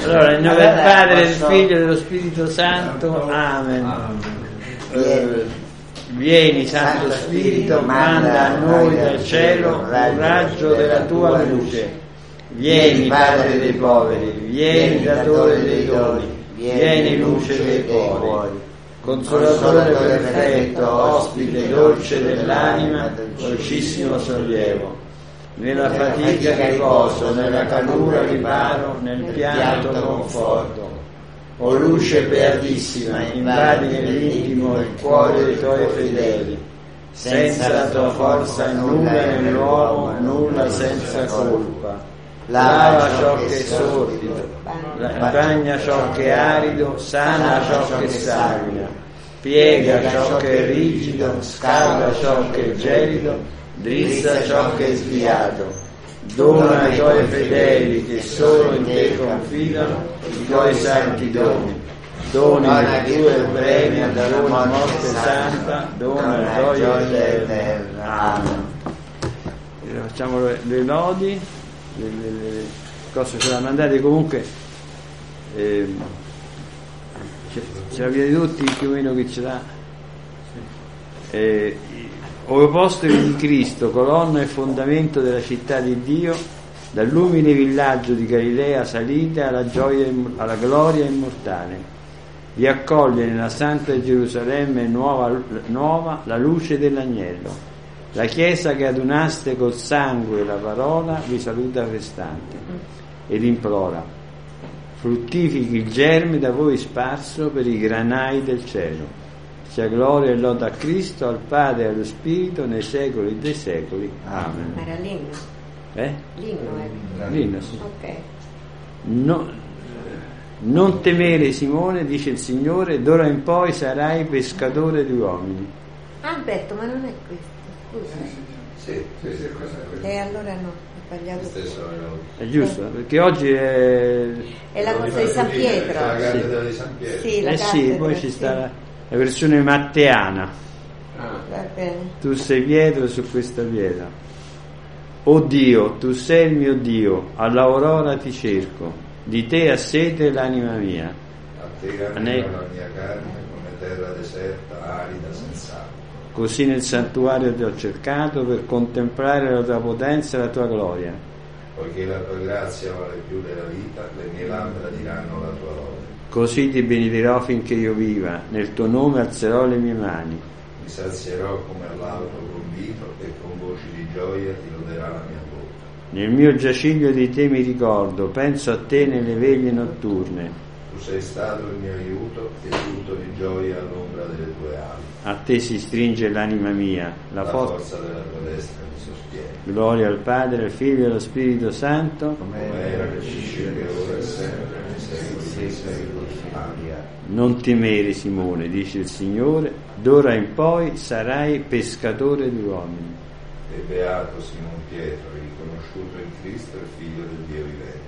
Allora, in nome del Padre, del Figlio e dello Spirito Santo. Amen. Vieni, Santo Spirito, manda a noi dal cielo un raggio della tua luce. Vieni, Padre dei poveri, vieni, datore dei doni, vieni, luce dei cuori. Consolatore perfetto, ospite dolce dell'anima, dolcissimo sollievo. Nella fatica riposo, nella calura riparo, nel pianto conforto. O luce beatissima, invadi nell'intimo il cuore dei tuoi fedeli. Senza la tua forza nulla nell'uomo, nulla senza colpa. Lava ciò che è sordido, bagna ciò che è arido, sana ciò che sanguina, piega ciò che è rigido, scalda ciò che è gelido, drizza ciò che è sviato. Dona ai tuoi fedeli che solo in te confidano i tuoi santi doni. Dona le tue premi dalla morte santa, dona la gioia eterna. Amen. Facciamo le lodi, le cose ce le mandate comunque. Ce l'avete tutti più o meno che ce l'ha. O apostoli di Cristo, colonna e fondamento della città di Dio, dall'umile villaggio di Galilea salite alla gloria immortale, vi accoglie nella santa Gerusalemme nuova la luce dell'agnello. La Chiesa che adunaste col sangue e la parola vi saluta festante ed implora: fruttifichi il germe da voi sparso per i granai del cielo. Sia gloria e loda a Cristo, al Padre e allo Spirito, nei secoli dei secoli. Amen. Ma era l'inno? L'inno era. L'inno, sì. Ok. Non temere, Simone, dice il Signore, d'ora in poi sarai pescatore di uomini. Alberto, ma non è questo, scusa. Sì, E allora no, ho sbagliato. È giusto, perché oggi è la cosa di San Pietro. La cattedra di San Pietro. Sì, la sì, poi ci sta la versione matteana. Va bene. Tu sei Pietro su questa pietra. O Dio, tu sei il mio Dio, all'aurora ti cerco, di te ha sete l'anima mia. A te cammino la mia carne come terra deserta, arida, senza acqua. Così nel santuario ti ho cercato per contemplare la tua potenza e la tua gloria. Poiché la tua grazia vale più della vita, le mie labbra diranno la tua lode. Così ti benedirò finché io viva, nel tuo nome alzerò le mie mani. Mi sazierò come all'alto convito e con voci di gioia ti loderà la mia bocca. Nel mio giaciglio di te mi ricordo, penso a te nelle veglie notturne. Tu sei stato il mio aiuto e tutto di gioia all'ombra delle tue ali. A te si stringe l'anima mia, la forza della tua destra mi sostiene. Gloria al Padre, al Figlio e allo Spirito Santo, come era che ora e sempre, nei secoli dei secoli. Amen. Non temere, Simone, dice il Signore, d'ora in poi sarai pescatore di uomini. E beato Simon Pietro, riconosciuto in Cristo il Figlio del Dio vivente.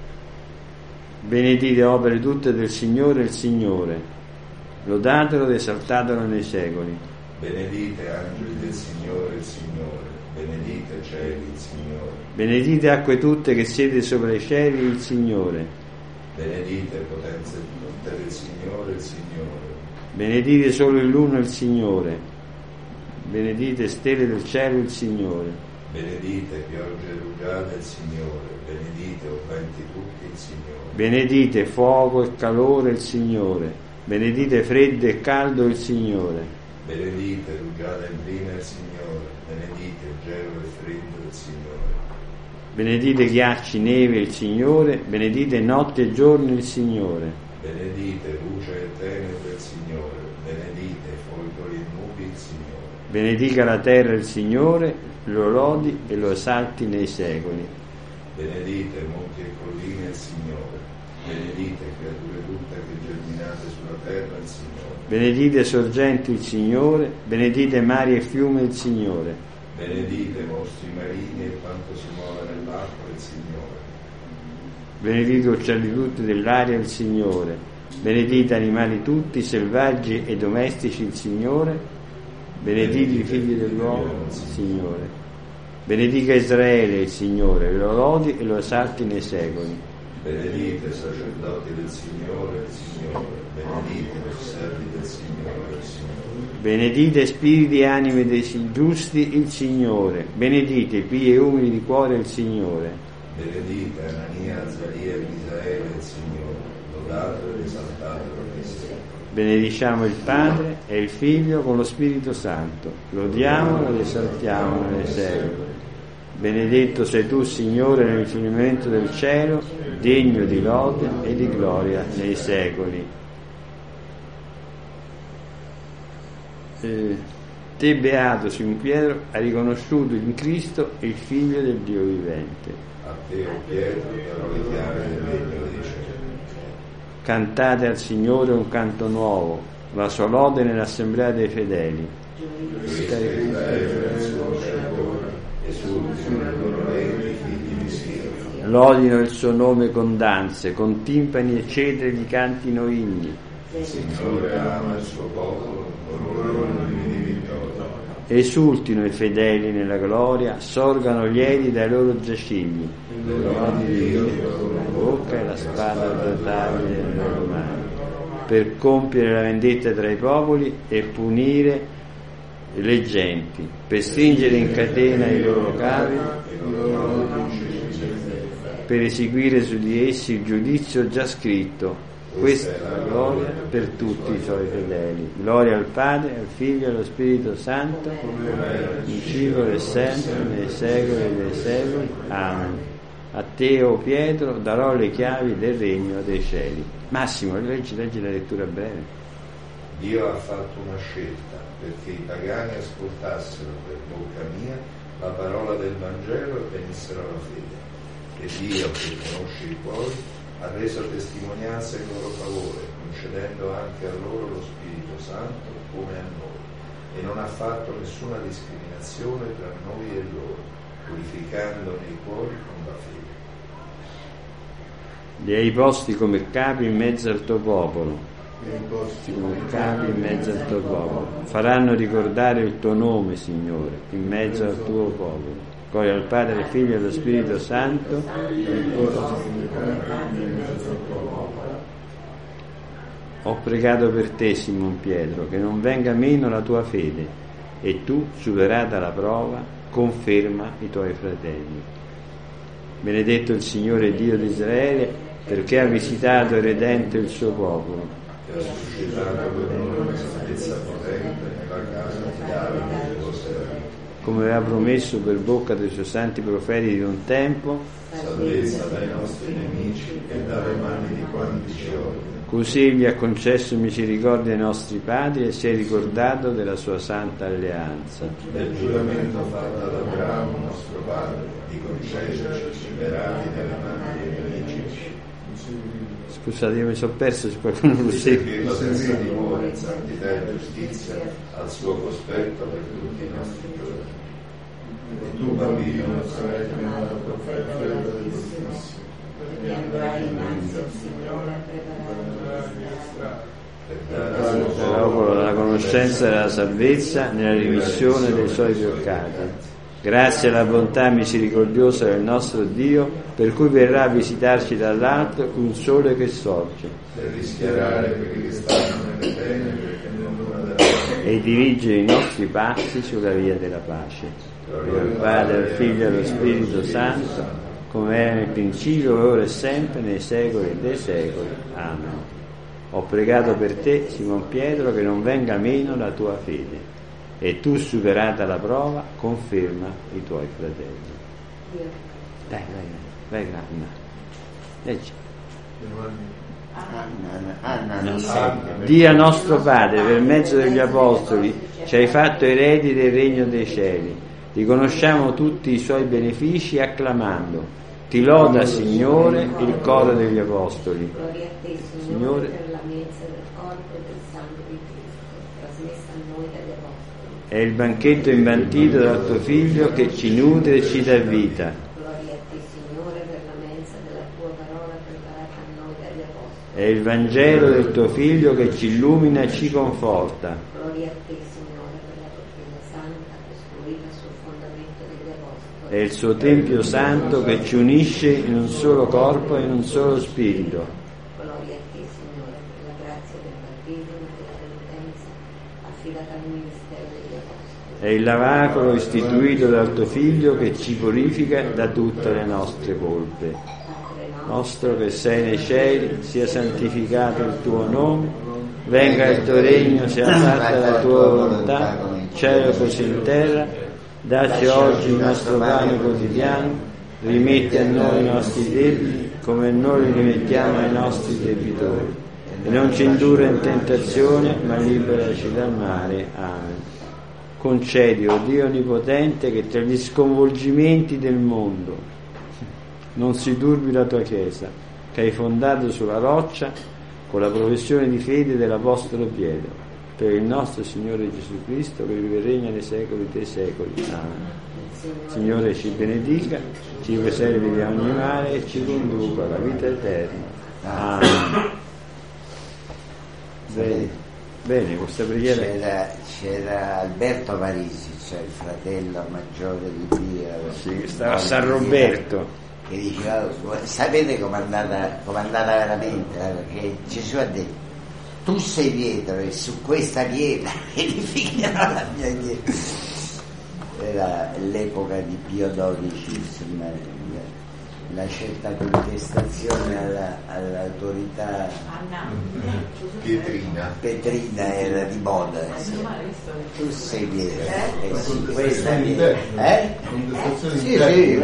Benedite opere tutte del Signore il Signore, lodatelo ed esaltatelo nei secoli. Benedite angeli del Signore il Signore, benedite cieli il Signore. Benedite acque tutte che siete sopra i cieli il Signore. Benedite potenze tutte del Signore il Signore. Benedite solo l'uno il Signore. Benedite stelle del cielo il Signore. Benedite piogge rugiade il Signore, benedite o venti tutti il Signore. Benedite fuoco e calore il Signore. Benedite freddo e caldo il Signore. Benedite rugiada e brina il Signore, benedite gelo e freddo il Signore. Benedite ghiacci, neve il Signore, benedite notte e giorno il Signore. Benedite luce e tenebre il Signore, benedite folgori e nubi il Signore. Benedica la terra il Signore, lo lodi e lo esalti nei secoli. Benedite monti e colline il Signore, benedite creature tutte che germinate sulla terra il Signore. Benedite sorgenti il Signore, benedite mari e fiumi il Signore. Benedite mostri marini e quanto si muove nell'acqua il Signore. Benedite uccelli tutti dell'aria il Signore. Benedite animali tutti, selvaggi e domestici il Signore. Benedite i figli dell'uomo il Signore. Benedica Israele il Signore, lo lodi e lo esalti nei secoli. Benedite sacerdoti del Signore, il Signore, benedite i servi del Signore, il Signore. Benedite spiriti e anime dei giusti, il Signore. Benedite pii e umili di cuore, il Signore. Benedite Anania, Azaria e Misaele, il Signore. Lodatelo ed esaltatelo nei secoli. Benediciamo il Padre e il Figlio con lo Spirito Santo. Lodiamolo ed esaltiamolo nei secoli. Benedetto sei tu, Signore, nel firmamento del cielo, degno di lode e di gloria nei secoli. Te, beato Simon Pietro, hai riconosciuto in Cristo il Figlio del Dio vivente. A te, o Pietro, darò le chiavi del regno dei cieli. Cantate al Signore un canto nuovo, la sua lode nell'assemblea dei fedeli. Questo è Israele, il suo Creatore, e sul nei loro regni figli di Sion. Lodino il suo nome con danze, con timpani e cedri gli cantino inni. Il Signore ama il suo popolo, loro di vittoria. Esultino i fedeli nella gloria, sorgano lieti dai loro giacigli. Lodi Dio, La bocca e la spada databile nelle loro mani, per compiere la vendetta tra i popoli e punire le genti, per stringere in catena i loro capi, per eseguire su di essi il giudizio già scritto. Questa è la gloria per tutti i suoi fedeli. Gloria al Padre, al Figlio e allo Spirito Santo, in cielo e sempre, nei secoli dei secoli. Amen. A te, o Pietro, darò le chiavi del regno dei cieli. Massimo, leggi la lettura breve. Dio ha fatto una scelta perché i pagani ascoltassero per bocca mia la parola del Vangelo e venissero alla fede. E Dio, che conosce i cuori, ha reso testimonianza in loro favore, concedendo anche a loro lo Spirito Santo come a noi, e non ha fatto nessuna discriminazione tra noi e loro, purificando nei cuori con la fede. Li hai posti come capi in mezzo al tuo popolo. Come capi in mezzo al tuo popolo. Faranno ricordare il tuo nome, Signore, in mezzo al tuo popolo. Gloria al Padre, al Figlio e allo Spirito Santo. Ho pregato per te, Simon Pietro, che non venga meno la tua fede, e tu, superata la prova, conferma i tuoi fratelli. Benedetto il Signore Dio di Israele, perché ha visitato e redento il suo popolo. Che ha suscitato per noi una salvezza potente nella casa di Davide e suo servo. Come aveva promesso per bocca dei suoi santi profeti di un tempo, salvezza dai nostri nemici e dalle mani di quanti ci odiano. Così egli ha concesso misericordia ai nostri padri e si è ricordato della sua santa alleanza. Del giuramento fatto ad Abramo, nostro padre, di concederci liberati dalle mani dei nemici. Scusate, io mi sono perso se qualcuno lo segue. Servirlo senza timore, in santità e giustizia, al suo cospetto per tutti i nostri giorni. E tu, bambino, sarai chiamato profeta dell'Altissimo, e andrai innanzi al Signore per dare al suo popolo la conoscenza della salvezza nella rimissione dei suoi peccati. Grazie alla bontà misericordiosa del nostro Dio, per cui verrà a visitarci dall'alto un sole che sorge, per rischiarare quelli che stanno nelle tenebre che non della e dirigere i nostri passi sulla via della pace. Gloria al Padre, al Figlio e allo Spirito Santo, come era nel principio, ora e sempre, nei secoli dei secoli. Amen. Ho pregato per te, Simon Pietro, che non venga meno la tua fede, e tu, superata la prova, conferma i tuoi fratelli. Dai, vai, Anna. Leggi. Dio nostro Padre, per mezzo degli Apostoli, ci hai fatto eredi del regno dei cieli. Riconosciamo tutti i suoi benefici acclamando. Ti loda, Signore, il coro degli Apostoli. Gloria a te, Signore, per la mezza del corpo e del sangue di Cristo, trasmessa a noi dagli Apostoli. È il banchetto imbantito dal tuo Figlio che ci nutre e ci dà vita. Gloria a te, Signore, per la mezza della tua parola preparata a noi dagli Apostoli. È il Vangelo del tuo Figlio che ci illumina e ci conforta. Gloria a te, Signore, per la dottrina santa costruita sul fondamento degli Apostoli. È il suo Tempio santo che ci unisce in un solo corpo e in un solo spirito. Gloria a te, Signore, per la grazia del battesimo e della penitenza affidata al ministero degli Apostoli. È il lavacro istituito dal tuo Figlio che ci purifica da tutte le nostre colpe. Nostro che sei nei cieli, sia santificato il tuo nome, venga il tuo regno, sia fatta la tua volontà, in cielo così in terra. Dacci oggi il nostro pane quotidiano, rimetti a noi i nostri debiti come noi li rimettiamo ai nostri debitori, e non ci indurre in tentazione, ma liberaci dal male. Amen. Concedi, o Dio Onnipotente, che tra gli sconvolgimenti del mondo non si turbi la tua Chiesa, che hai fondato sulla roccia con la professione di fede dell'Apostolo Pietro, per il nostro Signore Gesù Cristo, che vive e regna nei secoli dei secoli. Amen. Signore ci benedica, ci preservi da ogni male e ci conduca alla vita eterna. Amen. Bene, questa preghiera c'era Alberto Parisi, cioè il fratello maggiore di Pio, che stava a San Roberto, che diceva: sapete com'è andata veramente? Perché Gesù ha detto: tu sei Pietro e su questa pietra edificherò la mia chiesa. Era l'epoca di Pio XII, insomma, la certa contestazione all'autorità Petrina era di moda. Tu sei Pietro e su questa pietra. Sì,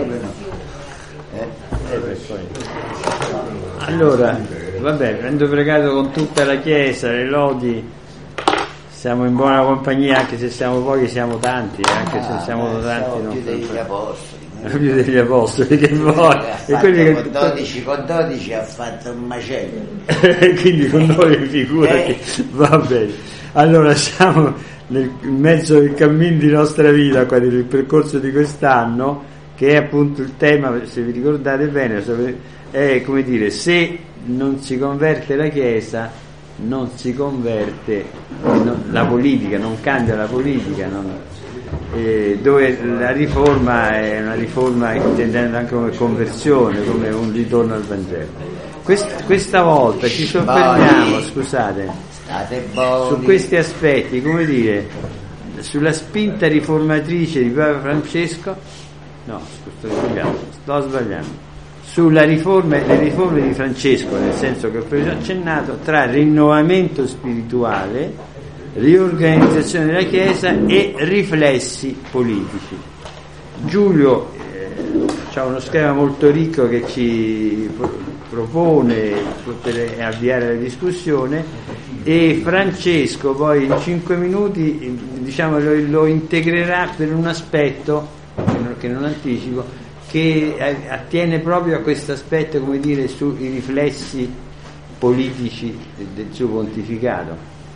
Allora, vabbè, avendo pregato con tutta la Chiesa le lodi, siamo in buona compagnia, anche se siamo pochi, siamo tanti, anche se siamo tanti, non più degli apostoli. Più degli apostoli che voi, e quelli che con 12 ha fatto un macello. Quindi con noi figurati, va bene. Allora siamo nel mezzo del cammino di nostra vita, qua del percorso di quest'anno, che è appunto il tema, se vi ricordate bene, è come dire: se non si converte la Chiesa, non si converte la politica, non cambia la politica, dove la riforma è una riforma intendendo anche come conversione, come un ritorno al Vangelo. Questa volta ci soffermiamo, scusate, su questi aspetti, come dire, sulla spinta riformatrice di Papa Francesco. No, sto sbagliando. Sulla le riforme di Francesco, nel senso che ho prima accennato, tra rinnovamento spirituale, riorganizzazione della Chiesa e riflessi politici. Giulio c'ha uno schema molto ricco che ci propone per avviare la discussione, e Francesco poi in 5 minuti diciamo lo integrerà per un aspetto che non anticipo, che attiene proprio a questo aspetto, come dire, sui riflessi politici del suo pontificato.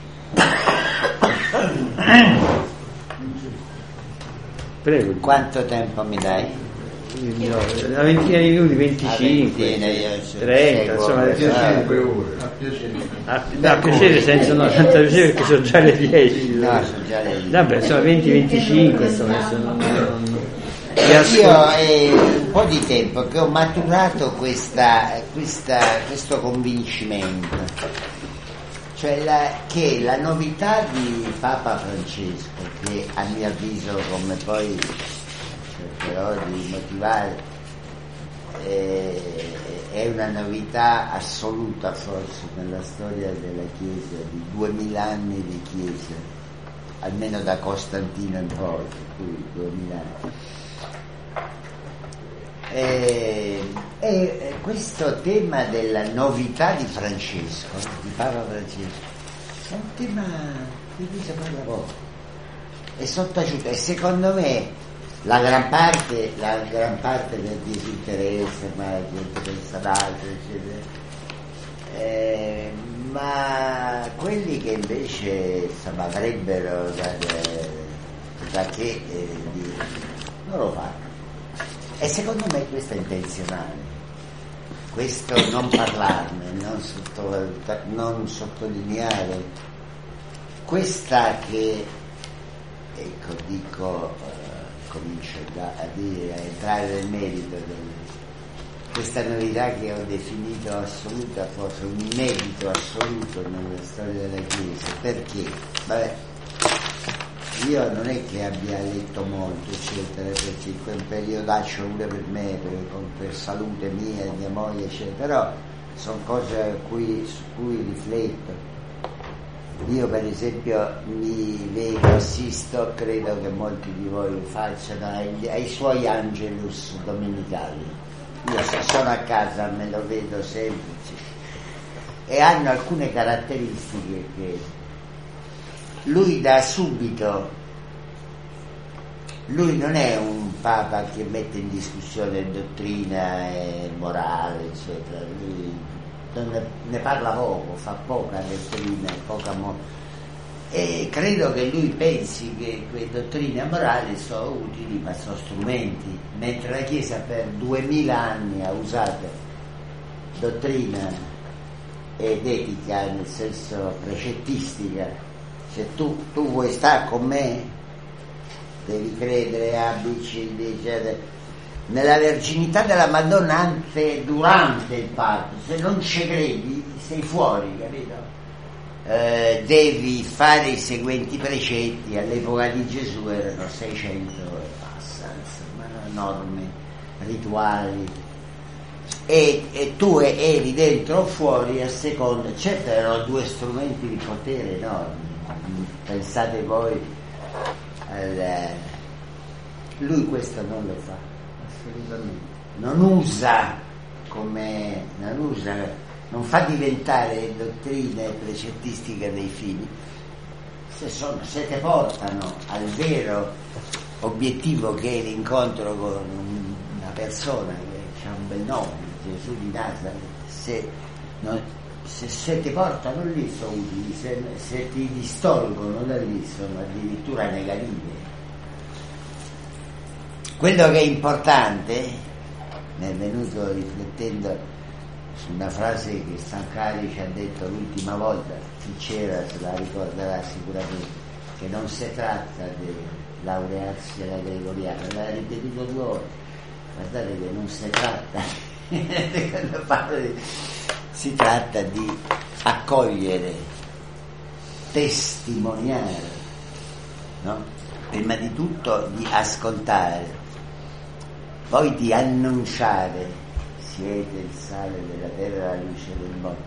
Prego. Quanto tempo mi dai? Una ventina di minuti, 25, 30, insomma, 5 ore. a piacere, senza tanto piacere, perché sono già le 10. No, sono già le 10. Vabbè, insomma 20-25, insomma, io un po' di tempo che ho maturato questo convincimento, cioè che la novità di Papa Francesco, che a mio avviso, come poi cercherò di motivare, è una novità assoluta forse nella storia della Chiesa, di 2000 anni di Chiesa, almeno da Costantino in poi, cui 2000 anni. E questo tema della novità di Francesco, di Papa Francesco, è un tema di cui si parla poco, è sottaciuto, e secondo me la gran parte del disinteresse, ma la gente pensa ad altro, eccetera, ma quelli che invece insomma avrebbero da che non lo fanno. E secondo me questo è intenzionale, questo non parlarne, non sottolineare questa che, ecco, dico comincio a entrare nel merito di questa novità che ho definito assoluta, forse un inedito assoluto nella storia della Chiesa. Perché? Vabbè, io non è che abbia letto molto, eccetera, perché in quel periodaccio pure per me, per salute mia e mia moglie, eccetera, però sono cose su cui rifletto. Io per esempio mi vedo, assisto, credo che molti di voi facciano, ai suoi angelus domenicali. Io se sono a casa me lo vedo sempre, e hanno alcune caratteristiche che lui da subito, lui non è un papa che mette in discussione dottrina e morale, eccetera. Lui ne parla poco, fa poca dottrina, e credo che lui pensi che quelle dottrine morali sono utili, ma sono strumenti, mentre la Chiesa per 2000 anni ha usato dottrina ed etica nel senso precettistica. Se tu vuoi stare con me devi credere a BCD, eccetera, nella verginità della Madonna anche durante il parto. Se non ci credi sei fuori, capito? Devi fare i seguenti precetti. All'epoca di Gesù erano 600 e passa, insomma, norme rituali, e tu eri dentro o fuori a seconda. Certo, erano due strumenti di potere enormi. Pensate voi, lui questo non lo fa assolutamente, non fa diventare dottrine precettistiche dei figli, se te portano al vero obiettivo, che è l'incontro con una persona che ha un bel nome, Gesù di Nazareth. Se ti portano lì sono utili, se ti distolgono da lì sono addirittura negative. Quello che è importante, mi è venuto riflettendo su una frase che Sankari ci ha detto l'ultima volta, chi c'era se la ricorderà sicuramente, che non si tratta di laurearsi alla gregoriana, l'ha ripetuto 2 volte. Guardate che non si tratta si tratta di accogliere, testimoniare, no? Prima di tutto di ascoltare, poi di annunciare: siete il sale della terra, la luce del mondo,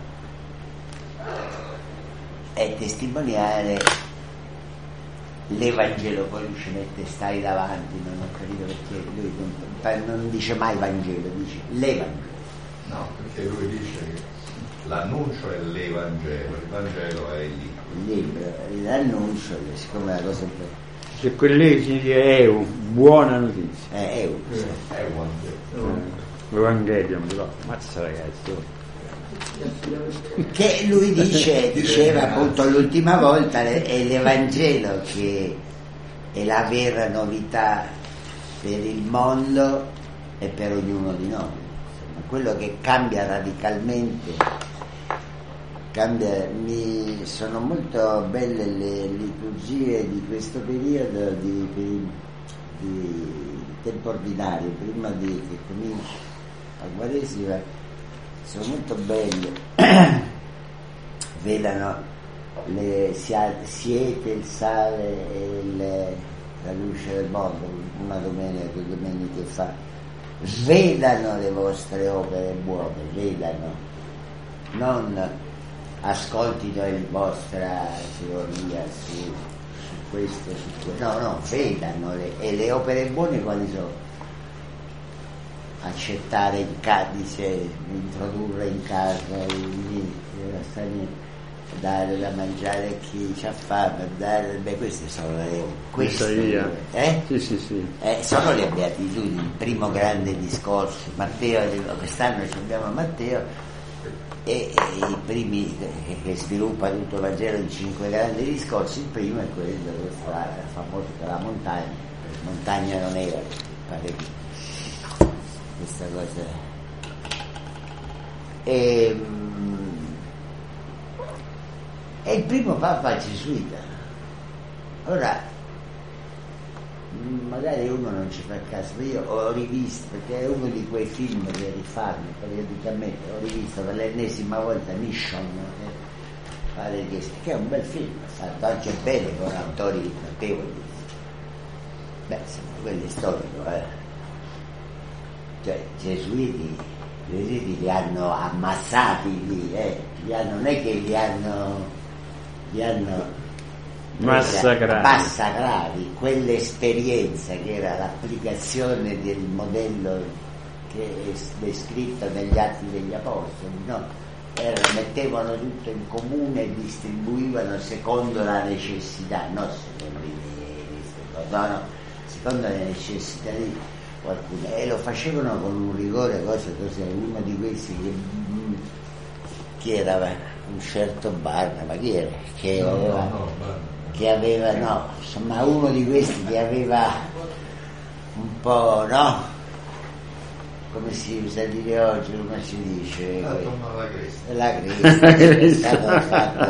e testimoniare l'Evangelo. Poi lui ci mette stai davanti, non ho capito perché lui non dice mai Vangelo, dice l'Evangelo. No, perché lui dice che l'annuncio è l'Evangelo, il Vangelo è il libro. L'annuncio, siccome la cosa se quelli significa EU, buona notizia. EU. L'Evangelo, però, mazza ragazzi. Che lui diceva appunto l'ultima volta, è l'Evangelo che è la vera novità per il mondo e per ognuno di noi. Quello che cambia radicalmente, sono molto belle le liturgie di questo periodo di tempo ordinario, prima che cominci la Quaresima, sono molto belle. Vedano siete il sale e la luce del mondo, una domenica, 2 domeniche fa. Vedano le vostre opere buone, vedano, non ascoltino la vostra teoria su questo, su quello, no, vedano le opere buone quali sono? Accettare il cadice, introdurre in casa dare da mangiare a chi c'ha fame, queste sono sono le beatitudini, il primo grande discorso. Matteo, quest'anno abbiamo Matteo, e i primi che sviluppa tutto il Vangelo in 5 grandi discorsi. Il primo è quello questa famosa della montagna non era questa cosa, e il primo papa gesuita. Ora magari uno non ci fa caso, io ho rivisto, perché è uno di quei film che rifanno periodicamente, ho rivisto per l'ennesima volta Mission, che è un bel film, fatto anche bene con attori notevoli. Beh, insomma, quello è storico, Cioè, i gesuiti li hanno ammazzati lì, non è che li hanno massacrati. Quell'esperienza che era l'applicazione del modello che è descritto negli Atti degli Apostoli, no? Mettevano tutto in comune e distribuivano secondo la necessità, no, secondo le necessità di qualcuno, e lo facevano con un rigore, uno di questi chi era un certo Barnaba, chi era? Che aveva insomma uno di questi che aveva un po', no? Come si usa dire oggi, come si dice? La cresta è stata fatta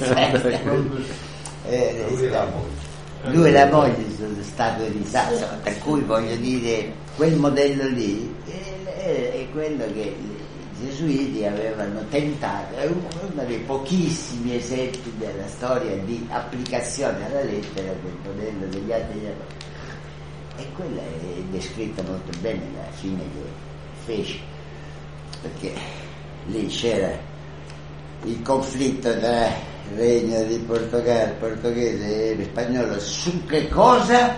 lui e la moglie sono stati risalti, per cui voglio dire, quel modello lì è quello che i gesuiti avevano tentato, è uno dei pochissimi esempi della storia di applicazione alla lettera del modello degli Atti degli Apostoli, e quella è descritta molto bene alla fine che fece, perché lì c'era il conflitto tra il regno di portoghese e spagnolo su che cosa?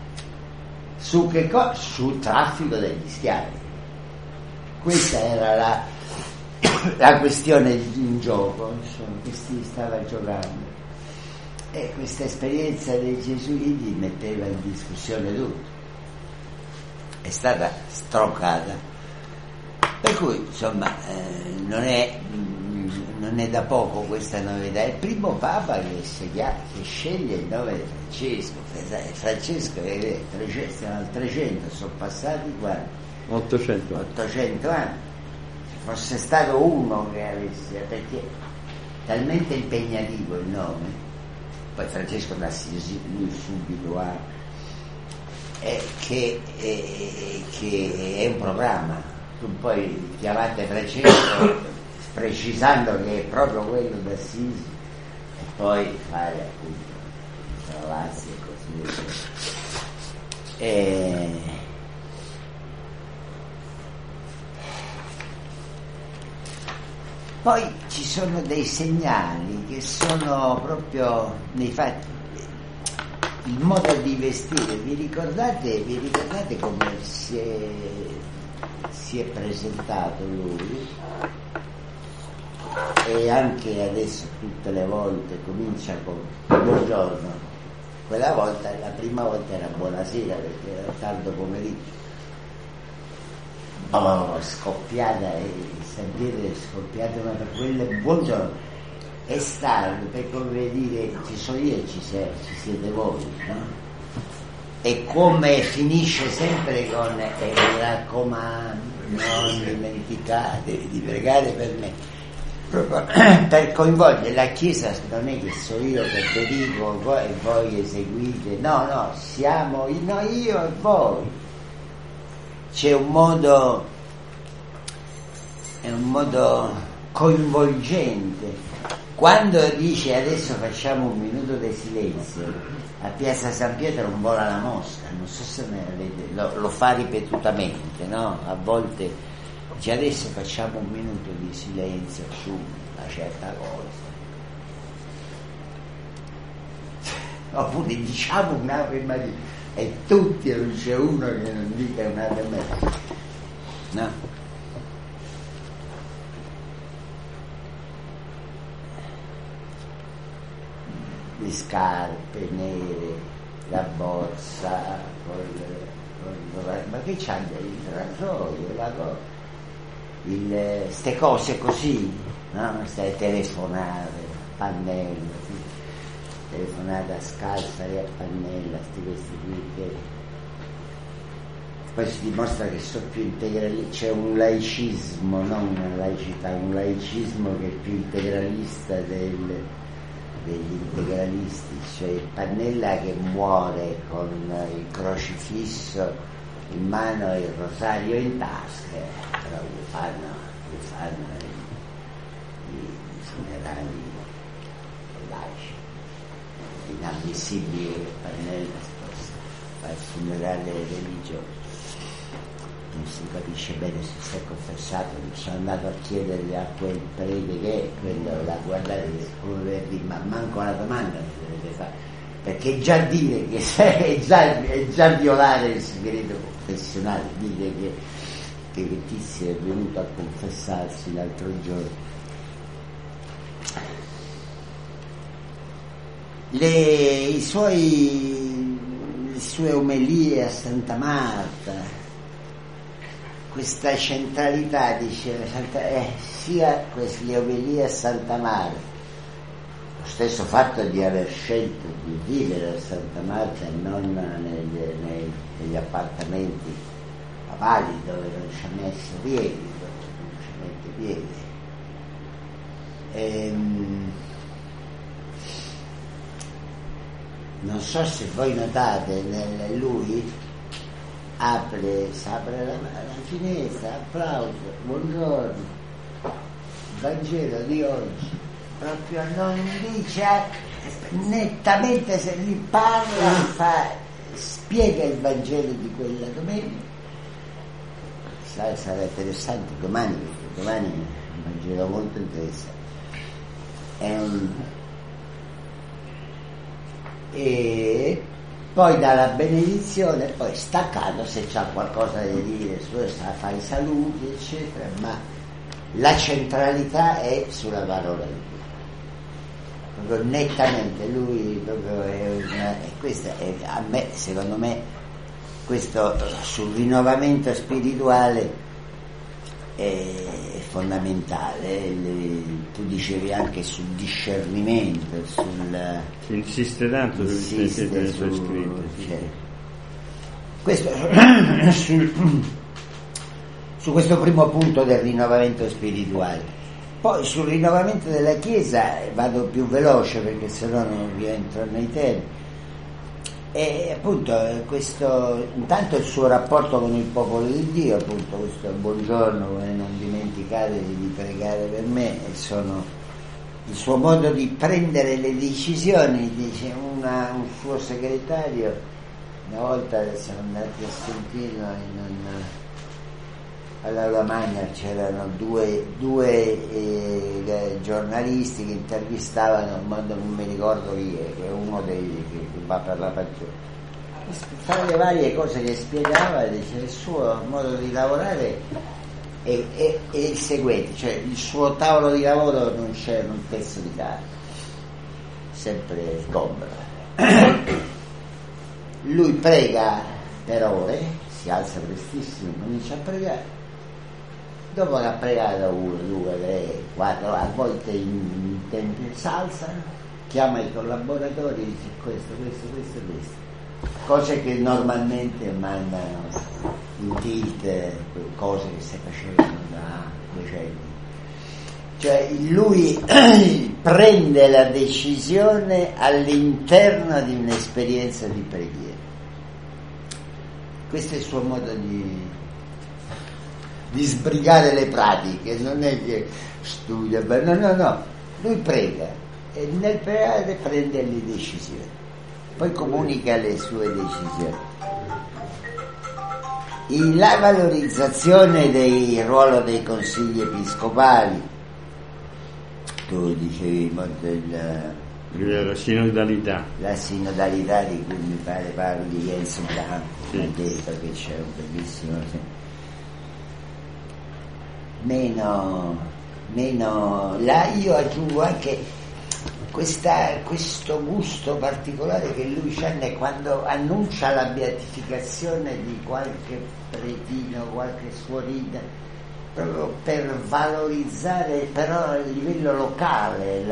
Sul traffico degli schiavi. Questa era la questione in gioco, insomma, che si stava giocando, e questa esperienza dei gesuiti metteva in discussione tutto, è stata stroncata. Per cui, insomma, non è da poco questa novità. È il primo Papa che sceglie il nome di Francesco è 300, siamo al 300, sono passati quanti? 800 anni. Se fosse stato uno che avesse, perché talmente impegnativo il nome, poi Francesco d'Assisi, lui subito che è un programma. Tu poi chiamate Francesco precisando che è proprio quello d'Assisi, e poi fare appunto trovarsi e così via. Poi ci sono dei segnali che sono proprio nei fatti, il modo di vestire. Vi ricordate come si è presentato lui? E anche adesso tutte le volte comincia con buongiorno. La prima volta era buonasera, perché era tardo pomeriggio. Scoppiata, San Pietro è scoppiato, ma per quelle buongiorno. È stato per come dire, ci sono io e ci siete voi, no? E come finisce sempre con mi raccomando, non dimenticate di pregare per me, proprio per coinvolgere la Chiesa. Non è che so io che vi dico e voi eseguite, no, siamo io e voi. C'è un modo coinvolgente. Quando dice adesso facciamo un minuto di silenzio, a Piazza San Pietro non vola la mosca, non so se ne avete, lo fa ripetutamente, no? A volte dice adesso facciamo un minuto di silenzio su una certa cosa, oppure diciamo un'Ave Maria, e tutti, non c'è uno che non dica un'Ave Maria, no? Le scarpe nere, la borsa, ma che c'ha il rasoio, ste cose così, no? Stai telefonate, pannello, telefonata scalza e a pannella, questi qui che poi si dimostra che sono più integrali, c'è un laicismo, non una laicità, un laicismo che è più integralista degli integralisti, cioè Pannella che muore con il crocifisso in mano e il rosario in tasca, però gli fanno i funerali laici. È inammissibile che Pannella possa fare il funerale religioso. Non si capisce bene se si è confessato. Sono andato a chiedergli a quel prete che quello la guardare ma manco la domanda si deve fare, perché già dire che è già violare il segreto confessionale, dire che Tizio è venuto a confessarsi l'altro giorno. Le sue omelie a Santa Marta, questa centralità, dice sia le omelie a Santa Marta, lo stesso fatto di aver scelto di vivere a Santa Marta e non negli appartamenti papali dove non ci ha messo piedi, dove non ci mette piedi. Non so se voi notate, lui apre la finestra, applauso, buongiorno, Vangelo di oggi, proprio non dice nettamente, se gli parla, spiega il Vangelo di quella domenica. Sarà interessante domani, perché domani è un Vangelo molto interessante. E poi dà la benedizione, poi staccato, se c'ha qualcosa da dire, fa i saluti, eccetera, ma la centralità è sulla parola di Dio. Proprio nettamente, lui proprio questo è, a me, secondo me, questo sul rinnovamento spirituale è fondamentale. Tu dicevi anche sul discernimento, insiste tanto sui suoi scritti. Cioè, questo su questo primo punto del rinnovamento spirituale. Poi sul rinnovamento della Chiesa vado più veloce perché sennò non rientro nei temi. E appunto questo, intanto il suo rapporto con il popolo di Dio, appunto questo buongiorno, non dimenticate di pregare per me, e il suo modo di prendere le decisioni. Dice un suo segretario, una volta siamo andati a sentirlo all'Aula Magna, c'erano due giornalisti che intervistavano, non mi ricordo chi è, che è uno dei che va per la passione. Tra le varie cose che spiegava, dice, il suo modo di lavorare è il seguente, cioè il suo tavolo di lavoro non c'è un pezzo di carta, sempre sgombra. Lui prega per ore, si alza prestissimo, comincia a pregare. Dopo che ha pregato 1, 2, 3, 4, a volte in tempi si alza, chiama i collaboratori e dice questo, cose che normalmente mandano in tilt, cose che si facevano da decenni. Cioè lui prende la decisione all'interno di un'esperienza di preghiera. Questo è il suo modo di sbrigare le pratiche, non è che studia, no, lui prega e nel pregare prende le decisioni, poi comunica le sue decisioni. La valorizzazione del ruolo dei consigli episcopali, tu dicevi molto la sinodalità di cui mi pare parli Enzo Bianco, sì. Ha detto che c'è un bellissimo meno là. Io aggiungo anche questo gusto particolare che lui ha quando annuncia la beatificazione di qualche pretino, qualche suorina, proprio per valorizzare però a livello locale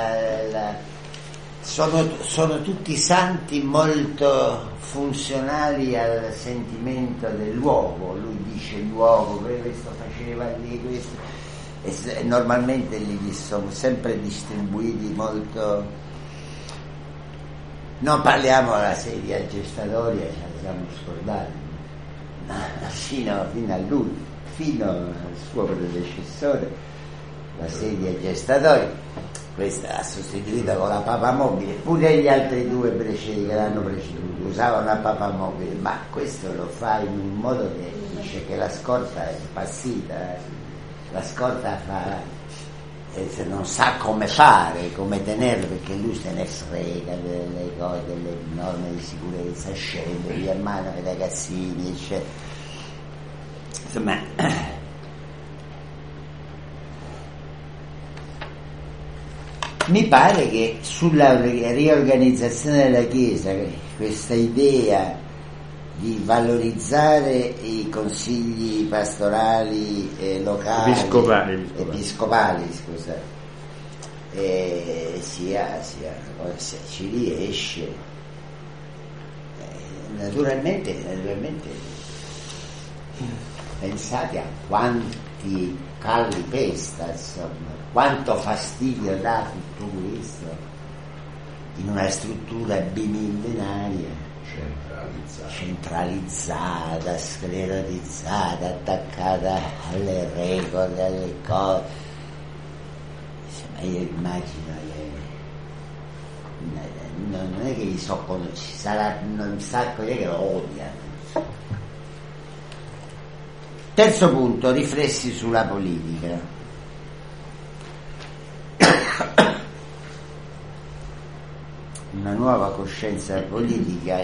sono tutti santi molto funzionali al sentimento del luogo. Lui dice il luogo, questo faceva lì, questo, e normalmente li sono sempre distribuiti molto Non parliamo della sedia gestatoria, ce la siamo scordati, fino a lui, fino al suo predecessore, la sedia gestatoria, questa l'ha sostituita con la papamobile, pure gli altri due che l'hanno preceduto usavano la papamobile, ma questo lo fa in un modo che dice che la scorta è impazzita, la scorta fa... non sa come fare, come tenerlo, perché lui se ne frega delle cose, delle norme di sicurezza, scende via mano ai ragazzini, eccetera. Insomma, mi pare che sulla riorganizzazione della Chiesa questa idea di valorizzare i consigli pastorali locali, episcopali, scusate, sia se ci riesce. Naturalmente pensate a quanti calli pesta, insomma, quanto fastidio dà tutto questo in una struttura bimillenaria, centralizzata, sclerotizzata, attaccata alle regole, alle cose. Ma io immagino che non è che gli ci sarà un sacco che lo odiano. Terzo punto, riflessi sulla politica. Una nuova coscienza politica.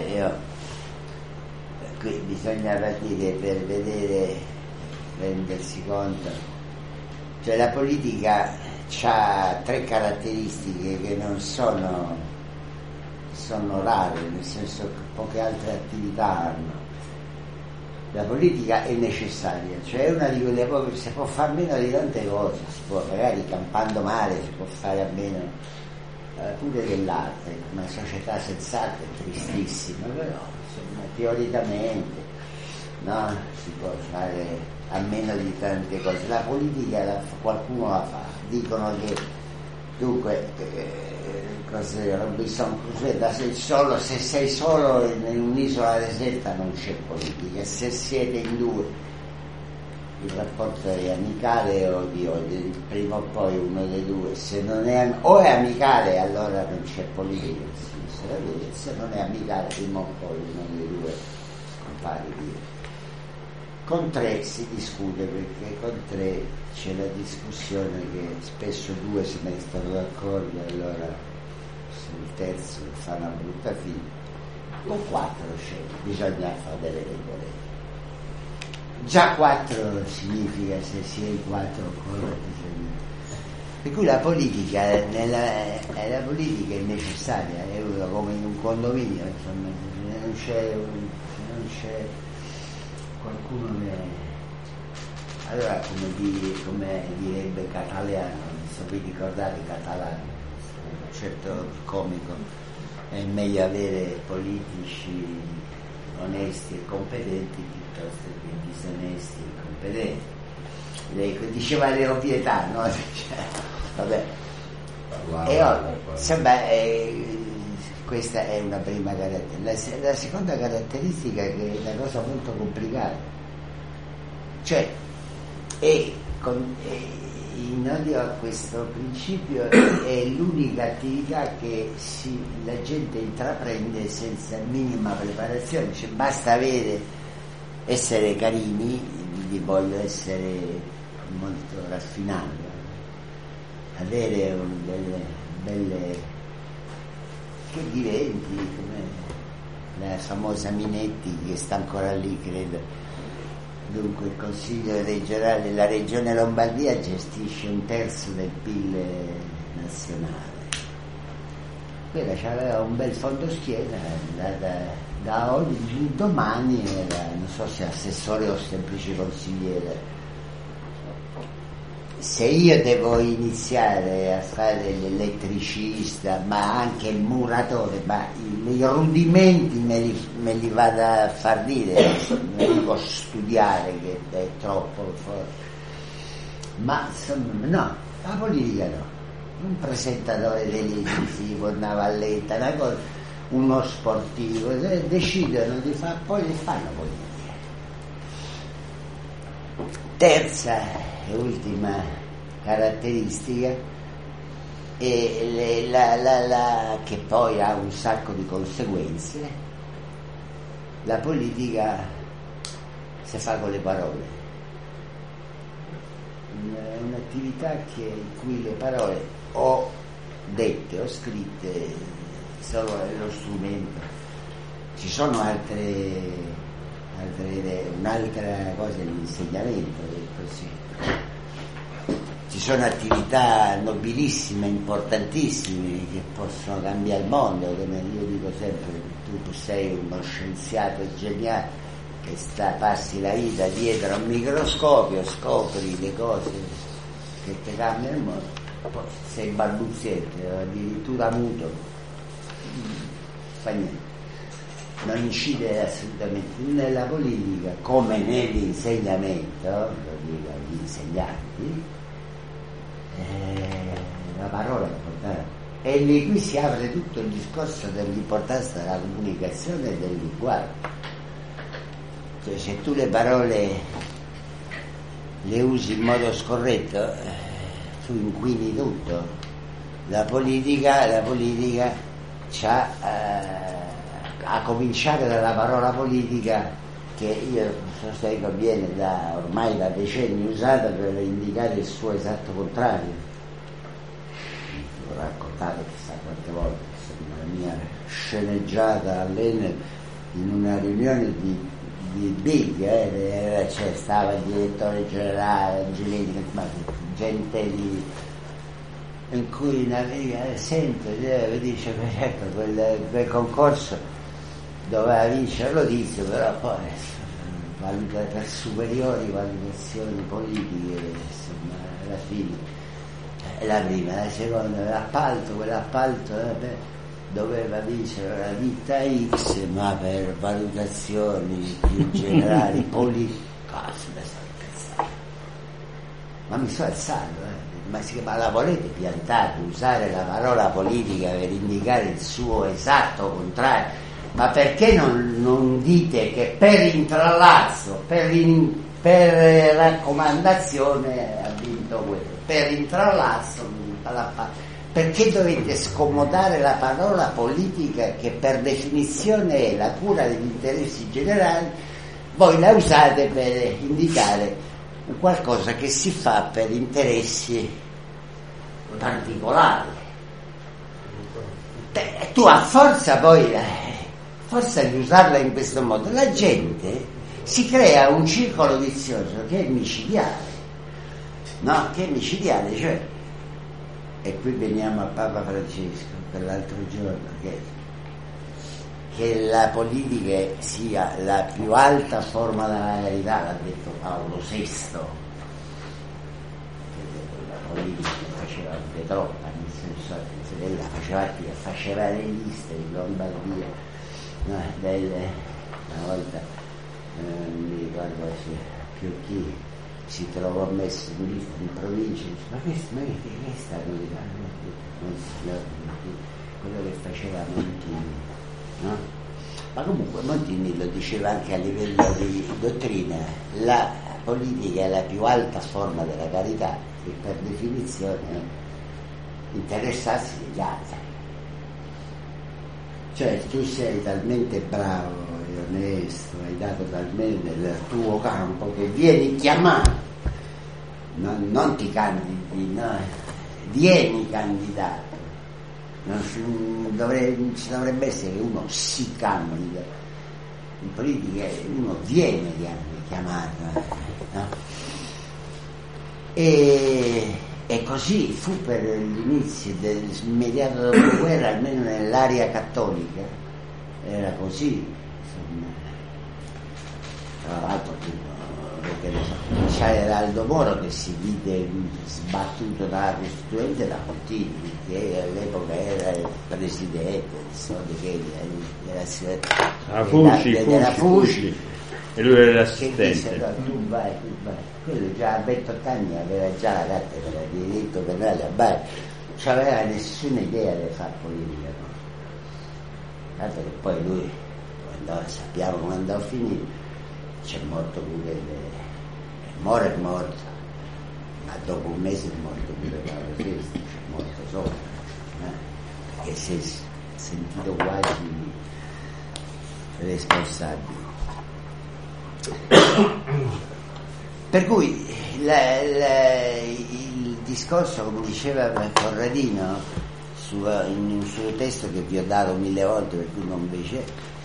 Qui bisogna partire per vedere, rendersi conto, cioè la politica ha tre caratteristiche che non sono rare, nel senso che poche altre attività hanno. La politica è necessaria, cioè è una di quelle cose, si può fare a meno di tante cose, si può, magari campando male si può fare a meno pure dell'arte, una società senz'arte è tristissima, però insomma, teoricamente no, si può fare a meno di tante cose. La politica qualcuno la fa, dicono che dunque Robinson Crusoe, se sei solo in un'isola deserta non c'è politica, se siete in due il rapporto è amicale o di odio, prima o poi uno dei due, se non è o è amicale allora non c'è politica, se non è amicale prima o poi uno dei due scompare via. Con tre si discute, perché con tre c'è la discussione che spesso due si mettono d'accordo e allora sul terzo fa una brutta fine. Con quattro bisogna fare delle regole. Già 4 significa, se si è in 4 cosa bisogna. Per cui la politica la politica è necessaria, è come in un condominio, insomma, non c'è qualcuno che allora come direbbe Cataleano, non so vi ricordate Catalano, un certo comico, è meglio avere politici onesti e competenti piuttosto che disonesti e competenti. Lei diceva le ovvietà, no? Vabbè. Insomma, questa è una prima caratteristica. La seconda caratteristica è che è una cosa molto complicata, cioè in odio a questo principio è l'unica attività che la gente intraprende senza minima preparazione, cioè basta essere carini, vi voglio essere molto raffinato, avere delle belle che diventi come la famosa Minetti che sta ancora lì, credo. Dunque il Consiglio regionale della Regione Lombardia gestisce 1/3 del PIL nazionale. Quella c'aveva un bel fondo schiena, da oggi domani era, non so se assessore o semplice consigliere. Se io devo iniziare a fare l'elettricista, ma anche il muratore, ma i rudimenti me li vado a far dire, non devo studiare che è troppo forte. Ma insomma, no, la politica no. Un presentatore televisivo, una valletta, una cosa. uno sportivo, decidono di fare, poi li fanno politica. Terza e ultima caratteristica, e che poi ha un sacco di conseguenze: la politica si fa con le parole. È un'attività in cui le parole, o dette o scritte, sono lo strumento. Ci sono altre idee. Un'altra cosa è l'insegnamento, così. Ci sono attività nobilissime, importantissime, che possono cambiare il mondo. Come io dico sempre, tu sei uno scienziato geniale che passi la vita dietro a un microscopio, scopri le cose che ti cambiano il mondo, poi sei balbuziente, addirittura muto, fa niente, non incide assolutamente nella politica come nell'insegnamento, lo dico agli insegnanti. La parola è importante, e lì qui si apre tutto il discorso dell'importanza della comunicazione e del linguaggio. Cioè, se tu le parole le usi in modo scorretto, tu inquini tutto. La politica c'ha, a cominciare dalla parola politica, che io sostengo viene ormai da decenni usata per indicare il suo esatto contrario. L'ho raccontato chissà quante volte, la mia sceneggiata all'Enel in una riunione di big, stava il direttore generale Angelini, gente in cui sento, dice certo quel concorso doveva vincere lo Tizio, però poi valuta per superiori valutazioni politiche, insomma, alla fine la prima, la seconda, quell'appalto doveva vincere la ditta X, ma per valutazioni più generali politiche. Ma mi sto alzando, ma la volete piantare, usare la parola politica per indicare il suo esatto contrario? Ma perché non dite che per intrallazzo, per raccomandazione ha vinto quello, per intrallazzo, perché dovete scomodare la parola politica, che per definizione è la cura degli interessi generali? Voi la usate per indicare qualcosa che si fa per interessi particolari. Tu a forza di usarla in questo modo, la gente si crea un circolo vizioso che è micidiale, no? Che è micidiale, cioè. E qui veniamo a Papa Francesco per l'altro giorno, che la politica sia la più alta forma della carità, l'ha detto Paolo VI. La politica faceva anche troppa, nel senso che faceva le liste in Lombardia, no, una volta mi ricordo più chi si trovò messo in lista in provincia, ma che sta novità? Quello che faceva Montini, no? Ma comunque Montini lo diceva anche a livello di dottrina: la politica è la più alta forma della carità, e per definizione interessarsi degli altri. Cioè, tu sei talmente bravo e onesto, hai dato talmente del tuo campo, che vieni chiamato, non ti candidi, no, vieni candidato. Ci dovrebbe essere che uno si candida. In politica uno viene chiamato, no? E così fu per l'inizio dell'immediato dopoguerra, almeno nell'area cattolica, era così, insomma. Tra l'altro c'era Aldo Moro che si vide sbattuto dalla Costituente da Montini, che all'epoca era il presidente, era Fucci, e lui era l'assistente. Disse, no, tu vai. Quello già a 28 anni aveva già la cattedra di diritto penale a Bari, non aveva nessuna idea di fare politica, no? Tanto che poi lui, sappiamo come andò a finire, c'è morto pure, è morto, ma dopo un mese è morto pure Paolo VI, c'è morto sopra, perché si è sentito quasi responsabile. Per cui il discorso, come diceva Corradino in un suo testo che vi ho dato 1000 volte, per cui non invece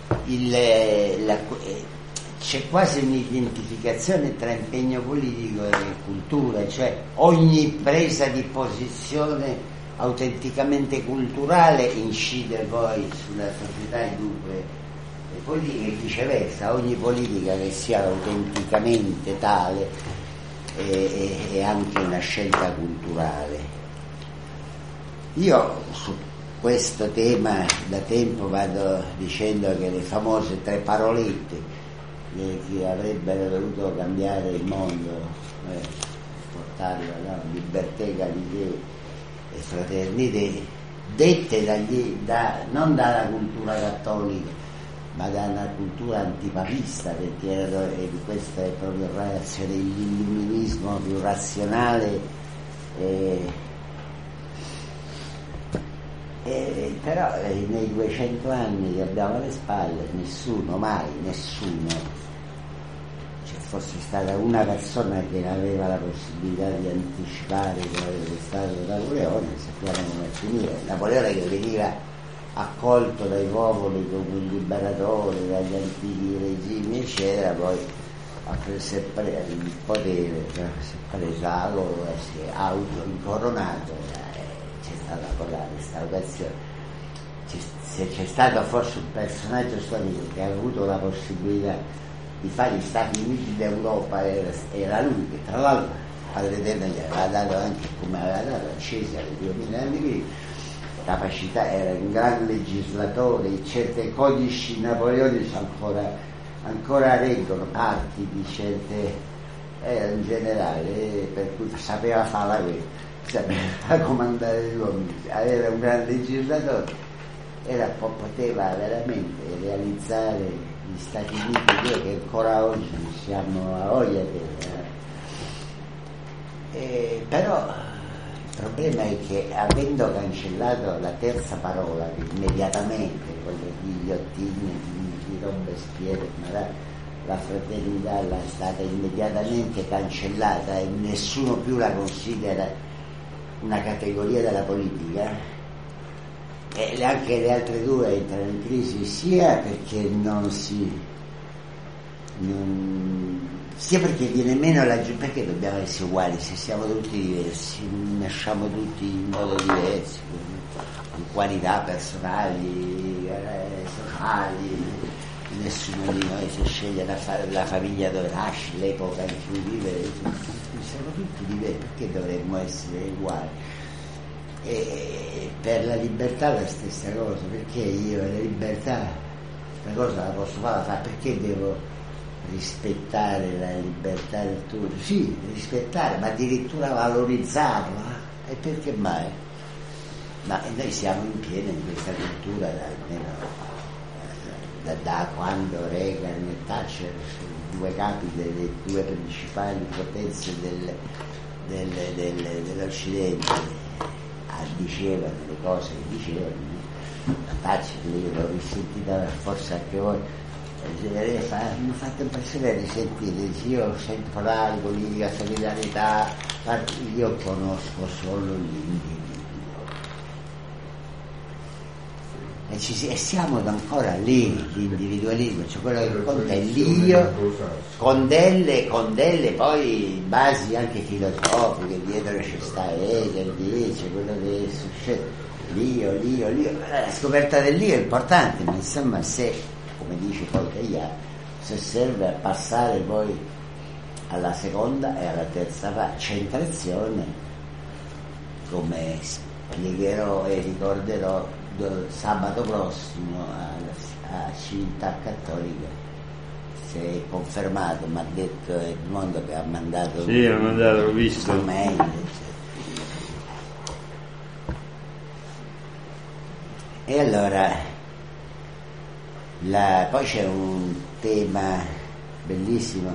c'è quasi un'identificazione tra impegno politico e cultura, cioè ogni presa di posizione autenticamente culturale incide poi sulla società e dunque politica, e viceversa, ogni politica che sia autenticamente tale è anche una scelta culturale. Io su questo tema da tempo vado dicendo che le famose 3 parolette che avrebbero dovuto cambiare il mondo, portarlo alla libertà, egalità e fraternità, dette non dalla cultura cattolica ma da una cultura antipapista, perché questa è proprio la reazione dell'illuminismo più razionale, però nei 200 anni che abbiamo alle spalle mai nessuno, c'è forse stata una persona che aveva la possibilità di anticipare come avrebbe stato Napoleone. Sappiamo come finire. Napoleone che veniva accolto dai popoli come il liberatore dagli antichi regimi eccetera, poi ha preso il potere, si è preso la loro, si è autoincoronato, c'è stata poi la restaurazione, c'è stato forse un personaggio storico che ha avuto la possibilità di fare gli Stati Uniti d'Europa, era lui, che tra l'altro Padre Eterno gli aveva dato anche, come aveva dato a Cesare 2000 anni prima, capacità, era un gran legislatore, certi codici napoleonici ancora reggono parti di certe, era un generale, per cui sapeva fare la guerra, sapeva comandare gli uomini, era un gran legislatore, poteva veramente realizzare gli Stati Uniti che ancora oggi siamo a voglia però il problema è che, avendo cancellato la terza parola immediatamente, quella di ghigliottine, di Robespierre, ma la fraternità è stata immediatamente cancellata e nessuno più la considera una categoria della politica, e anche le altre 2 entrano in crisi, sia perché sia perché viene meno perché dobbiamo essere uguali se siamo tutti diversi, nasciamo tutti in modo diverso, con qualità personali, sociali, nessuno di noi si sceglie la famiglia dove nasce, l'epoca in cui vive, siamo tutti diversi, perché dovremmo essere uguali? E per la libertà la stessa cosa, perché io la libertà una cosa la posso fare, perché devo rispettare la libertà del tuo? Sì, rispettare, ma addirittura valorizzarla, e perché mai? Ma noi siamo in piena in questa cultura da quando Reagan e Thatcher, 2 capi delle 2 principali potenze dell'Occidente, dicevano le cose che dicevano. La Thatcher, io l'ho risentita forse anche voi, mi fa impressione di sentire, io sento parlare di politica, solidarietà, io conosco solo l'individuo e siamo ancora lì, l'individualismo, cioè quello che conta è l'io, con delle poi basi anche filosofiche, dietro c'è sta Hegel, dice quello che succede, l'io, la scoperta dell'io è importante, ma insomma, se, come dice poi Teilhard, se serve a passare poi alla seconda e alla terza centrazione, come spiegherò e ricorderò sabato prossimo a Civiltà Cattolica, se è confermato, mi ha detto Edmondo che ha mandato, sì, ha mandato, l'ho visto, mail, e allora Poi c'è un tema bellissimo,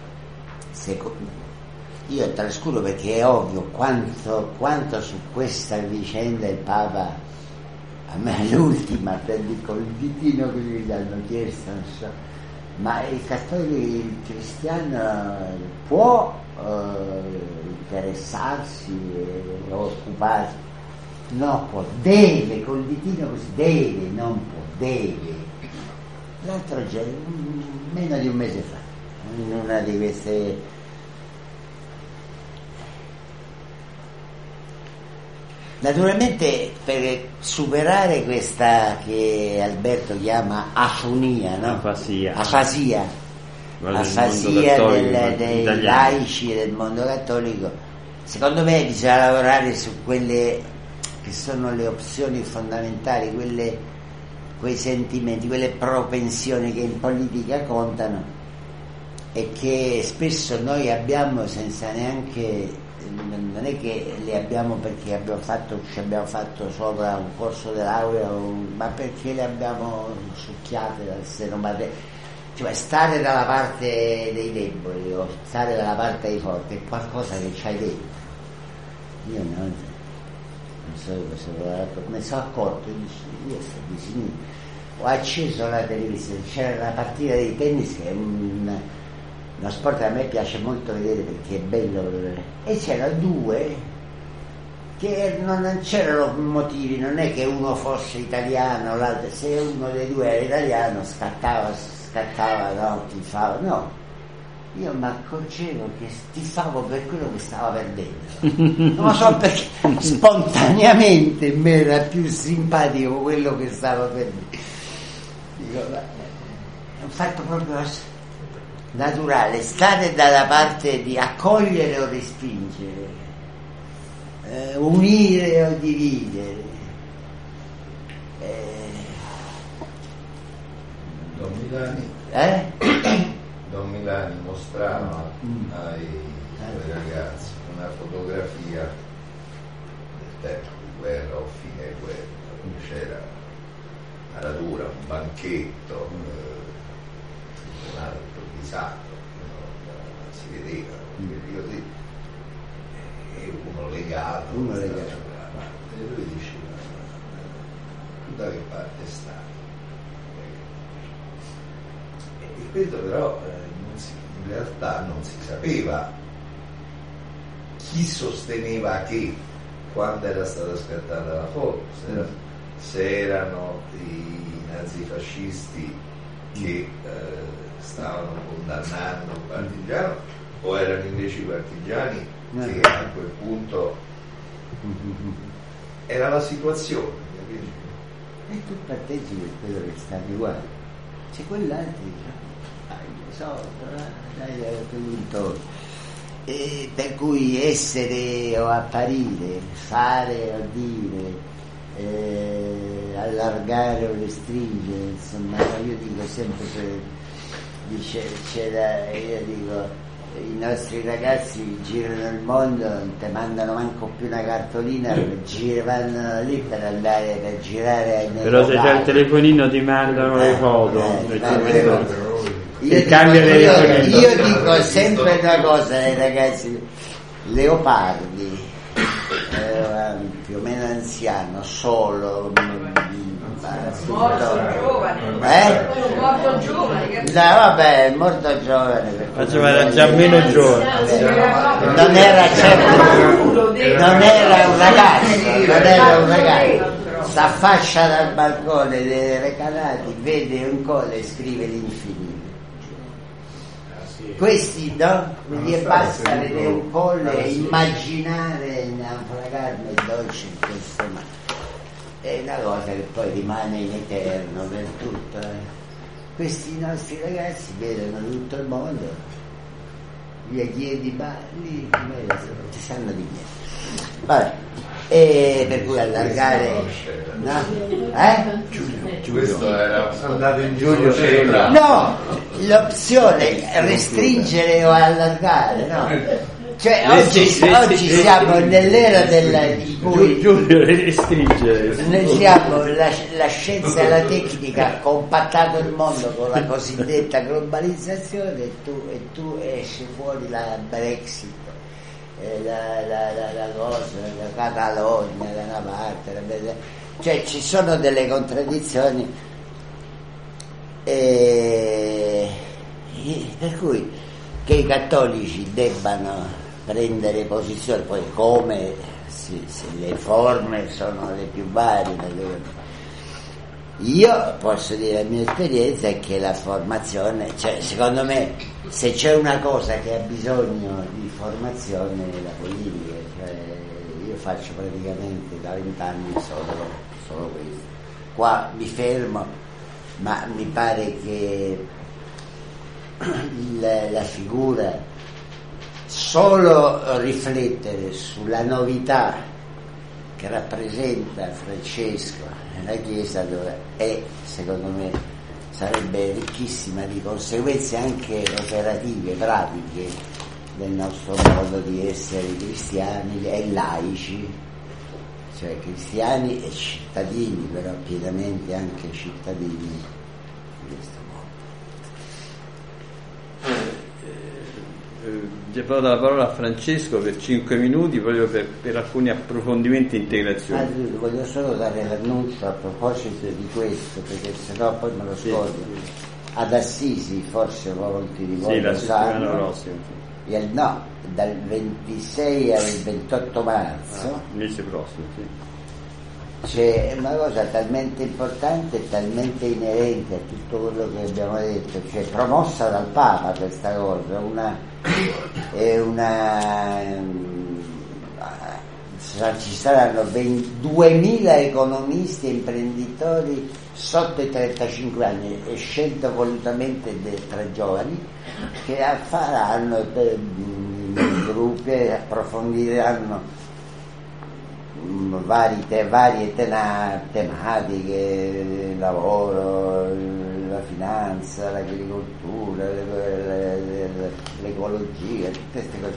io trascuro perché è ovvio quanto su questa vicenda il Papa, a me l'ultima per il ditino che gli hanno chiesto, non so, ma il cattolico, il cristiano può interessarsi e occuparsi? No, può, deve, col ditino così, deve, non può, deve. L'altro giorno, meno di un mese fa, in una di queste naturalmente, per superare questa che Alberto chiama afonia, no? Afasia dei laici e del mondo cattolico, secondo me bisogna lavorare su quelle che sono le opzioni fondamentali, quei sentimenti, quelle propensioni che in politica contano e che spesso noi abbiamo senza neanche, non è che le abbiamo perché ci abbiamo fatto sopra un corso di laurea, ma perché le abbiamo succhiate dal seno materno. Cioè stare dalla parte dei deboli o stare dalla parte dei forti è qualcosa che c'hai dentro. Io non so cosa mi sono accorto, io sto di sinistra, ho acceso la televisione, c'era la partita di tennis che è uno sport che a me piace molto vedere perché è bello, e c'erano due che non c'erano motivi, non è che uno fosse italiano, l'altro, se uno dei due era italiano scattava, no, tifava, no. Io mi accorgevo che tifavo per quello che stava perdendo. Non lo so perché, spontaneamente mi era più simpatico quello che stava perdendo. Dico, è un fatto proprio naturale, stare dalla parte di accogliere o respingere, unire o dividere. Don Milani mostrava ai suoi ragazzi una fotografia del tempo di guerra o fine guerra, c'era una radura, un banchetto, un altro improvvisato, si vedeva lì, e uno legato, e lui diceva: tu da che parte stai? E questo però in realtà non si sapeva chi sosteneva che quando era stata scattata la foto, se erano i nazifascisti che stavano condannando un partigiano o erano invece i partigiani che a quel punto era la situazione, capisci? E tu partecipi per quello che sta riguardo, c'è quell'altro dice per cui essere o apparire, fare o dire, allargare o restringere, insomma, io dico sempre io dico i nostri ragazzi girano il mondo, non ti mandano manco più una cartolina, vanno lì per andare per girare, però se c'è il telefonino ti mandano le foto. Io dico sempre una cosa ai ragazzi: Leopardi, più o meno anziano, solo, morto giovane, morto giovane, no, vabbè, è morto giovane, era già meno giovane, non era un ragazzo, s'affaccia dal balcone dei Recanati, vede un colle e scrive l'infinito. Questi no, gli basta vedere un colle e immaginare naufragarne dolce in questo mare. È una cosa che poi rimane in eterno per tutto. Questi nostri ragazzi vedono tutto il mondo, gli chiedi lì ci sanno di niente. Vabbè. E per cui allargare, no? Questo era andato in giugno, no, l'opzione restringere o allargare, no? Cioè, oggi siamo nell'era in cui Giulio stringe. noi siamo la scienza e la tecnica ha compattato il mondo con la cosiddetta globalizzazione e tu esci fuori la Brexit, la cosa, la Catalogna da una parte, cioè ci sono delle contraddizioni per cui che i cattolici debbano prendere posizione, poi come se le forme sono le più varie. Io posso dire, la mia esperienza è che la formazione, cioè secondo me se c'è una cosa che ha bisogno di formazione è la politica, cioè, io faccio praticamente da 20 anni solo questo. Qua mi fermo, ma mi pare che la figura, solo riflettere sulla novità che rappresenta Francesco nella Chiesa, dove è, secondo me, sarebbe ricchissima di conseguenze anche operative, pratiche del nostro modo di essere cristiani e laici, cioè cristiani e cittadini, però pienamente anche cittadini di questo mondo. Ti do la parola a Francesco per 5 minuti proprio per alcuni approfondimenti e integrazioni. Voglio solo dare l'annuncio a proposito di questo, perché sennò poi me lo scordo. Ad Assisi, forse molti di voi la lo settimana sanno, prossima. No, dal 26 al 28 marzo Mese prossimo, sì. c'è una cosa talmente importante e talmente inerente a tutto quello che abbiamo detto, cioè promossa dal Papa questa cosa, ci saranno 2000 economisti e imprenditori sotto i 35 anni e scelto volutamente tra giovani che faranno gruppi e approfondiranno varie tematiche, il lavoro, la finanza, l'agricoltura, l'ecologia, tutte queste cose,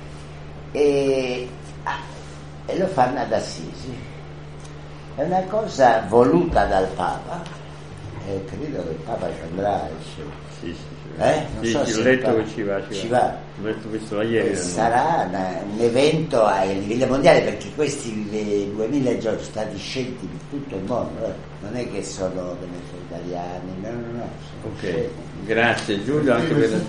e lo fanno ad Assisi. È una cosa voluta dal Papa e credo che il Papa ci andrà. Sì. Non so se ho letto che ci va. Ho letto questo da ieri. Sarà un evento a livello mondiale, perché questi 2000 giorni sono stati scelti in tutto il mondo, non è che sono italiani, no, sono ok, grazie Giulio anche per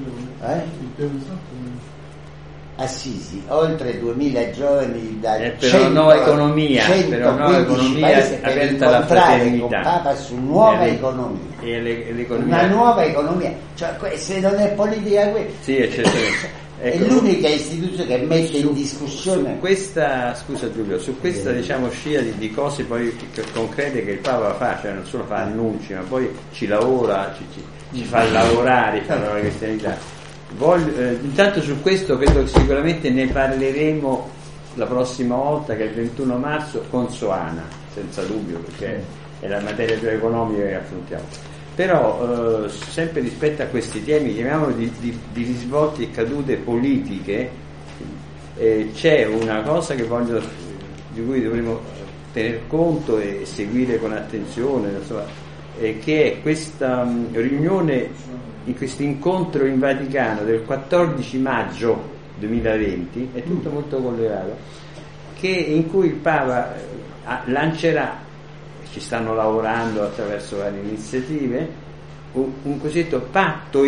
Assisi, oltre 2000 giovani da per una nuova economia, aperta alla fraternità, con Papa su nuova economia, una nuova economia, cioè se non è politica sì, eccetera. È l'unica istituzione che mette in discussione su questa diciamo scia di cose poi concrete che il Papa fa, cioè non solo fa annunci, ma poi ci lavora, ci fa lavorare, fa la cristianità. Intanto su questo credo che sicuramente ne parleremo la prossima volta, che è il 21 marzo con Soana, senza dubbio, perché è la materia più economica che affrontiamo. Però sempre rispetto a questi temi, chiamiamoli di risvolti e cadute politiche, c'è una cosa di cui dovremo tener conto e seguire con attenzione, insomma, che è questa riunione, in questo incontro in Vaticano del 14 maggio 2020, è tutto molto collegato, in cui il Papa lancerà, ci stanno lavorando attraverso varie iniziative, un cosiddetto patto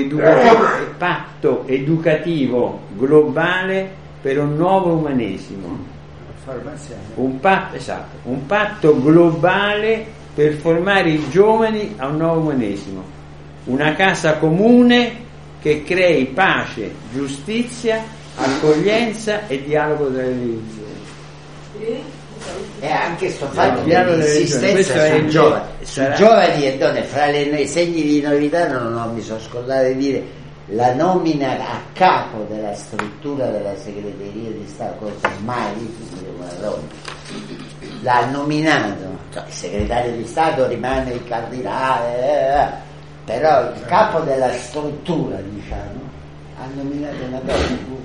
educativo globale per un nuovo umanesimo, un patto globale per formare i giovani a un nuovo umanesimo, una casa comune che crei pace, giustizia, accoglienza e dialogo tra le religioni. E anche sto fatto dell'insistenza sui giovani e donne. Fra i segni di novità non mi sono scordato di dire la nomina a capo della struttura della segreteria di Stato, mai una donna l'ha nominato, cioè, il segretario di Stato rimane il cardinale, però il capo della struttura, diciamo, ha nominato una donna,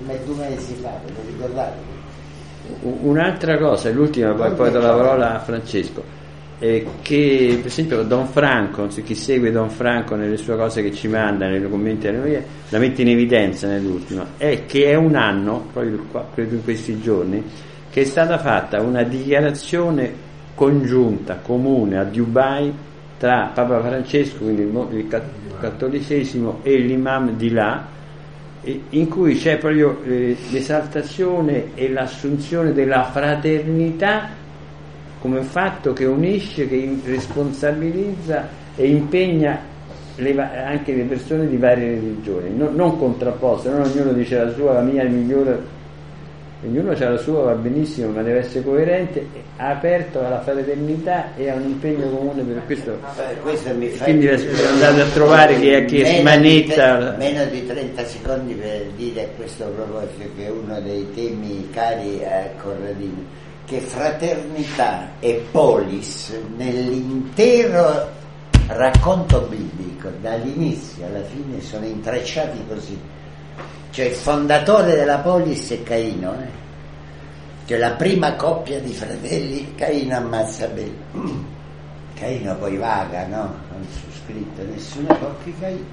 2 mesi fa, ve lo ricordate? Un'altra cosa, l'ultima, poi do la parola a Francesco, che per esempio Don Franco, chi segue Don Franco nelle sue cose che ci manda, nei commenti a noi, la mette in evidenza nell'ultima, è che è un anno, proprio in questi giorni, che è stata fatta una dichiarazione congiunta, comune a Dubai tra Papa Francesco, quindi il cattolicesimo, e l'imam di là, in cui c'è proprio l'esaltazione e l'assunzione della fraternità come fatto che unisce, che responsabilizza e impegna anche le persone di varie religioni, non contrapposte, non ognuno dice la sua, la mia è migliore, ognuno c'ha la sua, va benissimo, ma deve essere coerente, aperto alla fraternità e a un impegno comune per questo mi fa quindi andate a trovare chi smanetta. Meno di 30 secondi per dire a questo proposito, che è uno dei temi cari a Corradini, che fraternità e polis nell'intero racconto biblico dall'inizio alla fine sono intrecciati così. Cioè il fondatore della polis è Caino, cioè la prima coppia di fratelli. Caino ammazza Abele, Caino poi vaga, no? Non su scritto nessuna coppia. Caino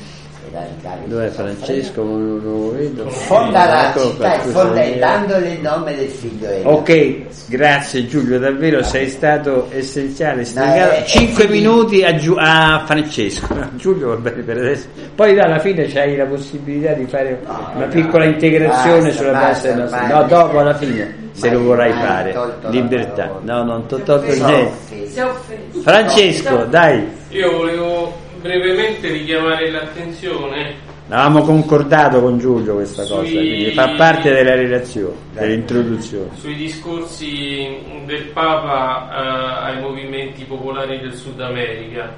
dov'è Francesco? Non lo vedo. Fonda la città dandole il nome del figlio Elio. Ok, grazie Giulio, davvero sei stato essenziale. 5 minuti a Francesco. Giulio va bene per adesso. Poi alla fine c'hai la possibilità di fare una piccola integrazione sulla base della nostra. No, dopo alla fine, se lo vorrai fare. Libertà. No, non ti ho tolto niente. Francesco, dai. Io volevo brevemente richiamare l'attenzione. Avevamo concordato con Giulio questa cosa, quindi fa parte della relazione, dell'introduzione. Sui discorsi del Papa ai movimenti popolari del Sud America,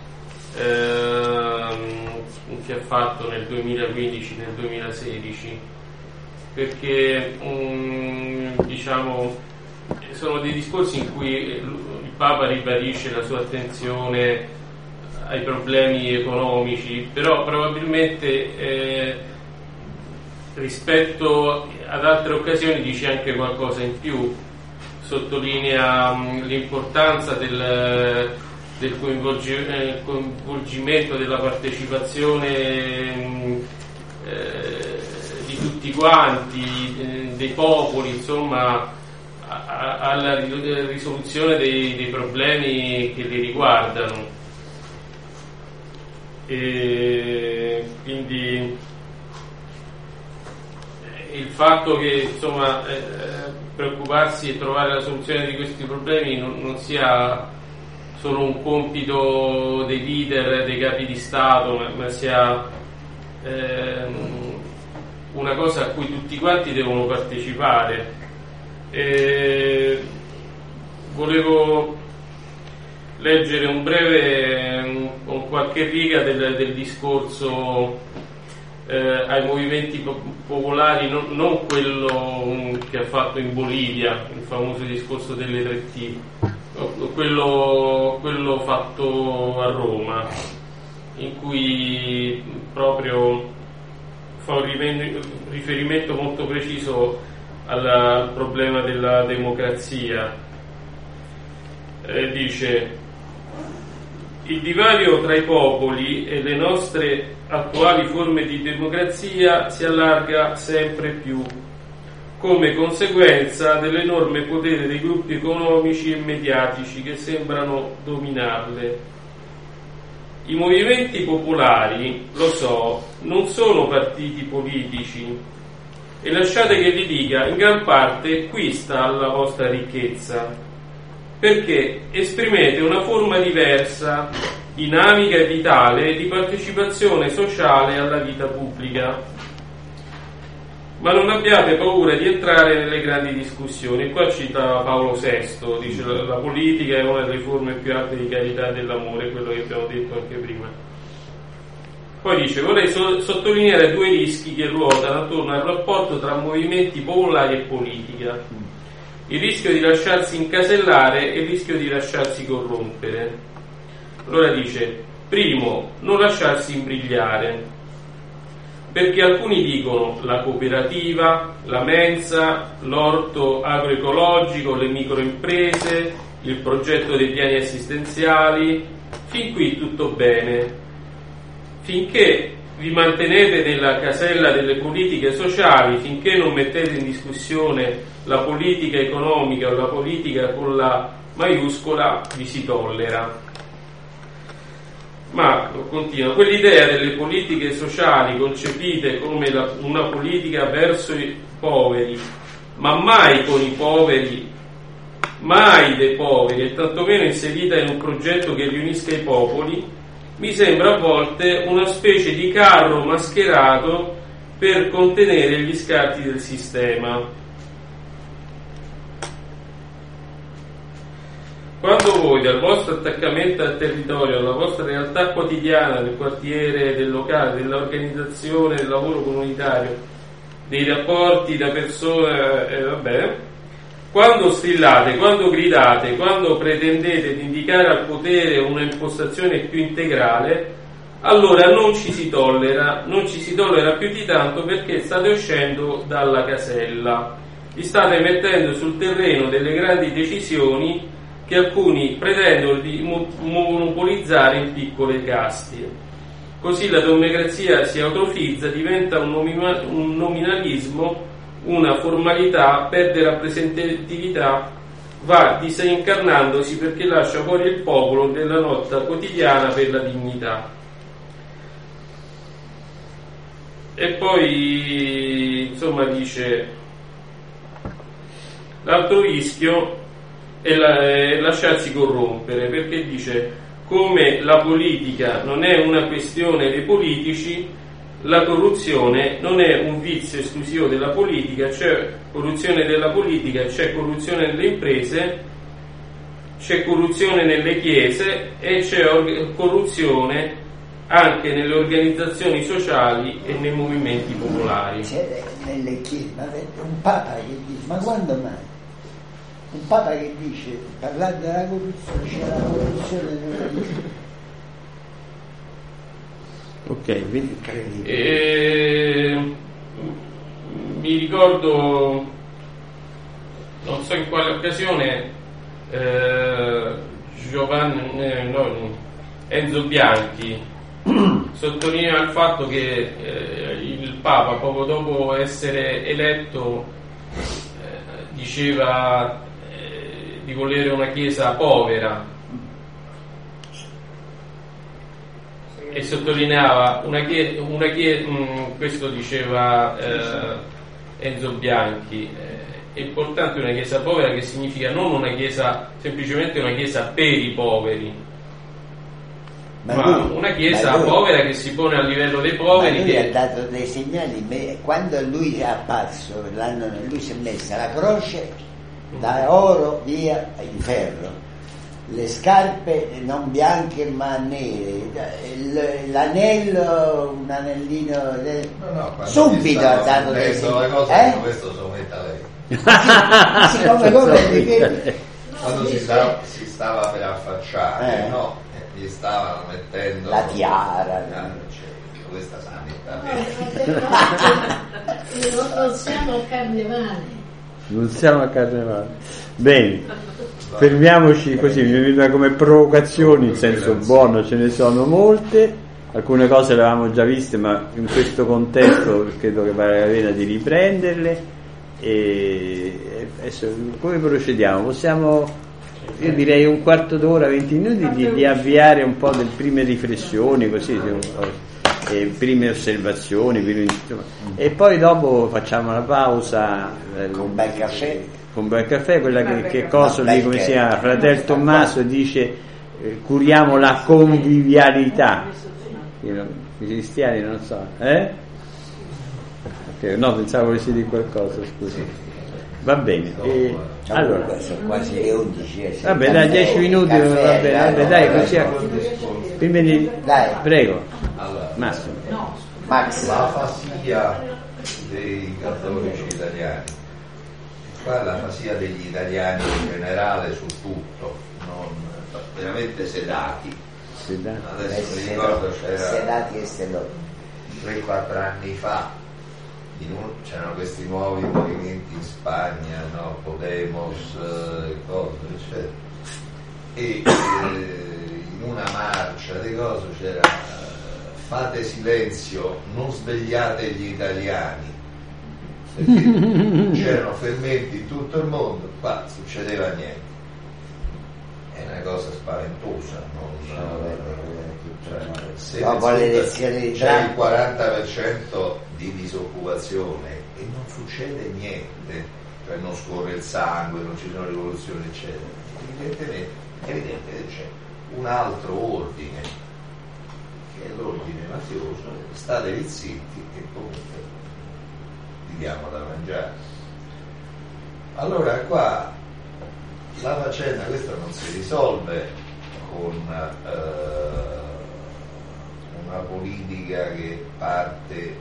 che ha fatto nel 2015, nel 2016, perché diciamo sono dei discorsi in cui il Papa ribadisce la sua attenzione ai problemi economici, però probabilmente rispetto ad altre occasioni dice anche qualcosa in più, sottolinea l'importanza del coinvolgimento, della partecipazione di tutti quanti, dei popoli, insomma, alla risoluzione dei problemi che li riguardano. E quindi il fatto che insomma preoccuparsi e trovare la soluzione di questi problemi non sia solo un compito dei leader, dei capi di Stato, ma sia una cosa a cui tutti quanti devono partecipare. Volevo leggere con qualche riga del discorso ai movimenti popolari, non quello che ha fatto in Bolivia, il famoso discorso delle 3T, quello fatto a Roma, in cui proprio fa un riferimento molto preciso al problema della democrazia. Dice: il divario tra i popoli e le nostre attuali forme di democrazia si allarga sempre più, come conseguenza dell'enorme potere dei gruppi economici e mediatici che sembrano dominarle. I movimenti popolari, lo so, non sono partiti politici, e lasciate che vi dica, in gran parte qui sta la vostra ricchezza, perché esprimete una forma diversa, dinamica e vitale di partecipazione sociale alla vita pubblica. Ma non abbiate paura di entrare nelle grandi discussioni. Qua cita Paolo VI, dice la politica è una delle forme più alte di carità e dell'amore, quello che abbiamo detto anche prima. Poi dice: vorrei sottolineare 2 rischi che ruotano attorno al rapporto tra movimenti popolari e politica. Il rischio di lasciarsi incasellare e il rischio di lasciarsi corrompere. Allora dice: primo, non lasciarsi imbrigliare. perché alcuni dicono la cooperativa, la mensa, l'orto agroecologico, le microimprese, il progetto dei piani assistenziali. Fin qui tutto bene, finché vi mantenete nella casella delle politiche sociali, finché non mettete in discussione la politica economica o la politica con la maiuscola, vi si tollera. Ma, continuo, quell'idea delle politiche sociali concepite come una politica verso i poveri, ma mai con i poveri, mai dei poveri, e tantomeno inserita in un progetto che riunisca i popoli, mi sembra a volte una specie di carro mascherato per contenere gli scarti del sistema. Quando voi, dal vostro attaccamento al territorio, alla vostra realtà quotidiana, del quartiere, del locale, dell'organizzazione, del lavoro comunitario, dei rapporti da persone, quando strillate, quando gridate, quando pretendete di indicare al potere una impostazione più integrale, allora non ci si tollera più di tanto, perché state uscendo dalla casella, vi state mettendo sul terreno delle grandi decisioni che alcuni pretendono di monopolizzare in piccole caste. Così la democrazia si atrofizza, diventa un nominalismo, una formalità, perde rappresentatività, va disincarnandosi perché lascia fuori il popolo della lotta quotidiana per la dignità. E poi, insomma, dice: l'altro rischio è lasciarsi corrompere, perché dice: come la politica non è una questione dei politici, la corruzione non è un vizio esclusivo della politica. C'è corruzione della politica, c'è corruzione nelle imprese, c'è corruzione nelle chiese e c'è corruzione anche nelle organizzazioni sociali e nei movimenti popolari. C'è nelle chiese, un papa che dice: ma quando mai? Un papa che dice, parlando della corruzione, c'è la corruzione nella chiesa. Ok, mi ricordo, non so in quale occasione, Enzo Bianchi sottolineava il fatto che il Papa, poco dopo essere eletto, diceva di volere una chiesa povera, e sottolineava questo diceva Enzo Bianchi, è importante una chiesa povera, che significa non una chiesa, semplicemente una chiesa per i poveri, ma una chiesa povera che si pone a livello dei poveri. Ma lui ha dato dei segnali. Quando lui è apparso, lui si è messa la croce da oro via in ferro, le scarpe non bianche ma nere, l'anello, un anellino subito ha dato dei segnali. Questo lo metta lei. Quando si stava per affacciare, no? Gli stavano mettendo la tiara, questa sanità. Non siamo a Carnevale. Non siamo a Carnevale. Bene, fermiamoci così, mi viene come provocazioni, in senso buono, ce ne sono molte, alcune cose le avevamo già viste, ma in questo contesto credo che vale la pena di riprenderle. E adesso come procediamo? Possiamo, io direi un quarto d'ora, 20 minuti di avviare un po' delle prime riflessioni, così, prime osservazioni, e poi dopo facciamo la pausa con bel caffè. Con bel caffè, quella che cosa lì, come si chiama? Fratel Tommaso dice curiamo la convivialità. I cristiani non so, no, pensavo che si di qualcosa, scusi. Va bene, allora sono quasi le 11. Vabbè, dai, 10 minuti, vabbè, dai, così prego. Allora, Massimo. Max. La fasia dei cattolici italiani, qua la fasia degli italiani in generale su tutto, non veramente sedati. Adesso mi ricordo c'era sedati e sedati. 3-4 anni fa c'erano questi nuovi movimenti in Spagna, no? Podemos, cose, eccetera, e in una marcia di cose c'era fate silenzio, non svegliate gli italiani, perché c'erano fermenti in tutto il mondo, qua succedeva niente. È una cosa spaventosa, se dopo le elezioni di c'è il Trump 40% di disoccupazione e non succede niente, cioè non scorre il sangue, non ci sono rivoluzioni, eccetera, è evidente che c'è un altro ordine, che è l'ordine mafioso. State zitti e comunque vi diamo da mangiare. Allora qua la faccenda questa non si risolve con una politica che parte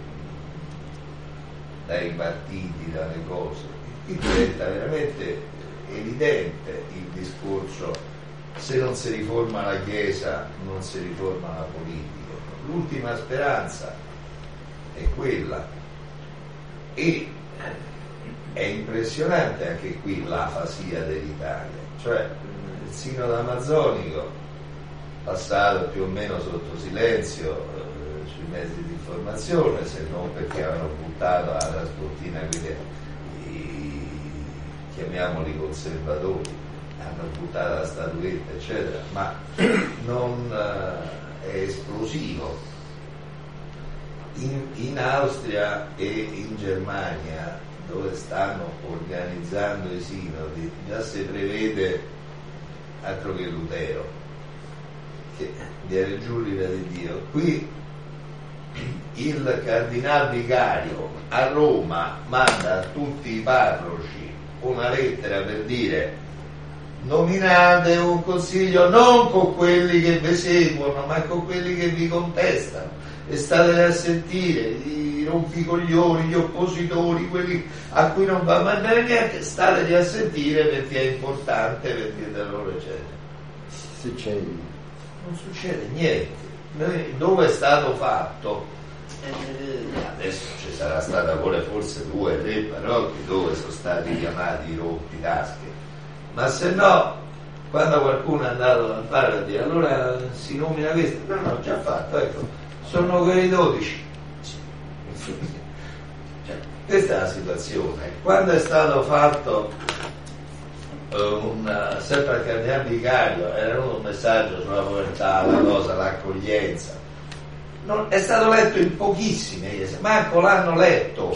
dai partiti, dalle cose. Qui diventa veramente evidente il discorso: se non si riforma la Chiesa non si riforma la politica. L'ultima speranza è quella, e è impressionante anche qui l'afasia dell'Italia, cioè il sinodo amazzonico passato più o meno sotto silenzio sui mezzi di informazione, se non perché avevano buttato alla sportina chiamiamoli conservatori, hanno buttato la statuetta eccetera, ma non è esplosivo. In Austria e in Germania, dove stanno organizzando i sinodi, già si prevede, altro che Lutero, che viene giù l'ira di Dio. Qui il cardinal vicario a Roma manda a tutti i parroci una lettera per dire: nominate un consiglio non con quelli che vi seguono, ma con quelli che vi contestano, e state a sentire i rompicoglioni, gli oppositori, quelli a cui non va mai bene niente, state a sentire perché è importante, perché da loro eccetera. Non succede niente. Dove è stato fatto? Adesso ci sarà stata forse 2 o 3 parrocchie dove sono stati chiamati i rompitasche, ma se no, quando qualcuno è andato a fare a dire allora si nomina questo, no, già fatto, ecco, sono quei 12. Cioè, questa è la situazione. Quando è stato fatto sempre al cardinale vicario era un messaggio sulla povertà, la cosa, l'accoglienza, è stato letto in pochissime chiese, manco l'hanno letto.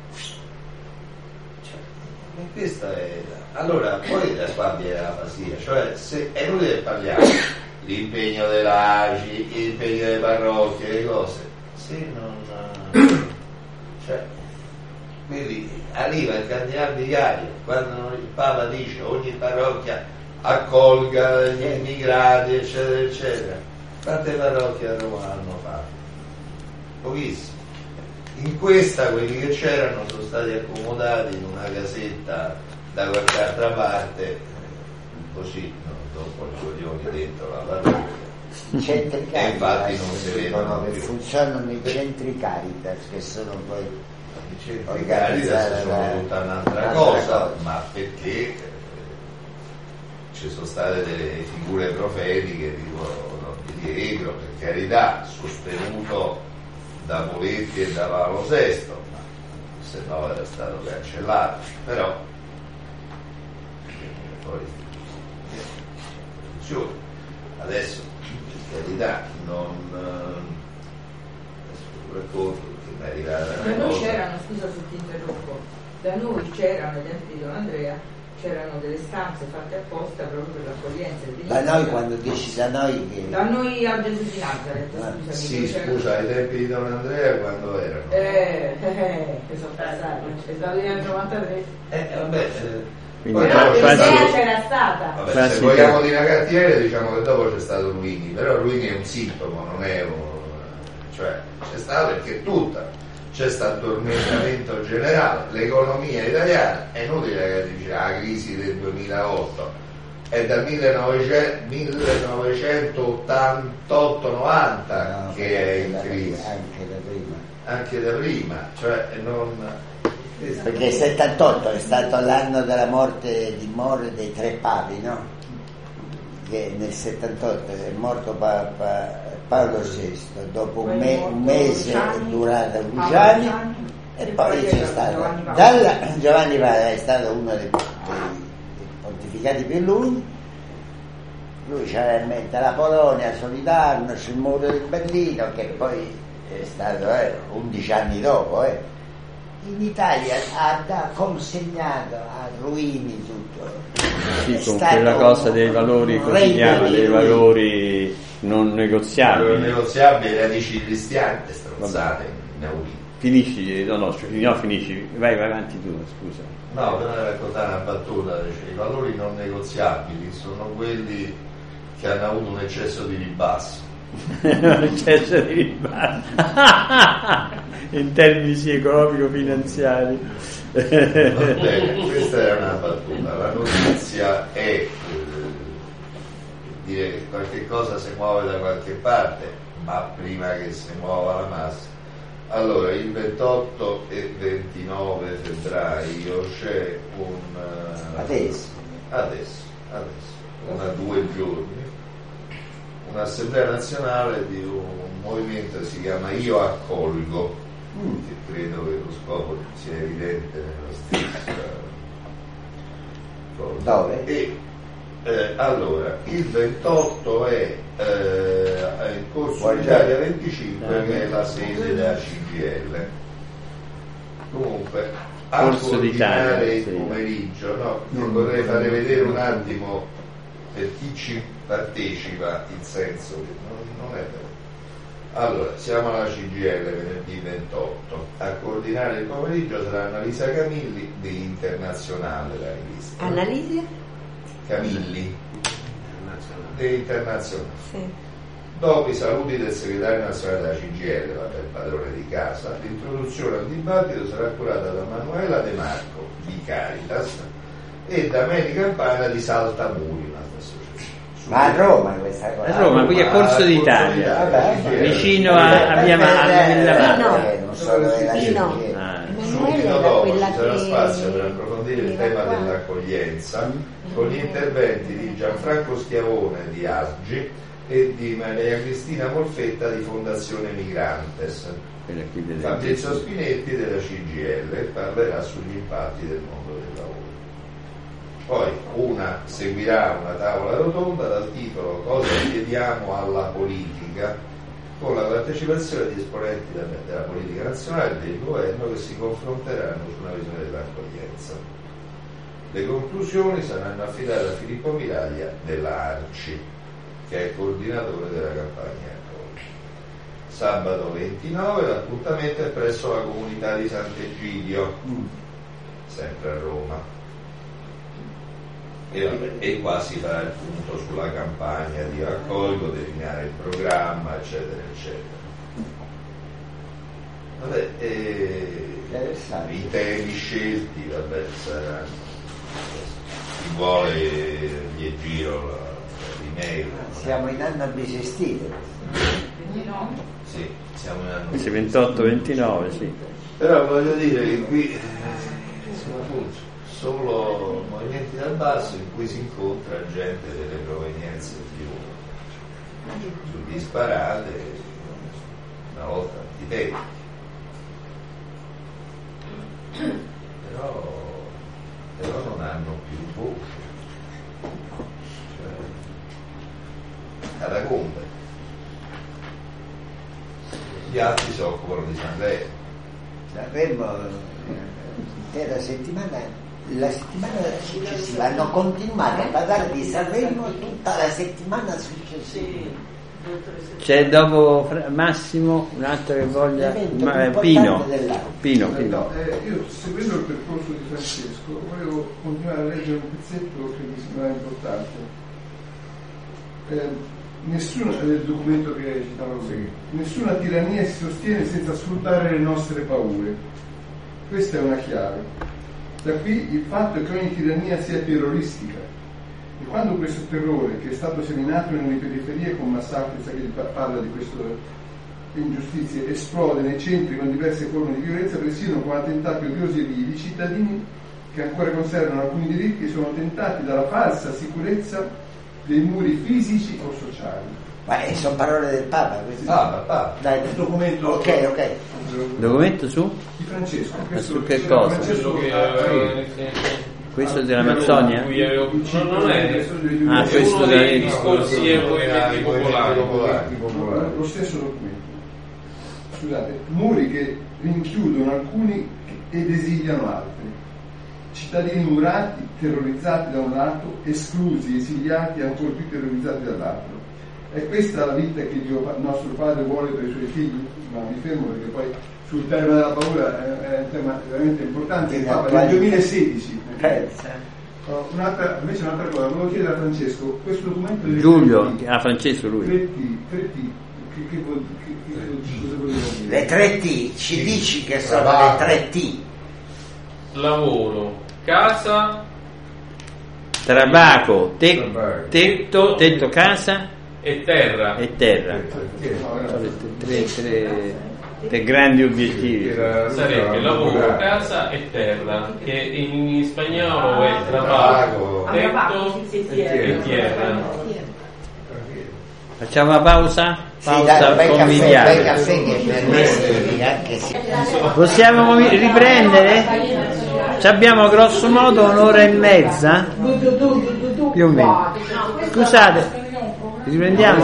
Cioè, questa è allora poi da qua viene la fasia, cioè se è inutile che parliamo l'impegno dei laici, l'impegno delle parrocchie, le cose, se non cioè, quindi arriva il cardinale vicario quando il Papa dice ogni parrocchia accolga gli immigrati eccetera eccetera. Quante parrocchie a Roma hanno fatto? Pochissime. In questa quelli che c'erano sono stati accomodati in una casetta da qualche altra parte, così, no, dopo i coglioni dentro la parrocchia. Centri E infatti non si vedono che più. funzionano i centri Caritas, che sono poi I centri Caritas sono tutta un'altra cosa, ma perché ci sono state delle figure profetiche tipo Don Pietro, per carità, sostenuto da Poletti e da Paolo VI, ma se no era stato cancellato, però poi funziona. Adesso per carità non racconto che mi è arrivata Da una noi cosa. c'erano, scusa se ti interrompo, da noi c'erano, agli tempi di Don Andrea, c'erano delle stanze fatte apposta proprio per l'accoglienza. da noi, quando dici da noi che Da noi a Gesù di Nazareth, scusami. Sì, c'erano- scusa, ai tempi di Don Andrea quando erano? che sono passati, è stato nel 93. Vabbè, Quindi poi Però dopo c'è infatti- stato- l'idea c'era stata. Vabbè, Infatti- se vogliamo dire una cattiveria diciamo che dopo c'è stato Luini, però Luini è un sintomo, non è cioè c'è stato perché c'è stato un tormentamento generale, l'economia italiana è inutile che dice la crisi del 2008, è dal 1988-90 che è in crisi, anche da prima, cioè non... Perché il 78 è stato l'anno della morte di Moro dei tre papi, no? Che nel 78 è morto Paolo VI, dopo un mese è durata Luciani, e poi c'è stato Giovanni Padre, è stato uno dei pontificati più lunghi. Lui c'aveva in mente la Polonia, Solidarno, il muro di Berlino, che poi è stato 11 anni dopo. In Italia ha consegnato a Ruini tutto. Sì, con quella cosa dei valori, così chiama, dei valori non negoziabili. Non negoziabili, radici cristiane, stronzate, Finisci, no, finisci, vai avanti tu, scusa. No, per raccontare una battuta, i valori non negoziabili sono quelli che hanno avuto un eccesso di ribasso. Eccesso di ribasso in termini economico-finanziari. Va bene, questa era una battuta. La notizia è dire che qualche cosa si muove da qualche parte, ma prima che si muova la massa. Allora, il 28 e 29 febbraio c'è adesso, una 2 giorni, un'assemblea nazionale di un movimento che si chiama Io Accolgo, che credo che lo scopo sia evidente nella stessa cosa. Dove? E allora, il 28 è in corso Italia 25, che è la sede della CGIL. Comunque, a coordinare il pomeriggio, no? Vorrei fare vedere un attimo per chi ci partecipa il senso che non è vero. Allora, siamo alla CGIL venerdì 28, a coordinare il pomeriggio sarà Annalisa Camilli di Internazionale, la rivista. Annalisa Camilli di Internazionale. Sì. Dopo i saluti del segretario nazionale della CGIL, il padrone di casa, l'introduzione al dibattito sarà curata da Manuela De Marco di Caritas e da Meni Campana di Saltamuri, un'altra associazione. Ma a Roma questa cosa? A Roma, qui a Corso d'Italia, vicino a Via Marte. Non solo della CGIL. Subito dopo ci sarà spazio per approfondire il tema dell'accoglienza con gli interventi di Gianfranco Schiavone di ASGI e di Maria Cristina Molfetta di Fondazione Migrantes. Fabrizio Spinetti della CGIL parlerà sugli impatti del mondo del lavoro. Poi seguirà una tavola rotonda dal titolo Cosa chiediamo alla politica, con la partecipazione di esponenti della politica nazionale e del governo che si confronteranno sulla visione dell'accoglienza. Le conclusioni saranno affidate a Filippo Miraglia della ARCI, che è il coordinatore della campagna Accolgo. Sabato 29 l'appuntamento è presso la comunità di Sant'Egidio, sempre a Roma. E qua si farà il punto sulla campagna di Accolgo, delineare il programma, eccetera, eccetera. Vabbè, i temi scelti, vabbè, saranno. Chi vuole gli giro l'email. Siamo in anno bisestile. Sì, siamo in anno 28-29, sì. Però voglio dire che qui solo movimenti dal basso in cui si incontra gente delle provenienze più disparate, una volta antitetiche. Però non hanno più voce, cioè catacombe. Gli altri si occupano di Sanremo. Intera settimana. La settimana successiva hanno continuato a parlare di Sanremo tutta la settimana successiva. C'è dopo Massimo un altro che voglia Pino. Io seguendo il percorso di Francesco volevo continuare a leggere un pezzetto che mi sembrava importante. Del documento che citava qui. Nessuna tirannia si sostiene senza sfruttare le nostre paure. Questa è una chiave. Da qui il fatto che ogni tirannia sia terroristica. E quando questo terrore, che è stato seminato nelle periferie con massacri, sa che parla di queste ingiustizie, esplode nei centri con diverse forme di violenza, persino con attentati odiosi e vivi, i cittadini che ancora conservano alcuni diritti sono tentati dalla falsa sicurezza dei muri fisici o sociali. Ma sono parole del Papa queste? Papa. Dai, il documento. Ok. Documento su? Di Francesco. Su che cosa? Francesco, Questo dell'Amazzonia? Non è questo uno dei dei discorsi e movimenti popolari. Lo stesso documento. Scusate, muri che rinchiudono alcuni ed esiliano altri. Cittadini murati, terrorizzati da un lato, esclusi, esiliati e ancora più terrorizzati dall'altro. È questa la vita che Dio, nostro Padre, vuole per i suoi figli? Ma mi fermo perché poi sul tema della paura è un tema veramente importante. Il Papa nel 2016. Invece un'altra cosa, volevo chiedere a Francesco, questo documento delle Giulio, Francesco lui. 3T, che cosa vuol dire? Le 3T, ci dici che sono le 3T? Lavoro, casa, Trabaco, tetto, casa e terra. e terra. Tre grandi obiettivi. Sarebbe lavoro, casa e terra, che in spagnolo è trabajo, tetto e tierra. Facciamo una pausa? Sì, dai, bel conviviale. caffè che per me significa che si... Possiamo riprendere? Ci abbiamo grosso modo un'ora e mezza? Più o meno. Scusate, riprendiamo?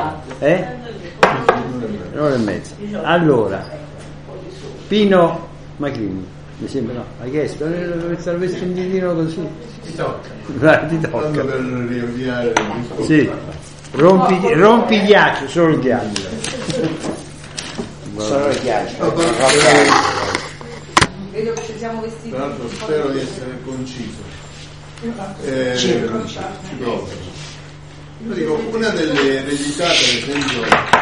Un'ora e mezza. Allora, Pino Macchini, mi sembra no, hai chiesto? Questo vestitino così? Ti tocca. Ti tocca. Tanto per riavviare il discorso. Sì. Rompi ghiaccio, solo il ghiaccio. Solo il ghiaccio. Vedo che ci siamo vestiti. Tra l'altro spero di essere conciso. Ci provo. Io dico, una delle eredità, per esempio,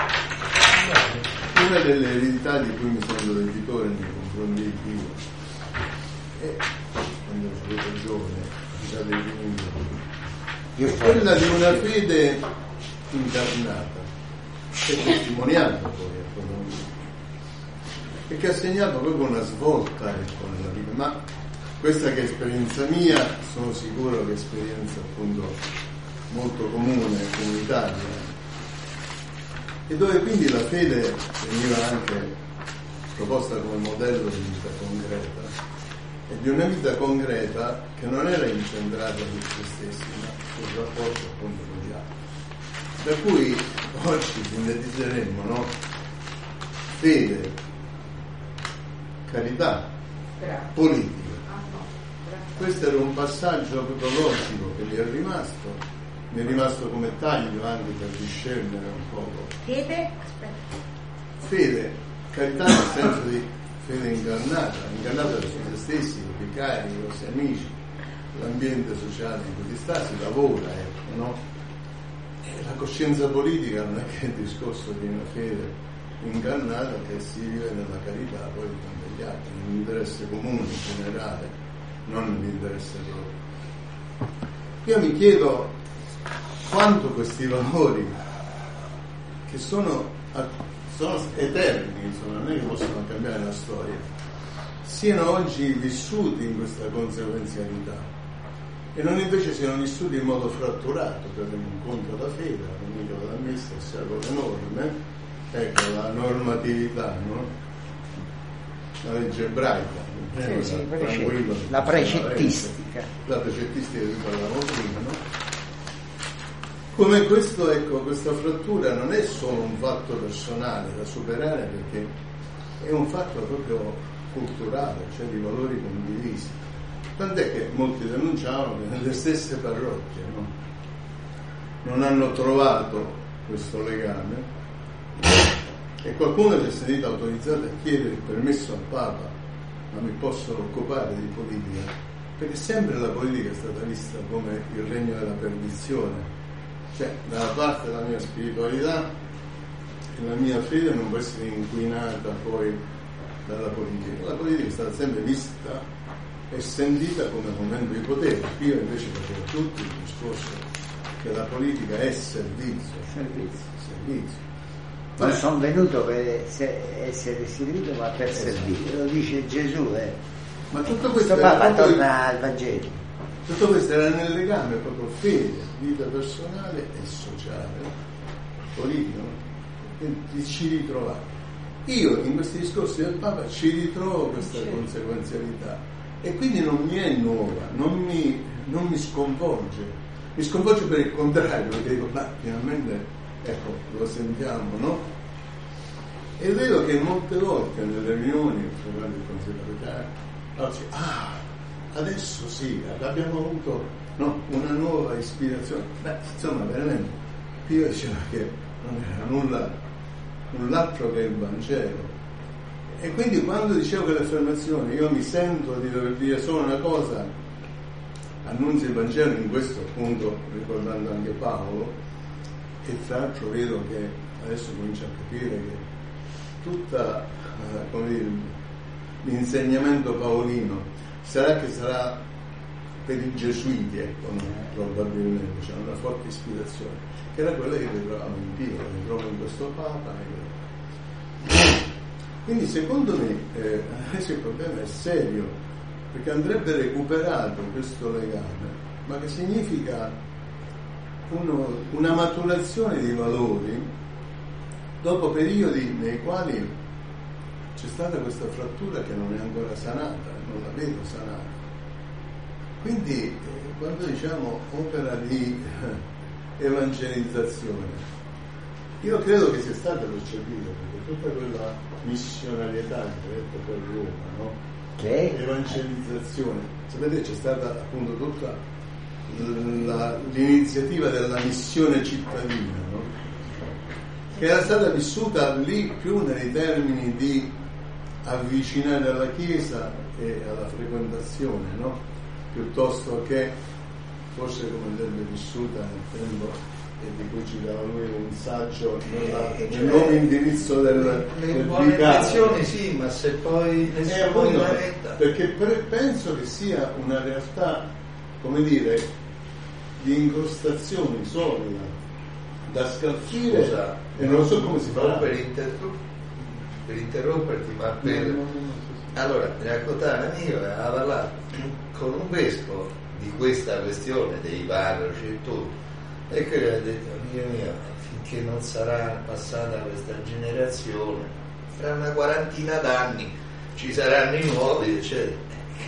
una delle eredità di cui mi sento debitore nei confronti di Dio è, quando ero giovane, è quella di una fede incarnata e testimoniata poi e che ha segnato proprio una svolta nella vita. Ma questa che è esperienza mia, sono sicuro che è esperienza appunto molto comune, comunitaria, e dove quindi la fede veniva anche proposta come modello di vita concreta, e di una vita concreta che non era incentrata su se stessi, ma sul rapporto appunto con gli altri. Da cui oggi sintetizzeremmo, no? Fede, carità, politica. Questo era un passaggio proprio logico che mi è rimasto come taglio anche per discernere un poco. Fede, carità nel senso di fede incarnata su se stessi, i cari, i nostri amici, l'ambiente sociale in cui si sta, si lavora, ecco, no? E la coscienza politica non è che è il discorso di una fede incarnata che si vive nella carità poi con gli altri, nell'interesse comune, generale, non nell'interesse proprio. Io mi chiedo quanto questi valori, che sono eterni, insomma, non è che possono cambiare la storia, siano oggi vissuti in questa conseguenzialità e non invece siano vissuti in modo fratturato, per l'incontro alla fede, l'amico della messa, sia con le norme, ecco la normatività, no? La legge ebraica, la precettistica. La precettistica di cui parlavamo prima, no? Come questo, ecco, questa frattura non è solo un fatto personale da superare, perché è un fatto proprio culturale, cioè di valori condivisi. Tant'è che molti denunciavano che nelle stesse parrocchie, no? Non hanno trovato questo legame e qualcuno si è sentito autorizzato a chiedere il permesso al Papa, ma mi posso occupare di politica? Perché sempre la politica è stata vista come il regno della perdizione. Cioè, da una parte la mia spiritualità e la mia fede non può essere inquinata poi dalla politica. La politica è stata sempre vista è sentita come momento di potere. Io invece facevo tutto il discorso che la politica è servizio. Non sono venuto per essere servito, ma per servire. Lo dice Gesù. Ma tutto questo Papa torna al Vangelo. Tutto questo era nel legame proprio fede, vita personale e sociale, politico, e ci ritrovavo. Io in questi discorsi del Papa ci ritrovo questa conseguenzialità e quindi non mi è nuova, non mi sconvolge. Mi sconvolge per il contrario, perché dico, ma finalmente, ecco, lo sentiamo, no? E vedo che molte volte nelle riunioni, trovate il consiglio adesso sì, abbiamo avuto una nuova ispirazione. Insomma, veramente, Pio diceva che non era null'altro che il Vangelo. E quindi quando dicevo che l'affermazione, io mi sento di dover dire solo una cosa, annunzio il Vangelo, in questo appunto ricordando anche Paolo, e tra l'altro vedo che adesso comincio a capire che tutta l'insegnamento paolino sarà per i gesuiti, ecco, no? Probabilmente c'è una forte ispirazione, che era quella che ritrovavo in Pio, che ritrovo in questo Papa. Quindi secondo me adesso il problema è serio, perché andrebbe recuperato questo legame, ma che significa una maturazione di valori dopo periodi nei quali c'è stata questa frattura che non è ancora sanata, non la vedo sanata. Quindi quando diciamo opera di evangelizzazione, io credo che sia stata percepita, perché tutta quella missionarietà che ho detto per Roma, no? Che? Evangelizzazione, sapete, c'è stata appunto tutta l'iniziativa della missione cittadina, no? Che era stata vissuta lì più nei termini di avvicinare alla Chiesa e alla frequentazione, no? Piuttosto che forse come andrebbe vissuta nel tempo e di cui ci dava lui un saggio nel nuovo indirizzo del vicario. Sì, ma se poi perché penso che sia una realtà, come dire, di incrostazione solida da scalfire. Scusa, e non so come si fa per interromperti, ma allora raccontare io aveva parlato con un vescovo di questa questione dei parroci e tutto, e quello ha detto, amico mio, finché non sarà passata questa generazione, fra una quarantina d'anni ci saranno i nuovi, eccetera.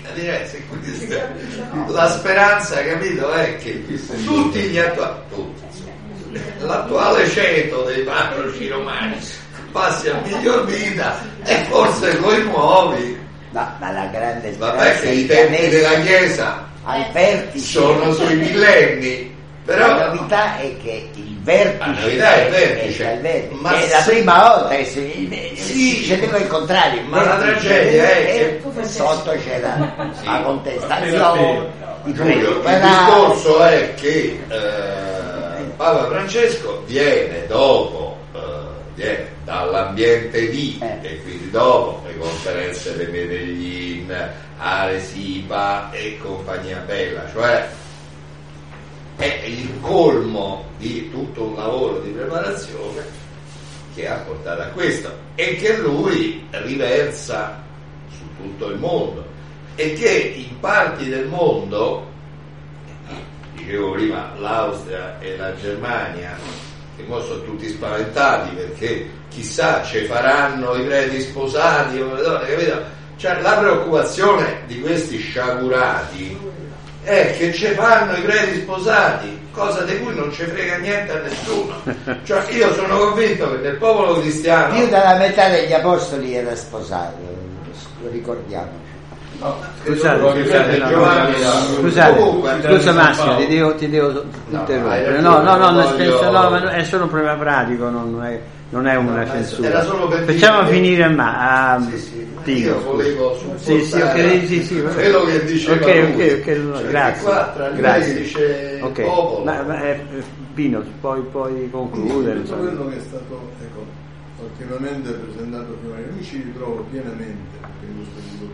La speranza, capito, è che tutti gli l'attuale ceto dei parroci romani passi a miglior vita e forse con i nuovi. Ma la grande vabbè, che i tempi della Chiesa sono sui millenni, però la novità è che il vertice è il vertice, ma è la prima volta che succedeva il contrario. Ma la tragedia è che sotto c'era la contestazione. Il discorso è che Papa Francesco viene dall'ambiente e quindi dopo le conferenze di Medellin, Arequipa e compagnia bella, cioè è il colmo di tutto un lavoro di preparazione che ha portato a questo e che lui riversa su tutto il mondo e che in parti del mondo, dicevo prima, l'Austria e la Germania, che ora sono tutti spaventati perché chissà ci faranno i preti sposati come le donne, capito? Cioè la preoccupazione di questi sciagurati è che ci fanno i preti sposati, cosa di cui non ci frega niente a nessuno. Cioè io sono convinto che nel popolo cristiano più della metà degli apostoli era sposato, lo ricordiamo. Scusate, scusa Massimo, ti devo interrompere. No, è solo un problema pratico, non è una censura. Facciamo finire a Io volevo sì, quello che diceva ok, grazie. Dice ok, ma Pino, puoi concludere. Tutto quello che è stato ultimamente presentato prima, io mi ci ritrovo pienamente in questo libro.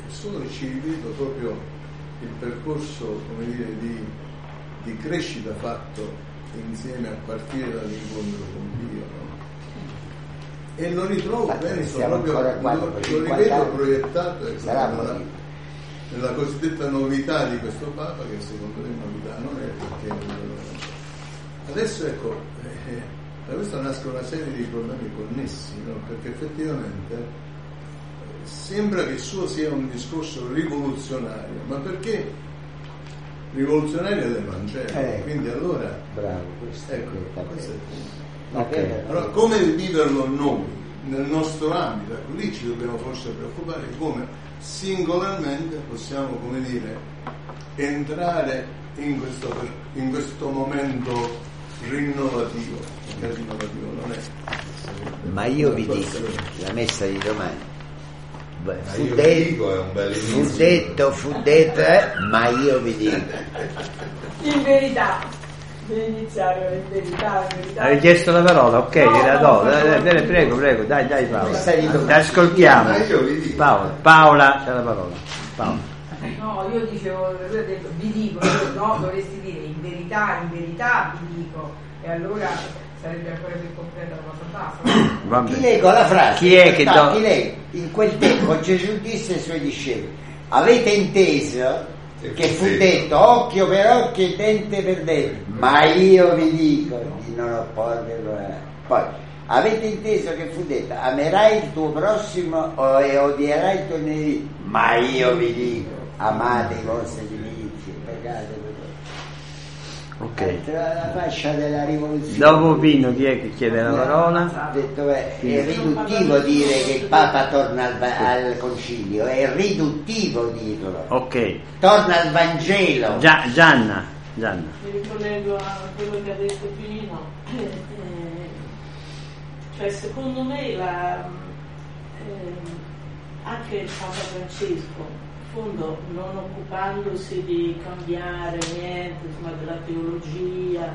solo ci rivedo proprio il percorso, come dire, di crescita fatto insieme a partire dall'incontro con Dio, no? E lo ritrovo bene, lo rivedo proiettato nella cosiddetta novità di questo Papa, che secondo me novità non è, perché adesso ecco, da questo nascono una serie di problemi connessi, no? Perché effettivamente sembra che il suo sia un discorso rivoluzionario, ma perché rivoluzionario del Vangelo? Quindi allora bravo, questo è il punto. Okay. Allora come viverlo noi nel nostro ambito? Ecco, lì ci dobbiamo forse preoccupare come singolarmente possiamo, come dire, entrare in questo momento rinnovativo, che rinnovativo non è. Ma io vi dico, la messa di domani fu detto, ma io vi dico, in verità deve iniziare in verità. Hai chiesto la parola, ok, gliela do. Prego, dai Paola. Ti ascoltiamo. Paola, c'è la parola. Paola. No, io dicevo, lui ha detto vi dico, no, dovresti dire in verità vi dico, e allora sarebbe ancora più completa la cosa bassa. Ti leggo la frase. Chi è che ti leggo. In quel tempo Gesù disse ai suoi discepoli: avete inteso che fu detto occhio per occhio e dente per dente, ma io vi dico di non opporre. Poi avete inteso che fu detto amerai il tuo prossimo e odierai il tuo nemico, ma io vi dico amate i vostri nemici, pregate. Ok. La fascia della rivoluzione. Dopo Pino, chi è che chiede la parola? Ha detto è riduttivo dire che il Papa torna al concilio, è riduttivo dirlo. Ok. Torna al Vangelo. Gianna. Mi ricollego a quello che ha detto Pino. Cioè, secondo me anche il Papa Francesco, fondo, non occupandosi di cambiare niente, insomma, della teologia,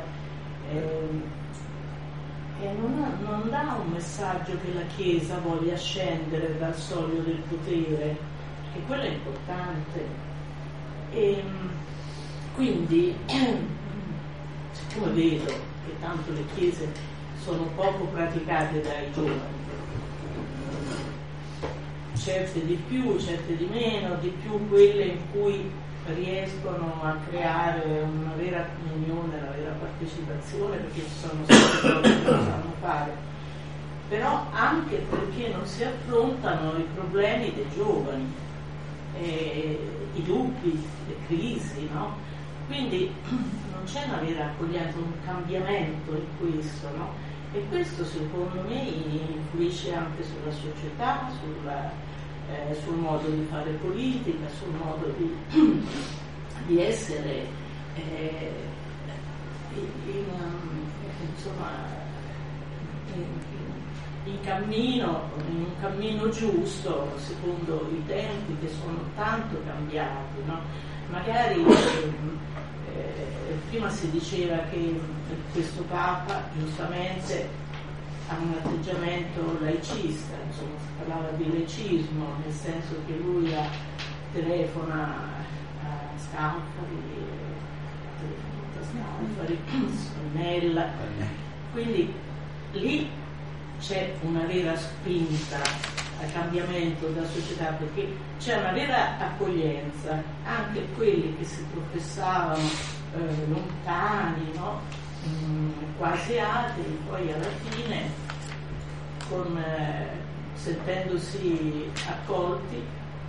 non dà un messaggio che la Chiesa voglia scendere dal soglio del potere, perché quello è importante. E quindi, siccome vedo che tanto le chiese sono poco praticate dai giovani, certe di più, certe di meno, di più quelle in cui riescono a creare una vera comunione, una vera partecipazione, perché ci sono sempre cose che non sanno fare, però anche perché non si affrontano i problemi dei giovani, i dubbi, le crisi, no? Quindi non c'è una vera accoglienza, un cambiamento in questo, no? E questo secondo me influisce anche sulla società, sul modo di fare politica, sul modo di essere in un cammino giusto secondo i tempi che sono tanto cambiati, no? Magari prima si diceva che questo Papa giustamente ha un atteggiamento laicista, insomma si parlava di laicismo, nel senso che lui telefona a Scalfari, Sonnella, quindi lì c'è una vera spinta al cambiamento della società, perché c'è una vera accoglienza, anche quelli che si professavano lontani, no? Quasi atei, poi alla fine sentendosi accolti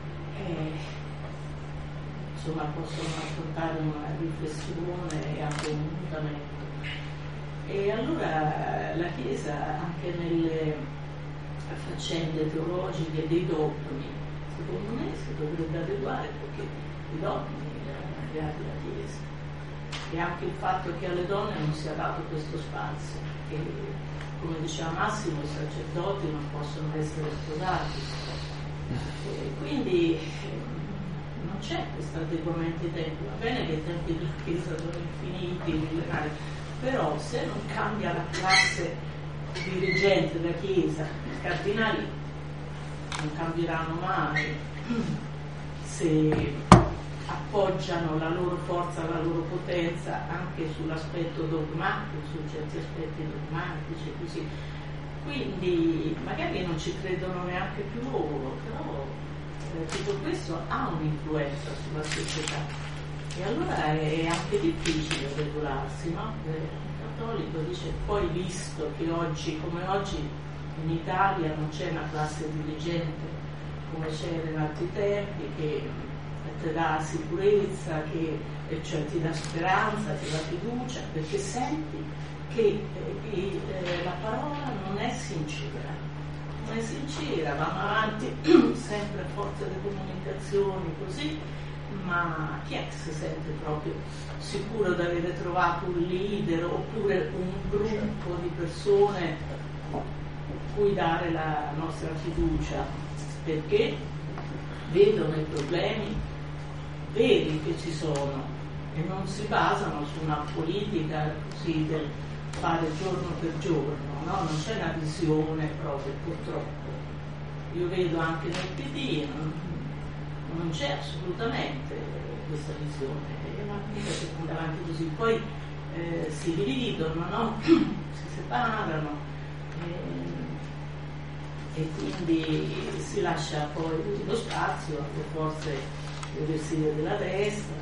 insomma possono affrontare una riflessione e anche un mutamento. E allora la Chiesa anche nelle faccende teologiche dei dogmi, secondo me si dovrebbe adeguare, perché i dogmi erano creati da Chiesa, e anche il fatto che alle donne non sia dato questo spazio, che come diceva Massimo i sacerdoti non possono essere sposati, quindi non c'è questo adeguamento ai tempi. Va bene che i tempi della Chiesa sono infiniti, millenari, però se non cambia la classe dirigente della Chiesa, i cardinali non cambieranno mai, se appoggiano la loro forza, la loro potenza anche sull'aspetto dogmatico, su certi aspetti dogmatici, così. Quindi magari non ci credono neanche più loro, però tutto questo ha un'influenza sulla società e allora è anche difficile regolarsi, no? Il cattolico dice, poi visto che oggi, come oggi in Italia non c'è una classe dirigente come c'era in altri tempi, che ti dà sicurezza, cioè ti dà speranza, ti dà fiducia, perché senti che la parola non è sincera, vanno avanti sempre a forza di comunicazioni così, ma chi è che si sente proprio sicuro di avere trovato un leader oppure un gruppo di persone cui dare la nostra fiducia, perché vedono i problemi veri che ci sono e non si basano su una politica così del fare giorno per giorno, no? Non c'è una visione proprio, purtroppo. Io vedo anche nel PD non c'è assolutamente questa visione, è una vita che va avanti così, poi si dividono, no? Si separano e quindi si lascia poi lo spazio alle forze eversive della destra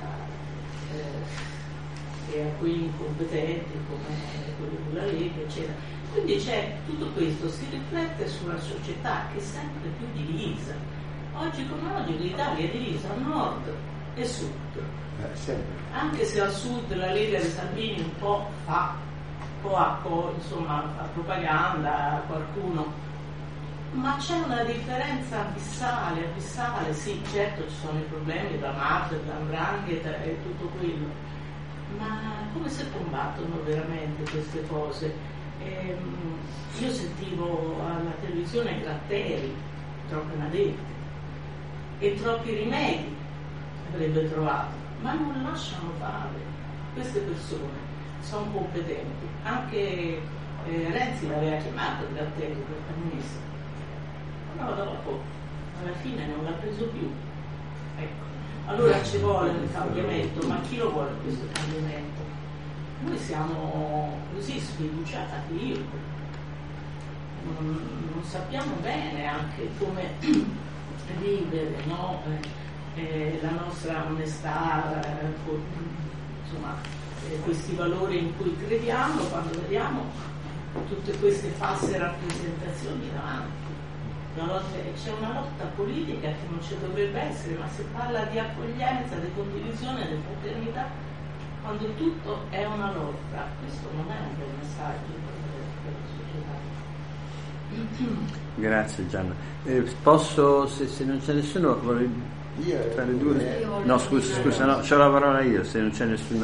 e a quelli incompetenti come quelli della Lega, eccetera. Quindi c'è tutto questo, si riflette sulla società che è sempre più divisa. Oggi come oggi l'Italia è divisa a nord e sud, anche se al sud la Lega di Salvini un po' fa propaganda a qualcuno, ma c'è una differenza abissale, sì, certo ci sono i problemi della mafia, della 'ndrangheta e tutto quello, ma come si combattono veramente queste cose? Io sentivo alla televisione Gratteri, troppo inadetti e troppi rimedi avrebbe trovato, ma non lasciano fare. Queste persone sono competenti, anche Renzi l'aveva chiamato Gratteri per ministro, però dopo alla fine non l'ha preso più. Ecco. Allora ci vuole un cambiamento, ma chi lo vuole questo cambiamento? Noi siamo così sfiduciati, non sappiamo bene anche come vivere, no? La nostra onestà, insomma, questi valori in cui crediamo quando vediamo tutte queste false rappresentazioni davanti. C'è una lotta politica che non ci dovrebbe essere, ma si parla di accoglienza, di condivisione, di fraternità, quando tutto è una lotta. Questo non è un bel messaggio per la società. Grazie Gianna. Posso, se non c'è nessuno, vorrei fare due? No, scusa, no, c'ho la parola io, se non c'è nessuno.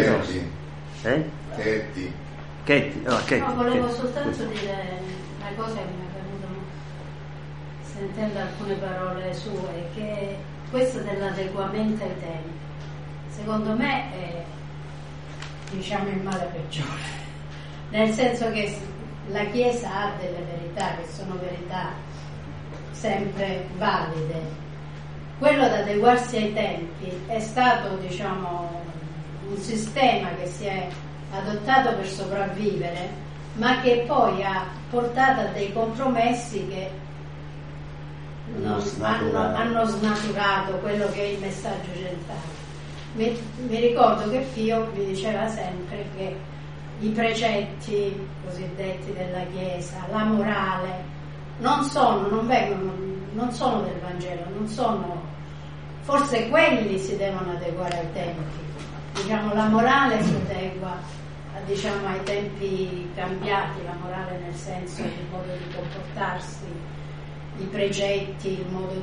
Chetti. No, volevo soltanto dire una cosa che mi è venuta sentendo alcune parole sue, che questo dell'adeguamento ai tempi, secondo me è, diciamo, il male peggiore, nel senso che la Chiesa ha delle verità che sono verità sempre valide. Quello da adeguarsi ai tempi è stato, diciamo, un sistema che si è adottato per sopravvivere, ma che poi ha portato a dei compromessi che hanno snaturato quello che è il messaggio centrale. Mi ricordo che Pio mi diceva sempre che i precetti cosiddetti della Chiesa, la morale, non sono del Vangelo, non sono, forse quelli si devono adeguare ai tempi. Diciamo, la morale si adegua, diciamo, ai tempi cambiati, la morale nel senso del modo di comportarsi, i precetti, il modo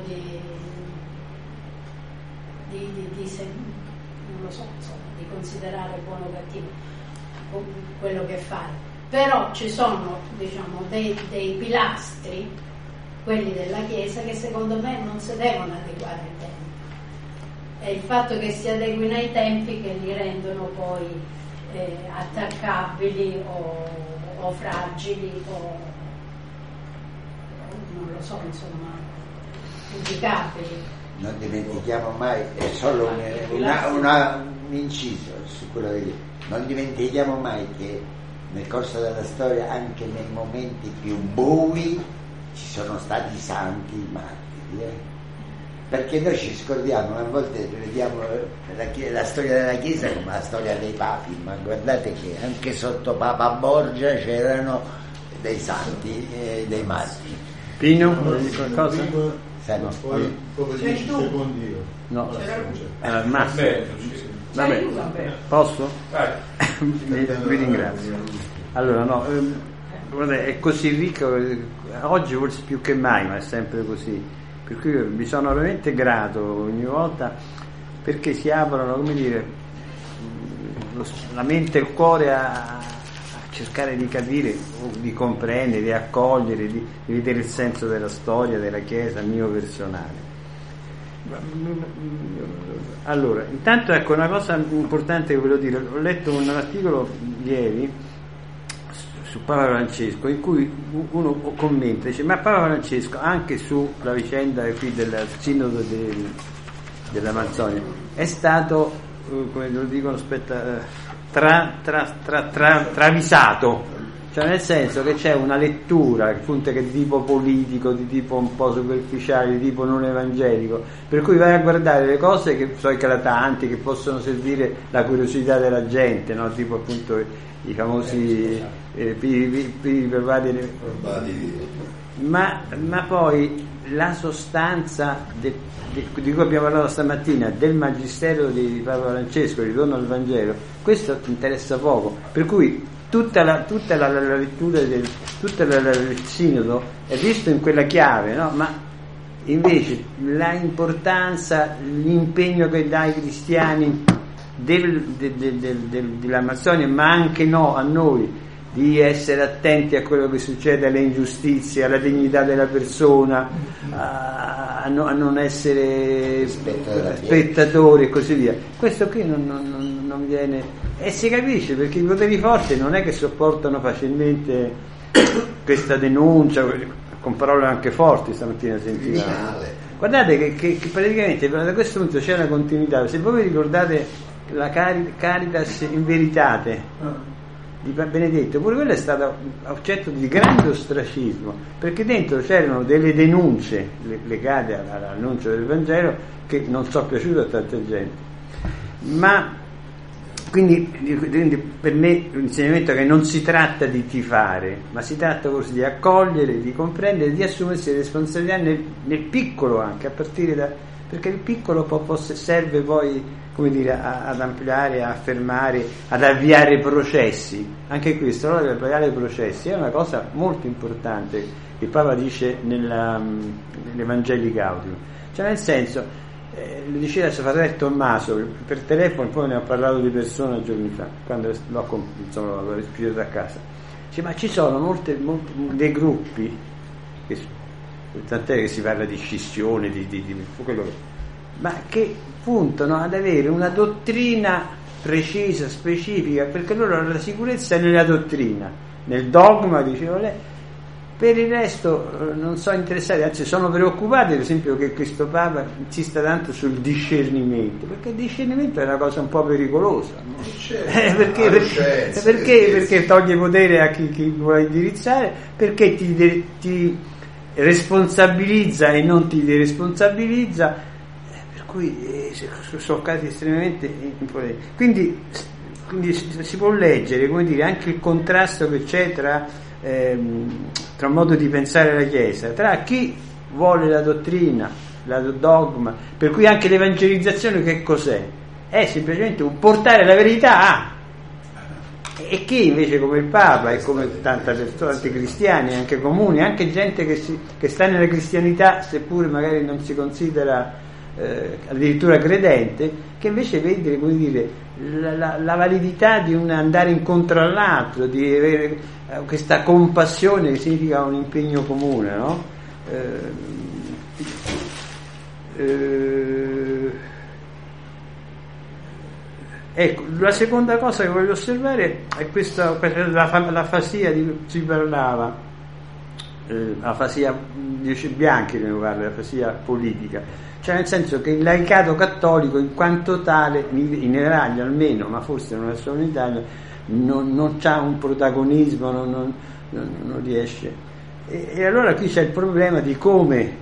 non lo so, insomma, di considerare buono o cattivo quello che fare. Però ci sono, diciamo, dei pilastri, quelli della Chiesa, che secondo me non si devono adeguare ai tempi. È il fatto che si adeguino ai tempi che li rendono poi attaccabili o fragili o non lo so, insomma, giudicabili. non dimentichiamo mai, è solo un inciso su quello che dico, non dimentichiamo mai che nel corso della storia, anche nei momenti più bui, ci sono stati santi martiri, perché noi ci scordiamo, a volte vediamo la storia della Chiesa come la storia dei papi, ma guardate che anche sotto Papa Borgia c'erano dei santi e dei martiri. Pino, vuoi dire qualcosa? Poi proprio 10 secondi io. No, Massimo. Vabbè, posso? Vi ringrazio. Allora, no, guarda, è così ricco, oggi forse più che mai, ma è sempre così. Per cui mi sono veramente grato ogni volta, perché si aprono, come dire, la mente e il cuore a cercare di capire, di comprendere, di accogliere, di vedere il senso della storia, della Chiesa, mio personale. Allora, intanto ecco una cosa importante che voglio dire, ho letto un articolo ieri su Papa Francesco in cui uno commenta, dice: ma Papa Francesco anche sulla vicenda qui del sinodo dell'Amazzonia è stato, come lo dicono, travisato, cioè nel senso che c'è una lettura appunto che è di tipo politico, di tipo un po' superficiale, di tipo non evangelico, per cui vai a guardare le cose che sono eclatanti, che possono servire la curiosità della gente, no? Tipo appunto i famosi ma poi la sostanza di cui abbiamo parlato stamattina, del magistero di Papa Francesco, ritorno al Vangelo, questo ti interessa poco, per cui tutta la lettura del sinodo è visto in quella chiave, no? Ma invece la importanza, l'impegno che dà ai cristiani dell'Amazzonia, ma anche a noi, di essere attenti a quello che succede, alle ingiustizie, alla dignità della persona, a non essere spettatori e così via. Questo qui non viene, e si capisce, perché i poteri forti non è che sopportano facilmente questa denuncia, con parole anche forti stamattina sentivo. Guardate che praticamente da questo punto c'è una continuità. Se voi vi ricordate la Caritas in Veritate di Benedetto, pure quello è stato oggetto di grande ostracismo, perché dentro c'erano delle denunce legate all'annuncio del Vangelo che non sono piaciute a tanta gente, ma quindi per me l'insegnamento è che non si tratta di tifare, ma si tratta forse di accogliere, di comprendere, di assumersi responsabilità nel piccolo, anche a partire da, perché il piccolo serve poi, come dire, ad ampliare, a affermare, ad avviare processi. Anche questo, allora, avviare processi è una cosa molto importante che il Papa dice nell'Evangelii Gaudium, cioè nel senso, lo diceva il fratello Tommaso per telefono, poi ne ho parlato di persona giorni fa, quando l'ho rispedito a casa. Dice: ma ci sono dei gruppi, tant'è che si parla di scissione, di quello che, ma che puntano ad avere una dottrina precisa, specifica, perché loro la sicurezza è nella dottrina, nel dogma, dicevo lei. Per il resto non sono interessati, anzi sono preoccupati, ad esempio, che questo Papa insista tanto sul discernimento, perché il discernimento è una cosa un po' pericolosa, no? Perché toglie potere a chi vuole indirizzare, perché ti responsabilizza e non ti deresponsabilizza, per cui sono casi estremamente importanti. Quindi si può leggere, come dire, anche il contrasto che c'è tra un modo di pensare la Chiesa, tra chi vuole la dottrina, la dogma, per cui anche l'evangelizzazione che cos'è? È semplicemente un portare la verità e chi invece, come il Papa e come tante persone, tanti cristiani anche comuni, anche gente che sta nella cristianità seppure magari non si considera addirittura credente, che invece vede, come dire, la validità di un andare incontro all'altro, di avere questa compassione che significa un impegno comune, no? Ecco, la seconda cosa che voglio osservare è questa la afasia di cui si parlava, afasia, dice Bianchi ne parla, l'afasia politica, cioè nel senso che il laicato cattolico in quanto tale, in Italia almeno, ma forse non è solo in Italia, non c'ha un protagonismo, non riesce. E allora qui c'è il problema di come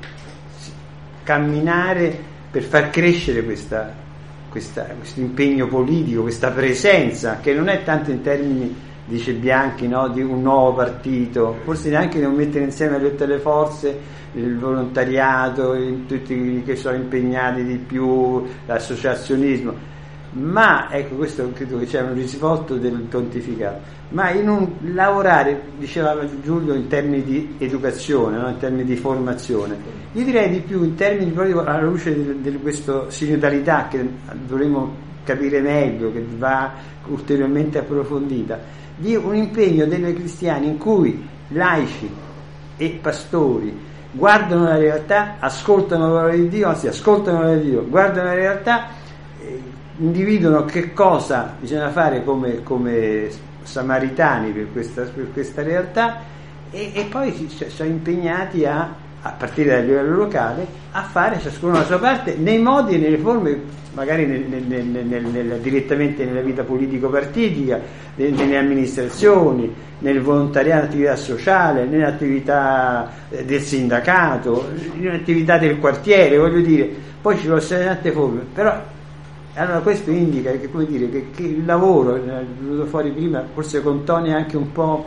camminare per far crescere questo impegno politico, questa presenza, che non è tanto in termini, dice Bianchi, no, di un nuovo partito, forse neanche non mettere insieme tutte le forze, il volontariato, tutti che sono impegnati di più, l'associazionismo, ma ecco, questo credo che c'è un risvolto del pontificato, ma in un lavorare, diceva Giulio, in termini di educazione, no? In termini di formazione, io direi di più in termini proprio alla luce di questa sinodalità che dovremmo capire meglio, che va ulteriormente approfondita, di un impegno dei cristiani in cui laici e pastori guardano la realtà, ascoltano la parola di Dio, anzi ascoltano la parola di Dio, guardano la realtà, individuano che cosa bisogna fare come samaritani per questa realtà e poi sono impegnati a partire dal livello locale a fare ciascuno la sua parte nei modi e nelle forme, magari direttamente nella vita politico-partitica, nelle amministrazioni, nel volontariato, nell'attività sociale, nell'attività del sindacato, nell'attività del quartiere, voglio dire, poi ci possono essere tante forme, però allora questo indica che, come dire, che il lavoro, è venuto fuori prima, forse con toni anche un po'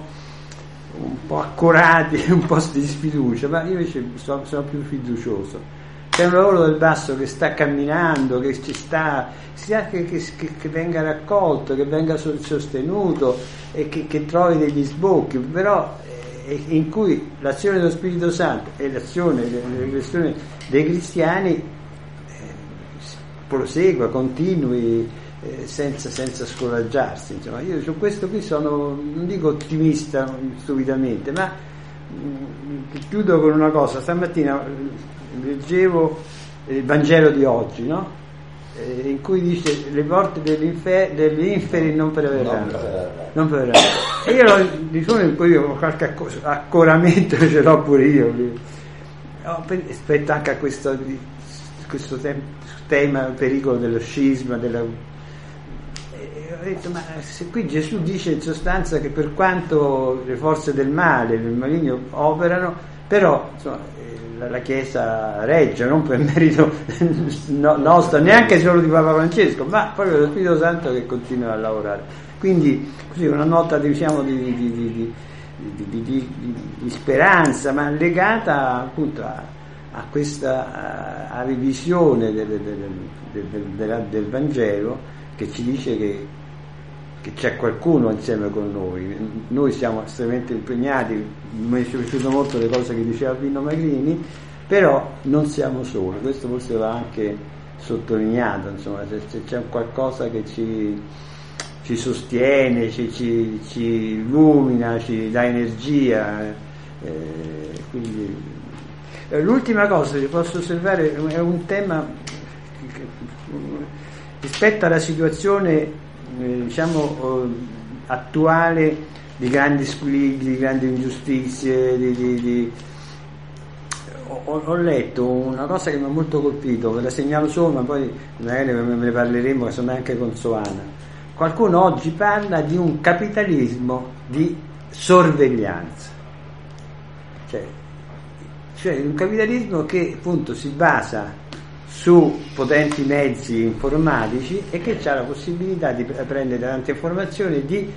accorati, un po' di sfiducia, ma io invece sono più fiducioso. C'è un lavoro del basso che sta camminando, che ci sta, che venga raccolto, che venga sostenuto e che trovi degli sbocchi, però in cui l'azione dello Spirito Santo e l'azione dei cristiani prosegua, continui, senza scoraggiarsi. Insomma, io su questo qui sono, non dico ottimista stupidamente, ma chiudo con una cosa. Stamattina leggevo il Vangelo di oggi, no? In cui dice: le porte degli inferi non prevarranno. E io riconosco, io qualche accoramento ce l'ho pure io, rispetto anche a questo tema, pericolo dello scisma, ho detto, ma se qui Gesù dice in sostanza che per quanto le forze del male, del maligno operano, però insomma, la Chiesa regge, non per merito nostro, neanche solo di Papa Francesco, ma proprio lo Spirito Santo che continua a lavorare. Quindi così una nota, diciamo, di speranza, ma legata appunto a questa revisione del Vangelo, che ci dice che c'è qualcuno insieme con noi. Noi siamo estremamente impegnati, mi è piaciuto molto le cose che diceva Pino Magrini, però non siamo soli, questo forse va anche sottolineato, insomma, se c'è qualcosa che ci sostiene, ci illumina, ci dà energia, quindi l'ultima cosa che posso osservare è un tema rispetto alla situazione diciamo attuale di grandi squilibri, di grandi ingiustizie, ho letto una cosa che mi ha molto colpito, ve la segnalo solo, ma poi magari ne parleremo, che sono anche consoana. Qualcuno oggi parla di un capitalismo di sorveglianza, cioè un capitalismo che appunto si basa su potenti mezzi informatici e che ha la possibilità di prendere tante informazioni, di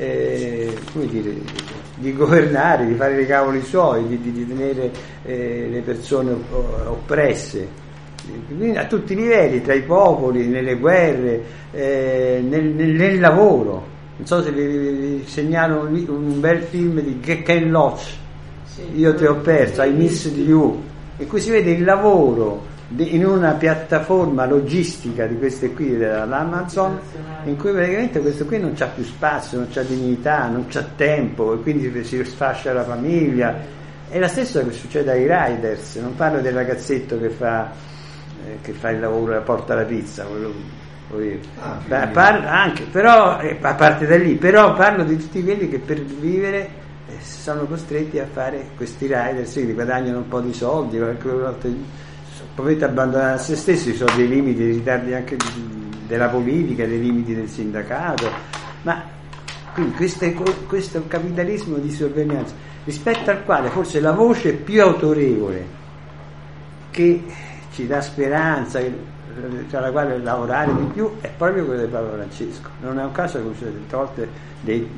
governare, di fare i cavoli suoi, di tenere le persone oppresse, quindi a tutti i livelli, tra i popoli, nelle guerre, nel lavoro. Non so se vi segnalo un bel film di Ken Loach, Io ti ho perso, I Missed You, in cui si vede il lavoro in una piattaforma logistica di queste qui dell'Amazon, in cui praticamente questo qui non c'ha più spazio, non c'ha dignità, non c'ha tempo, e quindi si sfascia la famiglia. È la stessa che succede ai riders. Non parlo del ragazzetto che fa il lavoro, porta la pizza, parlo anche, però a parte da lì, però parlo di tutti quelli che per vivere sono costretti a fare questi rider, sì, guadagnano un po' di soldi, qualche volta potete abbandonare a se stessi, ci sono dei limiti, dei ritardi anche della politica, dei limiti del sindacato, ma quindi questo capitalismo di sorveglianza, rispetto al quale forse la voce più autorevole che ci dà speranza, tra la quale lavorare di più, è proprio quello di Papa Francesco. Non è un caso che ci sono volte dei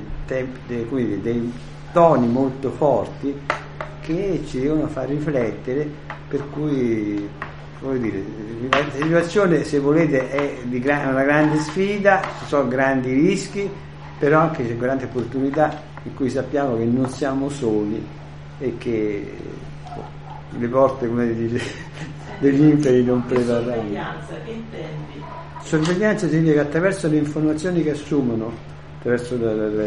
toni molto forti che ci devono far riflettere, per cui, come dire, la situazione, se volete, è una grande sfida, ci sono grandi rischi, però anche c'è grande opportunità in cui sappiamo che non siamo soli e che le porte, come dire, degli inferi non prevarranno. Sorveglianza, che intendi? Sorveglianza significa che attraverso le informazioni che assumono, attraverso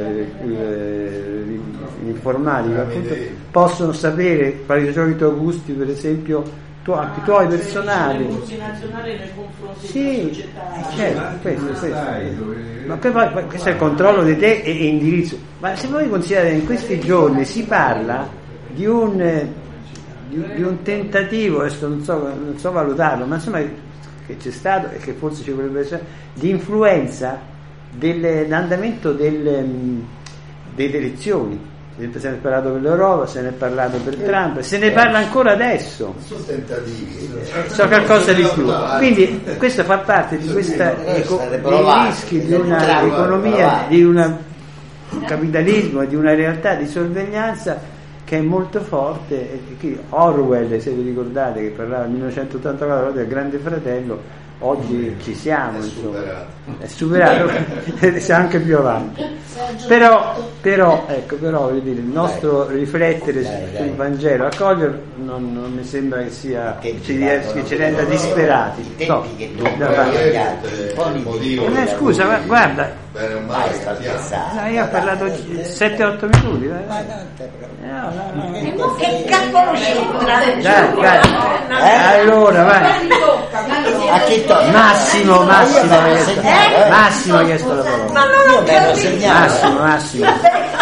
l'informatica, appunto, possono sapere quali sono i tuoi gusti, per esempio anche i tuoi personali. Le multinazionali nei confronti sì, della società. Certo, questo. Ma poi questo è il controllo di te e indirizzo. Ma se voi considerate, in questi giorni si parla di un tentativo, adesso non so valutarlo, ma insomma che c'è stato e che forse ci potrebbe essere, di influenza dell'andamento delle elezioni. Se ne è parlato per l'Europa, se ne è parlato per Trump, se ne parla ancora adesso. Sono tentativi. So qualcosa di più. Quindi questo fa parte di dei rischi di una economia, di un capitalismo, di una realtà di sorveglianza che è molto forte. Orwell, se vi ricordate, che parlava nel 1984 del Grande Fratello, oggi ci siamo, è superato, siamo anche più avanti. Però voglio dire, il nostro riflettere sul Vangelo, accoglierlo, non mi sembra che sia che ci renda disperati. Scusa, guarda, io ho parlato 7-8 minuti. Che caponismo! Allora, vai. Massimo ha chiesto la parola. Ma non ho capito! Massimo. A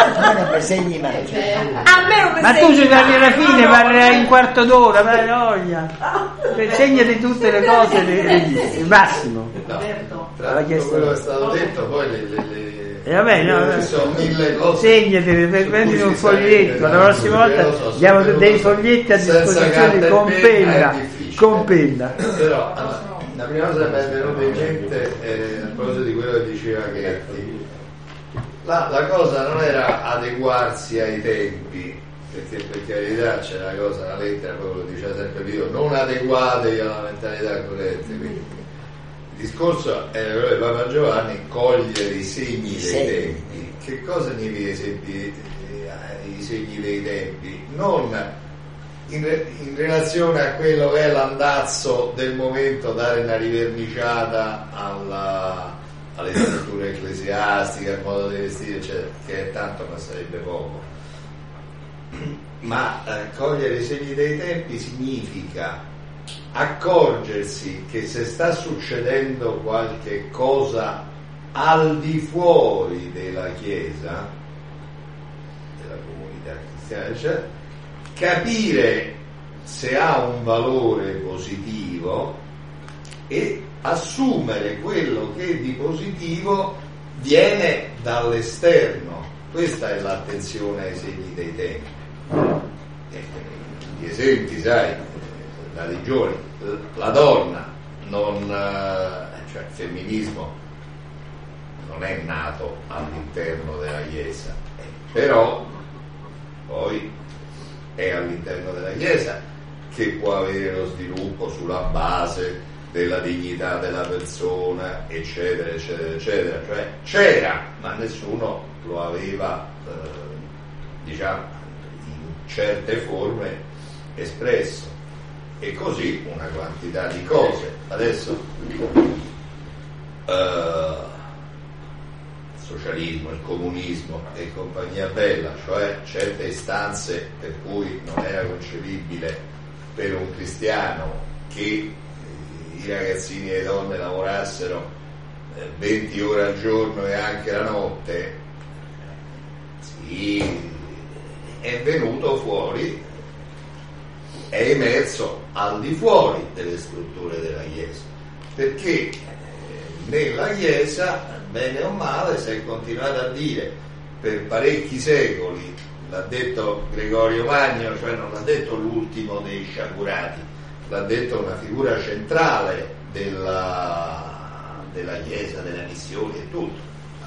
me non mi Ma tu ci parli alla fine, parlerai un quarto d'ora, vai voglia. Segnati tutte le cose, Massimo. Tra quello che è stato detto, poi vabbè, sono mille cose. Segnati, prenditi un foglietto, la prossima volta diamo dei foglietti a disposizione con penna. Però la prima cosa che mi è venuta in mente è a proposito di quello che diceva Ghetti. La cosa non era adeguarsi ai tempi, perché per carità c'è la cosa, la lettera, proprio lo diceva sempre Dio, non adeguatevi alla mentalità corrente. Quindi il discorso era quello di Papa Giovanni, cogliere i segni dei tempi. Che cosa significa i segni dei tempi? Non in relazione a quello che è l'andazzo del momento, dare una riverniciata alle strutture ecclesiastiche, al modo di vestire, eccetera, che è tanto, ma sarebbe poco. Ma cogliere i segni dei tempi significa accorgersi che se sta succedendo qualche cosa al di fuori della Chiesa, della comunità cristiana, eccetera, capire se ha un valore positivo e assumere quello che di positivo viene dall'esterno. Questa è l'attenzione ai segni dei tempi. Gli esempi, sai, da dei giovani, la donna cioè il femminismo non è nato all'interno della Chiesa, però poi è all'interno della Chiesa che può avere lo sviluppo sulla base della dignità della persona, eccetera, eccetera, eccetera. Cioè c'era, ma nessuno lo aveva, diciamo, in certe forme espresso. E così una quantità di cose. Adesso il socialismo, il comunismo e compagnia bella, cioè certe istanze per cui non era concepibile per un cristiano che i ragazzini e le donne lavorassero 20 ore al giorno e anche la notte. Sì, è venuto fuori, è emerso al di fuori delle strutture della Chiesa, perché nella Chiesa, bene o male, si è continuato a dire per parecchi secoli, l'ha detto Gregorio Magno, cioè non l'ha detto l'ultimo dei sciagurati, l'ha detto una figura centrale della Chiesa, delle missioni e tutto.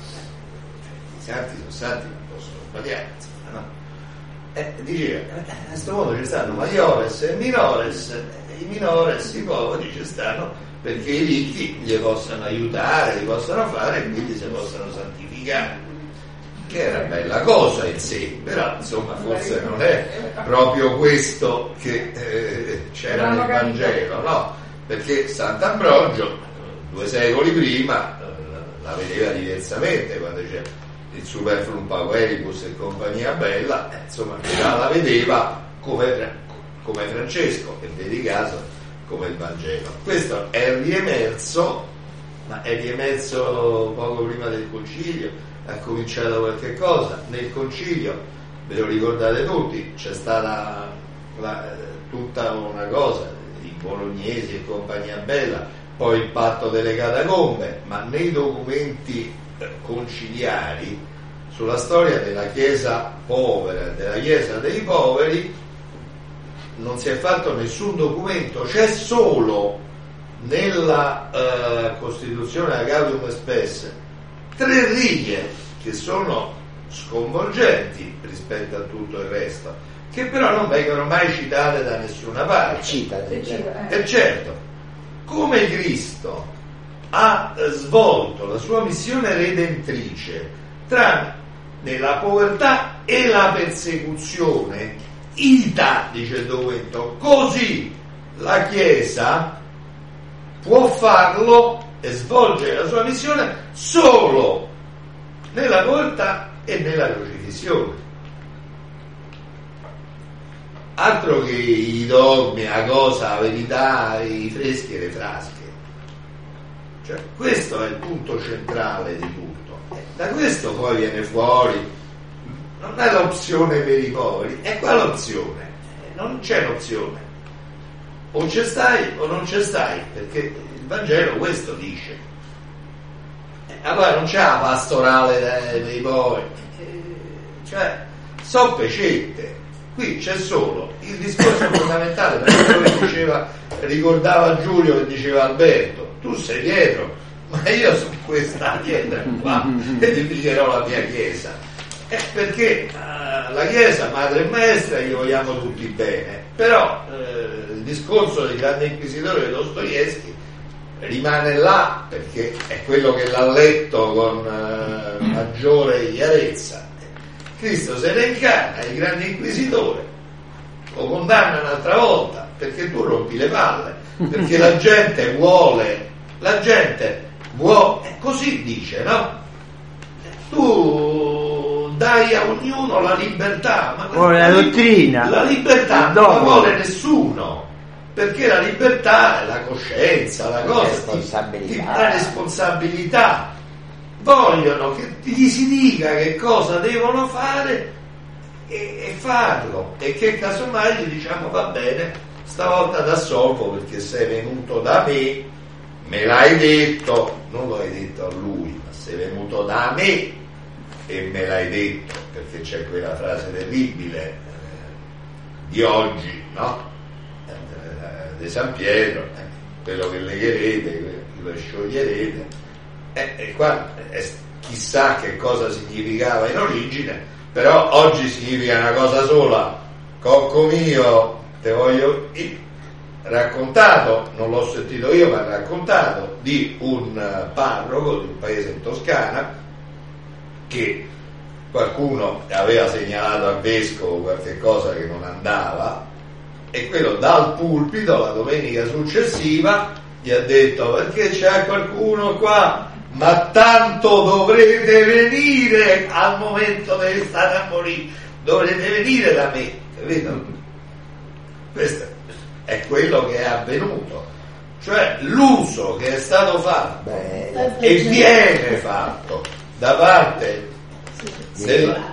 I santi sono santi, non possono sbagliare, no? Diceva, a questo modo ci stanno maiores e minores, i minores, i poveri ci stanno perché i ricchi gli possano aiutare, li possano fare e quindi si possano santificare, che era bella cosa in sé, però insomma forse non è proprio questo che c'era nel Vangelo, no? Perché Sant'Ambrogio 2 secoli prima la vedeva diversamente, quando c'era il Superfluum Pauperibus e compagnia bella, insomma la vedeva come Francesco, e vedi caso come il Vangelo. Questo è riemerso, ma è riemerso poco prima del Concilio, ha cominciato qualche cosa nel Concilio, ve lo ricordate tutti, c'è stata tutta una cosa, i bolognesi e compagnia bella, poi il patto delle catacombe, ma nei documenti conciliari sulla storia della Chiesa povera, della Chiesa dei poveri, non si è fatto nessun documento, c'è solo nella Costituzione a Gaudium Spes 3 righe che sono sconvolgenti rispetto a tutto il resto, che però non vengono mai citate da nessuna parte. E certo, come Cristo ha svolto la sua missione redentrice nella povertà e la persecuzione, ita, dice il documento, così la Chiesa può farlo e svolgere la sua missione solo nella povertà e nella crocifissione. Altro che i dogmi, la cosa, la verità, i freschi e le frasche. Cioè, questo è il punto centrale di tutto. Da questo poi viene fuori, non è l'opzione per i poveri, è qua l'opzione. Non c'è l'opzione. O c'è stai o non c'è stai, perché il Vangelo questo dice. Allora non c'è la pastorale dei poveri, cioè so pecette. Qui c'è solo il discorso fondamentale, perché quello che ricordava Giulio e diceva Alberto, tu sei dietro, ma io sono questa pietra qua e ti dicherò la mia Chiesa. Perché la Chiesa, madre e maestra, gli vogliamo tutti bene, però il discorso del grande inquisitore Dostoevskij rimane là, perché è quello che l'ha letto con maggiore chiarezza. Cristo se ne incarna, il grande inquisitore lo condanna un'altra volta perché tu rompi le palle, perché la gente vuole, così dice, no? Tu dai a ognuno la libertà, ma vuole la dottrina, la libertà non la vuole nessuno, perché la libertà è la coscienza, la cosa, la responsabilità. Vogliono che gli si dica che cosa devono fare e farlo, e che casomai gli diciamo va bene, stavolta ti assolvo perché sei venuto da me l'hai detto, non lo hai detto a lui, ma sei venuto da me e me l'hai detto, perché c'è quella frase terribile di oggi, no? Di San Pietro, quello che legherete, lo scioglierete. E qua chissà che cosa significava in origine, però oggi significa una cosa sola: cocco mio, te voglio raccontato, non l'ho sentito io ma raccontato, di un parroco di un paese in Toscana che qualcuno aveva segnalato al vescovo qualche cosa che non andava, e quello dal pulpito la domenica successiva gli ha detto: perché c'è qualcuno qua, ma tanto dovrete venire al momento dove state a morire, dovrete venire da me, capito? Questo è quello che è avvenuto, cioè l'uso che è stato fatto e viene fatto da parte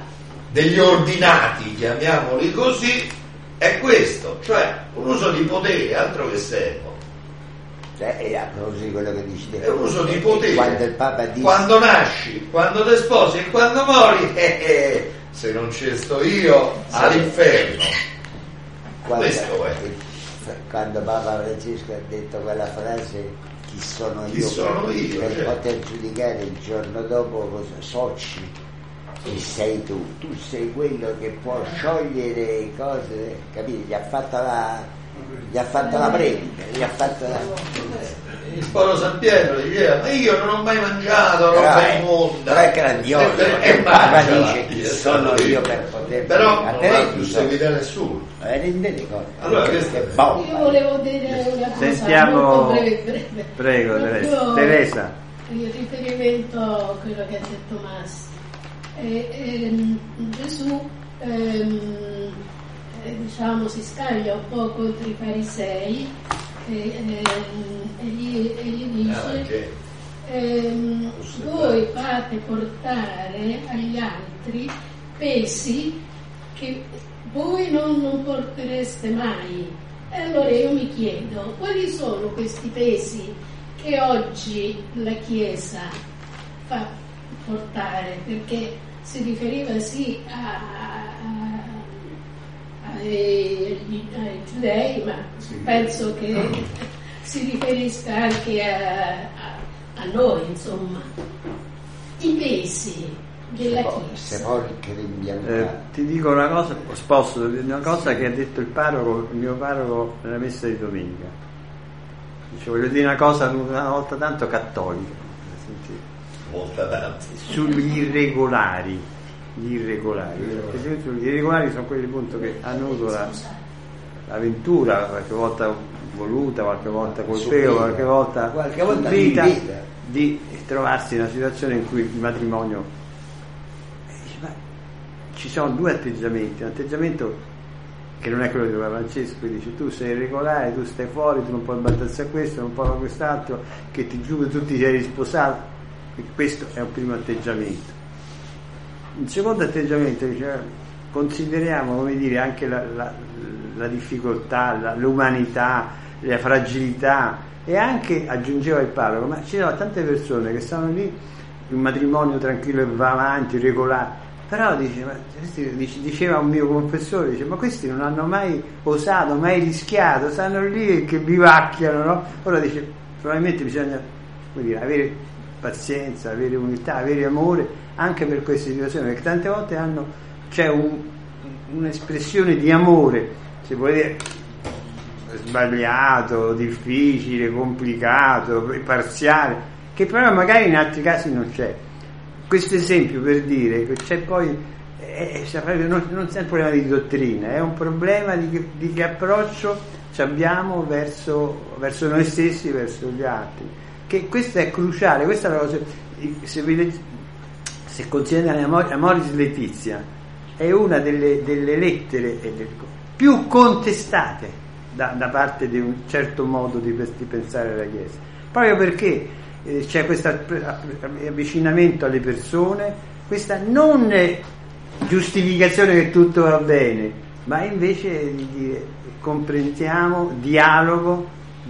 degli ordinati, chiamiamoli così, è questo, cioè un uso di potere, altro che servo. È a proposito di quello che dici te. È un uso di potere. Quando il Papa dice, quando nasci, quando ti sposi e quando mori, se non ci sto io, all'inferno. Questo è. Quando Papa Francesco ha detto quella frase, chi sono io, per cioè, poter giudicare il giorno dopo cosa soci, chi sei tu sei quello che può sciogliere cose, capite? Gli ha fatto la predica, il Polo San Pietro diceva, ma io non ho mai mangiato roba immonda, però è grandioso, e il Papa dice chi sono io per poter, però non ha più seguito nessuno. Rendete conto? Allora questo è io volevo dire una cosa Sentiamo, molto breve. Prego Teresa. In riferimento a quello che ha detto Massi, Gesù diciamo si scaglia un po' contro i farisei e gli dice voi fate portare agli altri pesi che voi non portereste mai. E allora io mi chiedo quali sono questi pesi che oggi la Chiesa fa portare, perché si riferiva sì ai giudei, ma penso che si riferisca anche a noi, insomma, i pesi della Chiesa. Ti dico una cosa, posso dire una cosa che ha detto il mio parroco nella messa di domenica. Voglio dire una cosa una volta tanto cattolica, sugli irregolari. Gli irregolari sono quelli appunto che hanno avuto l'avventura, qualche volta voluta, qualche volta colpevole, qualche volta vita di trovarsi in una situazione in cui il matrimonio ci sono due atteggiamenti. Un atteggiamento che non è quello di Papa Francesco, dice tu sei irregolare, tu stai fuori, tu non puoi battersi a questo, non puoi a quest'altro, che ti giuro tu ti sei risposato. Questo è un primo atteggiamento. Il secondo atteggiamento dice consideriamo, come dire, anche la difficoltà, l'umanità, la fragilità, e anche, aggiungeva il parroco, ma ci sono tante persone che stanno lì, un matrimonio tranquillo e va avanti, regolare, però diceva un mio confessore, dice, ma questi non hanno mai osato, mai rischiato, stanno lì che vivacchiano, no? Ora dice, probabilmente bisogna, come dire, avere pazienza, avere umiltà, avere amore anche per queste situazioni, perché tante volte c'è un'espressione di amore, se vuoi dire sbagliato, difficile, complicato, parziale, che però magari in altri casi non c'è. Questo esempio per dire che c'è poi non è un problema di dottrina, è un problema di che approccio abbiamo verso noi stessi, verso gli altri, che questo è cruciale. Questa è la cosa, se considerate Amoris Laetitia, è una delle lettere più contestate da parte di un certo modo di pensare alla Chiesa, proprio perché c'è questo avvicinamento alle persone, questa non giustificazione che tutto va bene, ma invece di dire comprendiamo, dialogo,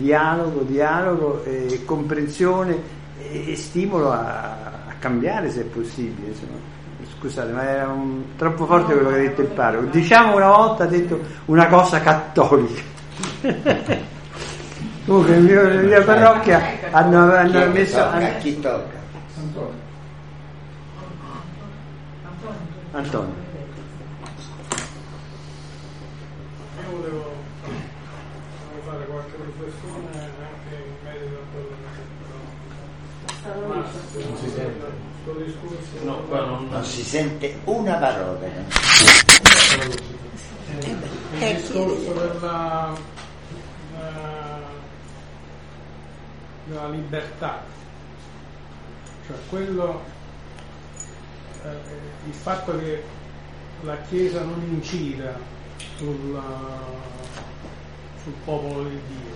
comprensione e stimolo a cambiare se è possibile. Scusate, ma era troppo forte quello che ha detto il parroco. Diciamo una volta ha detto una cosa cattolica. Comunque nella mia parrocchia hanno messo chi tocca? Antonio. Io volevo fare qualche riflessione anche in merito a quello che non si sente sto discorso. No, qua non si sente una parola. Il discorso della libertà, cioè quello, il fatto che la Chiesa non incida sul popolo di Dio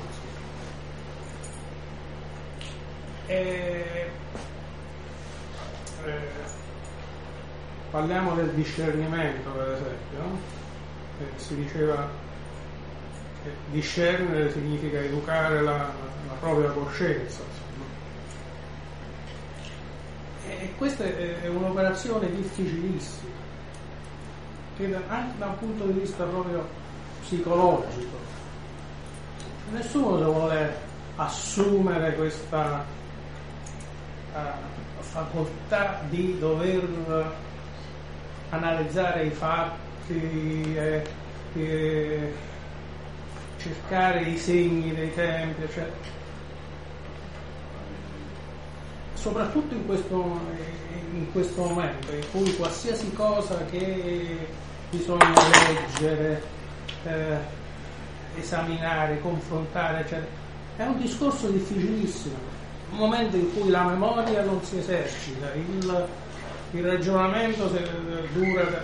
parliamo del discernimento, per esempio, no? Si diceva che discernere significa educare la propria coscienza, insomma. E questa è un'operazione difficilissima, che anche da un punto di vista proprio psicologico, nessuno si vuole assumere questa facoltà di dover analizzare i fatti e cercare i segni dei tempi, cioè, soprattutto in questo momento in cui qualsiasi cosa che bisogna leggere, esaminare, confrontare, eccetera, è un discorso difficilissimo, un momento in cui la memoria non si esercita, il ragionamento dura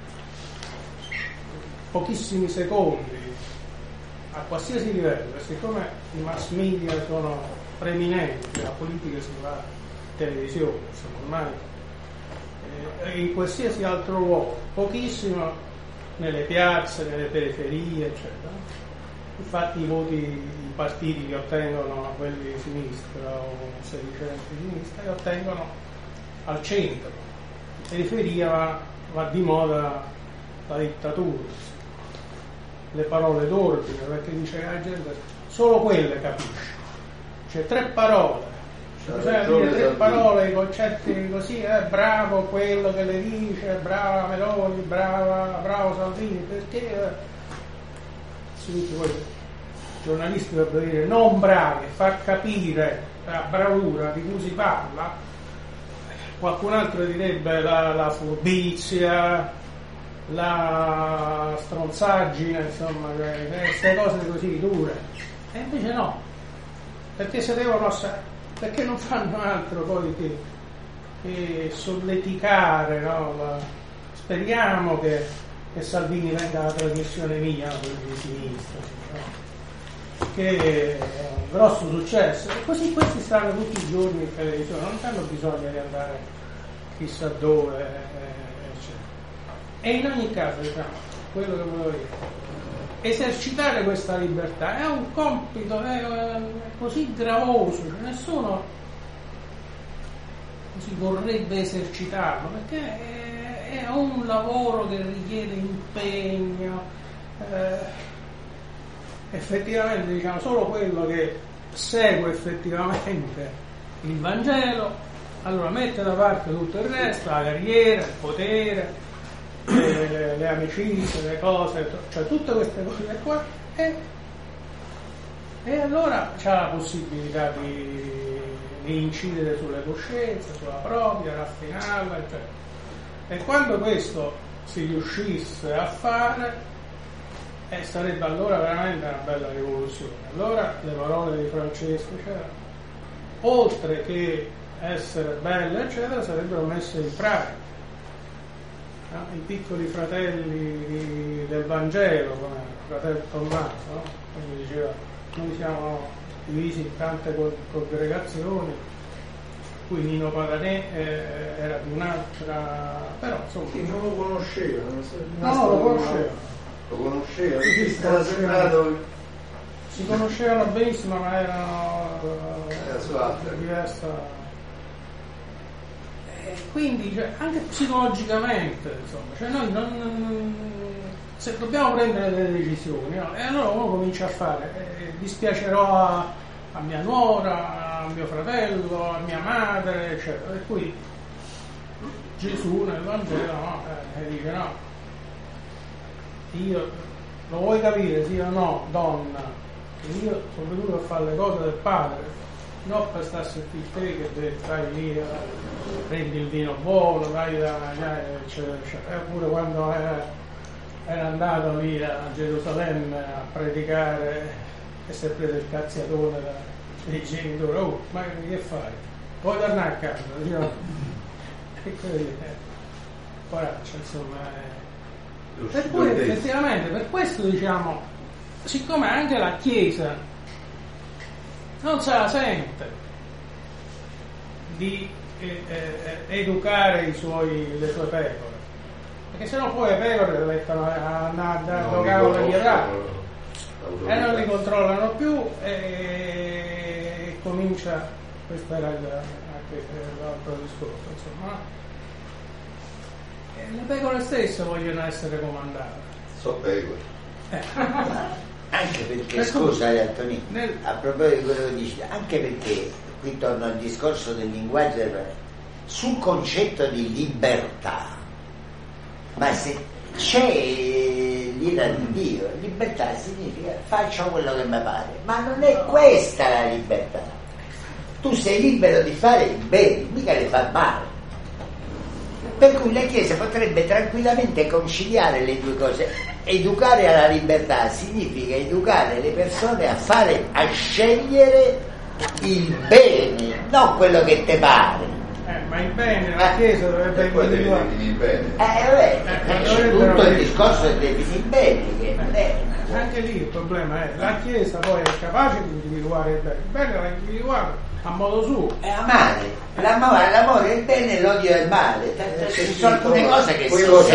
pochissimi secondi a qualsiasi livello, e siccome i mass media sono preeminenti, la politica si fa televisione, insomma, ormai in qualsiasi altro luogo, pochissimo nelle piazze, nelle periferie, eccetera. Infatti i partiti che ottengono, quelli di sinistra o sedicenti di sinistra, che ottengono al centro. In periferia va di moda la dittatura, le parole d'ordine, perché dice la gente solo quelle capisce, cioè 3 parole, bisogna dire 3 parole, i concetti così, bravo quello che le dice, brava Meloni, bravo Salvini, perché tutti poi i giornalisti dovrebbero dire non bravi, far capire la bravura di cui si parla. Qualcun altro direbbe la furbizia, la stronzaggine, insomma, queste cose così dure, e invece no, perché se devono, perché non fanno altro poi che solleticare, no? Speriamo che Salvini venga alla trasmissione mia, quelli di sinistra, no? Che è un grosso successo, e così questi stanno tutti i giorni in televisione, non hanno bisogno di andare chissà dove, eccetera. E in ogni caso, diciamo, quello che volevo dire, esercitare questa libertà è un compito così gravoso, cioè nessuno così vorrebbe esercitarlo, perché è un lavoro che richiede impegno, effettivamente, diciamo, solo quello che segue effettivamente il Vangelo, allora mette da parte tutto il resto, la carriera, il potere, le amicizie, le cose, cioè tutte queste cose qua, e allora c'ha la possibilità di incidere sulle coscienze, sulla propria, raffinarla, eccetera. E quando questo si riuscisse a fare, sarebbe allora veramente una bella rivoluzione. Allora le parole di Francesco, cioè, oltre che essere belle, eccetera, sarebbero messe in pratica. No? I piccoli fratelli del Vangelo, come fratello Tommaso, no? Come diceva, noi siamo divisi in tante congregazioni, qui Nino Paganè era di un'altra, però insomma. Chi non lo conosceva? No, lo conosceva. Lo conosceva? Si conoscevano benissimo, ma erano diversa. Quindi, cioè, anche psicologicamente, insomma, cioè noi se dobbiamo prendere delle decisioni, no? E allora uno comincia a fare, dispiacerò a mia nuora, a mio fratello, a mia madre, eccetera. E qui Gesù nel Vangelo, no? Dice no, io lo vuoi capire, sì o no, donna, che io sono venuto a fare le cose del Padre, non per stare a sentire te che vai via, prendi il vino buono, vai da, eccetera, eccetera. Eppure quando era andato lì a Gerusalemme a predicare e si è preso il cazziatone dai genitori, oh, ma che fai? Vuoi tornare a casa? Io, che coraggio, insomma. Per cui effettivamente, per questo diciamo, siccome anche la Chiesa non se la sente di educare le sue pecore, perché se no poi le pecore mettono a giocare gli errati e non li controllano più e comincia, questo era anche l'altro discorso, insomma, le pecore stesse vogliono essere comandate. So pecore. Anche perché, scusa Antonino, a proposito di quello che dici, anche perché qui torno al discorso del linguaggio sul concetto di libertà, ma se c'è l'ira di Dio, libertà significa faccio quello che mi pare, ma non è questa la libertà. Tu sei libero di fare il bene, mica di far male. Per cui la Chiesa potrebbe tranquillamente conciliare le due cose. Educare alla libertà significa educare le persone a scegliere il bene, non quello che te pare. Ma il bene, la Chiesa dovrebbe individuare il bene. Tutto il discorso è definire il bene, che non è. Anche lì il problema è la Chiesa poi è capace di individuare il bene va individuato a modo suo. È amare, l'amore è il bene e l'odio è il male. Ci sono alcune cose che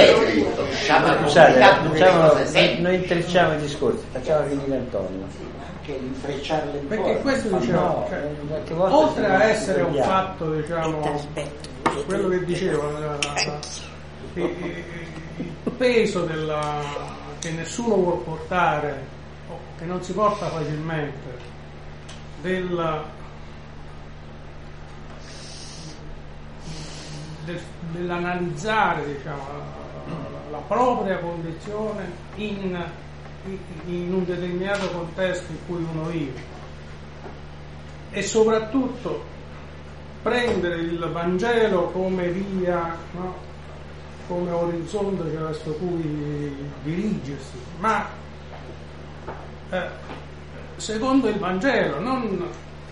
noi intrecciamo i discorsi, facciamo finire Antonio. Che intrecciarle un perché po'. questo diciamo, oltre a essere un fatto, diciamo, quello che dicevo, il peso che nessuno vuol portare, o che non si porta facilmente, dell'analizzare, diciamo, la propria condizione in un determinato contesto in cui uno vive, e soprattutto prendere il Vangelo come via, no? Come orizzonte verso cui dirigersi, ma secondo il Vangelo, non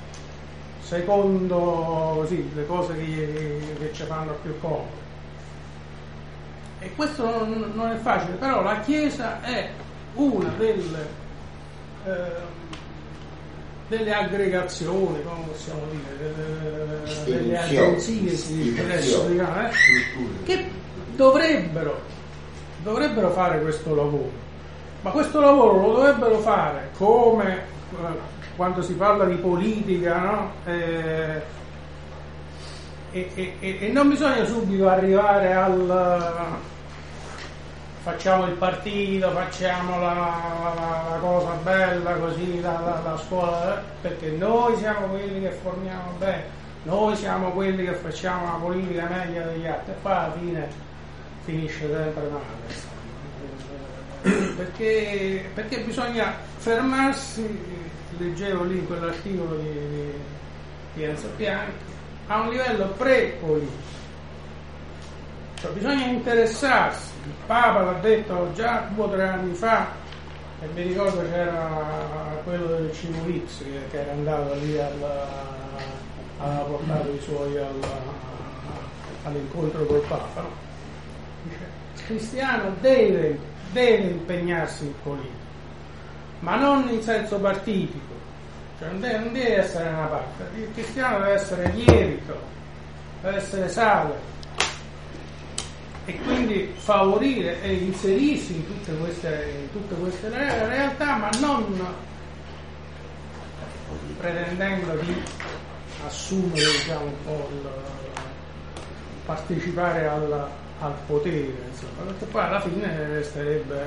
secondo le cose che ci fanno più comodo. E questo non è facile, però la Chiesa è una delle aggregazioni, come possiamo dire, delle agenzie che dovrebbero fare questo lavoro, ma questo lavoro lo dovrebbero fare come quando si parla di politica, no? E non bisogna subito arrivare al facciamo il partito, facciamo la cosa bella così, la scuola, perché noi siamo quelli che formiamo bene, noi siamo quelli che facciamo la politica meglio degli altri, e poi alla fine finisce sempre male, perché bisogna fermarsi, leggevo lì in quell'articolo di Enzo Bianchi, a un livello pre-politico. Cioè, bisogna interessarsi. Il Papa l'ha detto già 2 o 3 anni fa, e mi ricordo c'era quello del Cimolix che era andato lì aveva portato i suoi all'incontro col Papa, no? Dice, il cristiano deve impegnarsi in politica, ma non in senso partitico, cioè non deve essere una parte. Il cristiano deve essere lievito, deve essere sale, e quindi favorire e inserirsi in tutte queste realtà, ma non pretendendo di assumere, diciamo, un po' partecipare al potere, insomma, perché poi alla fine resterebbe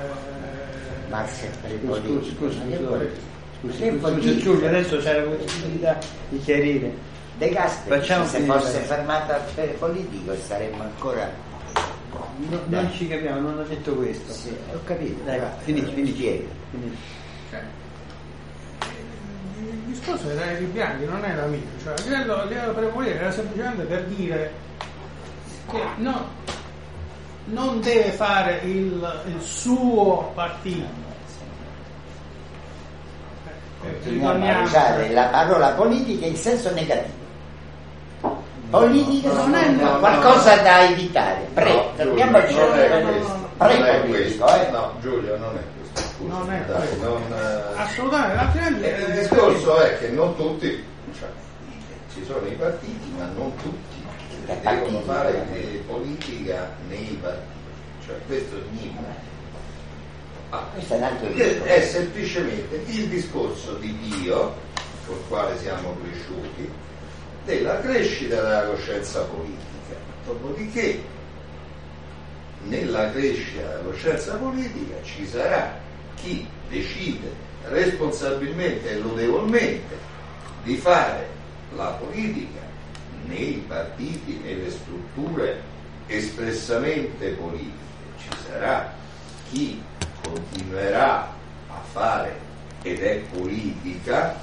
scusi, Giulio, adesso c'è la possibilità di chiarire. De Gasperi, se fosse fermata per politico saremmo ancora. Non ci capiamo, non ho detto questo. Sì, ho capito. Finisci. Il discorso era di Bianchi, non era mio, cioè a livello prepolitico era semplicemente per dire che non deve fare il suo partito. Continuiamo a usare la parola politica in senso negativo. Politica non è qualcosa da evitare. Dobbiamo questo. No, Giulio, non è questo. Scusa, non è dai, questo. Assolutamente. Il discorso è che non tutti, cioè, ci sono i partiti, ma non tutti devono fare politica nei partiti, cioè questo significa questo è un altro è semplicemente il discorso di Dio col quale siamo cresciuti, della crescita della coscienza politica. Dopodiché nella crescita della coscienza politica ci sarà chi decide responsabilmente e lodevolmente di fare la politica nei partiti, nelle strutture espressamente politiche. Ci sarà chi continuerà a fare, ed è politica,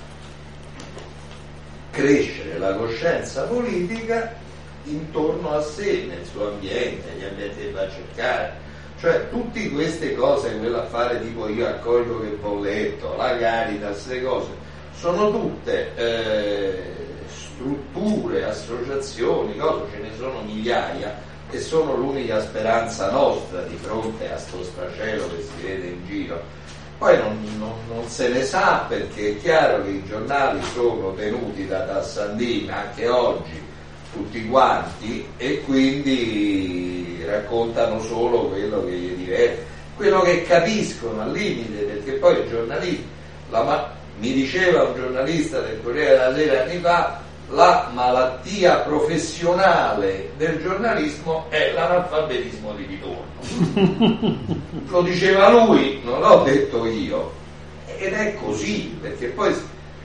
crescere la coscienza politica intorno a sé, nel suo ambiente, gli ambienti che va a cercare. Cioè tutte queste cose, quell'affare tipo io accolgo che bolletto, la Caritas, queste cose, sono tutte strutture, associazioni, cose, ce ne sono migliaia, e sono l'unica speranza nostra di fronte a sto sfracello che si vede in giro. Poi non se ne sa, perché è chiaro che i giornali sono tenuti da Tassandina anche oggi tutti quanti, e quindi raccontano solo quello che gli diverte, quello che capiscono al limite, perché poi i giornalisti, mi diceva un giornalista del Corriere della Sera anni fa, la malattia professionale del giornalismo è l'analfabetismo di ritorno. Lo diceva lui, non l'ho detto io, ed è così, perché poi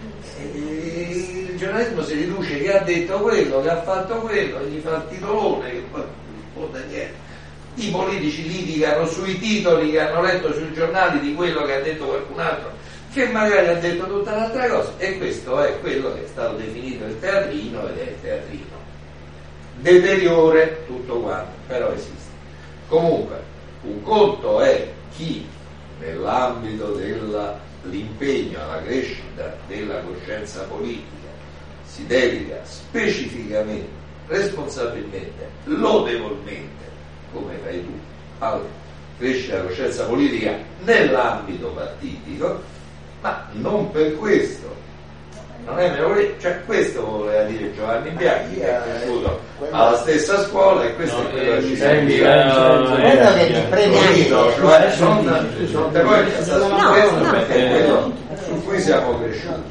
il giornalismo si riduce che ha detto quello, che ha fatto quello, gli fa il titolone, che poi non risponde niente. I politici litigano sui titoli che hanno letto sui giornali di quello che ha detto qualcun altro, che magari ha detto tutta un'altra cosa, e questo è quello che è stato definito il teatrino, ed è il teatrino deteriore tutto quanto, però esiste. Comunque un conto è chi nell'ambito dell'impegno alla crescita della coscienza politica si dedica specificamente, responsabilmente, lodevolmente, come fai tu, alla crescita della coscienza politica nell'ambito partitico, ma non per questo, non è meno, cioè questo voleva dire Giovanni Bianchi, che è cresciuto alla stessa scuola, e questo è quello che ci serviva. Quello che ti premiano, cioè non te puoi pensare su questo, perché è quello su cui siamo cresciuti.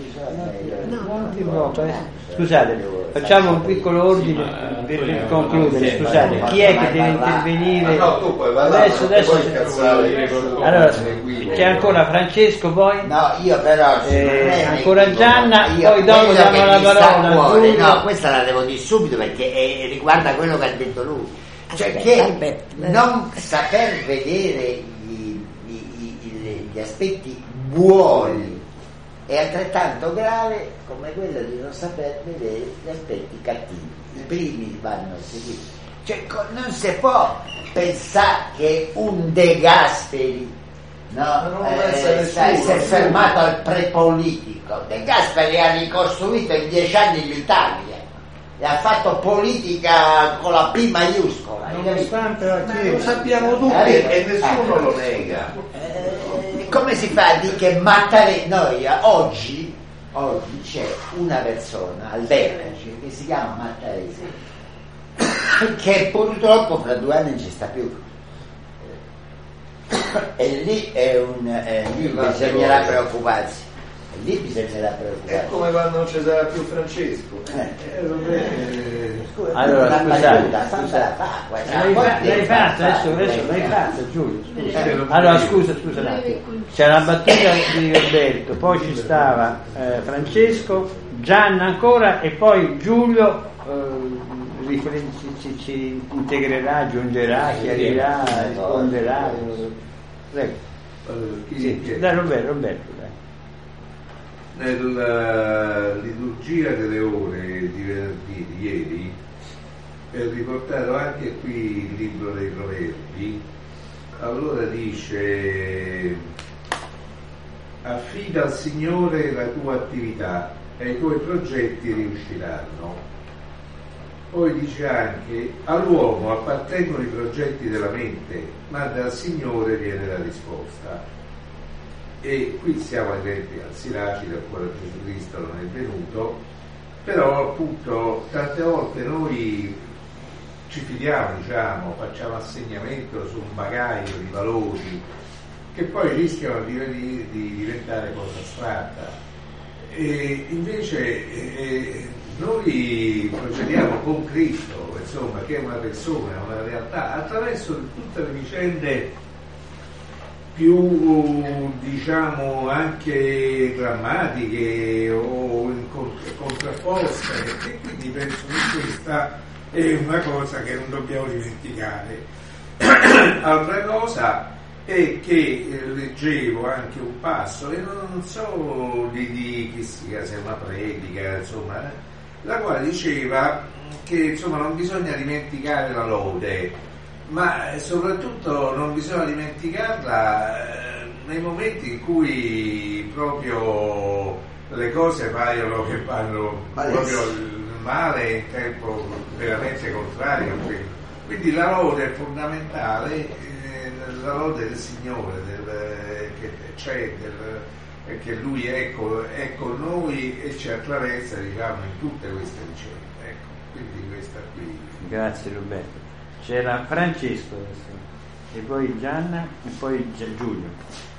Scusate, facciamo un piccolo ordine per concludere. Scusate, chi è che deve intervenire? No, tu puoi parlare, adesso allora c'è ancora Francesco, poi no, io però ancora Gianna, poi dopo diamo la parola. No, questa la devo dire subito, perché riguarda quello che ha detto lui, cioè che non saper vedere gli aspetti buoni è altrettanto grave come quello di non saper vedere gli aspetti cattivi. I primi vanno seguiti, cioè non si può pensare che un De Gasperi si è fermato al prepolitico. De Gasperi ha ricostruito in 10 anni l'Italia e ha fatto politica con la P maiuscola, lo sappiamo tutti e nessuno lo nega. Come si fa a dire che Mattarella? Oggi c'è una persona al vertice che si chiama Mattarella, che purtroppo fra 2 anni non ci sta più, e lì lì bisognerà preoccuparsi. È come quando non ci sarà più Francesco. Allora l'hai fatta adesso Giulio, scusa. Allora scusa un attimo, c'è la battuta di Roberto, poi ci stava Francesco, Gianna ancora, e poi Giulio ci integrerà, aggiungerà, chiarirà, risponderà. Prego. Dai Roberto, dai. Nella liturgia delle ore di venerdì di ieri è riportato anche qui il libro dei Proverbi. Allora dice: affida al Signore la tua attività e i tuoi progetti riusciranno. Poi dice anche: all'uomo appartengono i progetti della mente, ma dal Signore viene la risposta. E qui siamo attenti al Siracide, ancora Gesù Cristo non è venuto, però appunto tante volte noi ci fidiamo, diciamo, facciamo assegnamento su un bagaglio di valori che poi rischiano di diventare cosa astratta. E invece noi procediamo con Cristo, insomma, che è una persona, una realtà, attraverso tutte le vicende più, diciamo, anche drammatiche o contrapposte, e quindi penso che questa è una cosa che non dobbiamo dimenticare. Altra cosa è che leggevo anche un passo, e non so di chi sia, se è una predica, insomma, la quale diceva che, insomma, non bisogna dimenticare la lode, ma soprattutto non bisogna dimenticarla nei momenti in cui proprio le cose paiono che vanno proprio male, in tempo veramente contrario. Quindi la lode è fondamentale, la lode del Signore, che c'è, che Lui è con noi e ci attraversa, diciamo, in tutte queste vicende. Ecco, quindi questa qui. Grazie Roberto. C'era Francesco adesso, e poi Gianna e poi Giulio.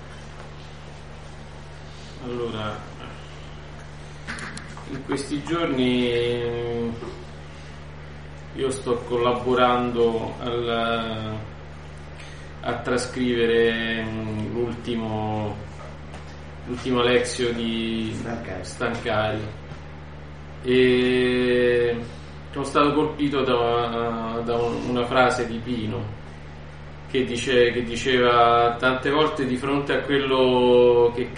Allora, in questi giorni io sto collaborando a trascrivere l'ultima lezione di Stancari, e sono stato colpito da una frase di Pino che diceva tante volte di fronte a quello che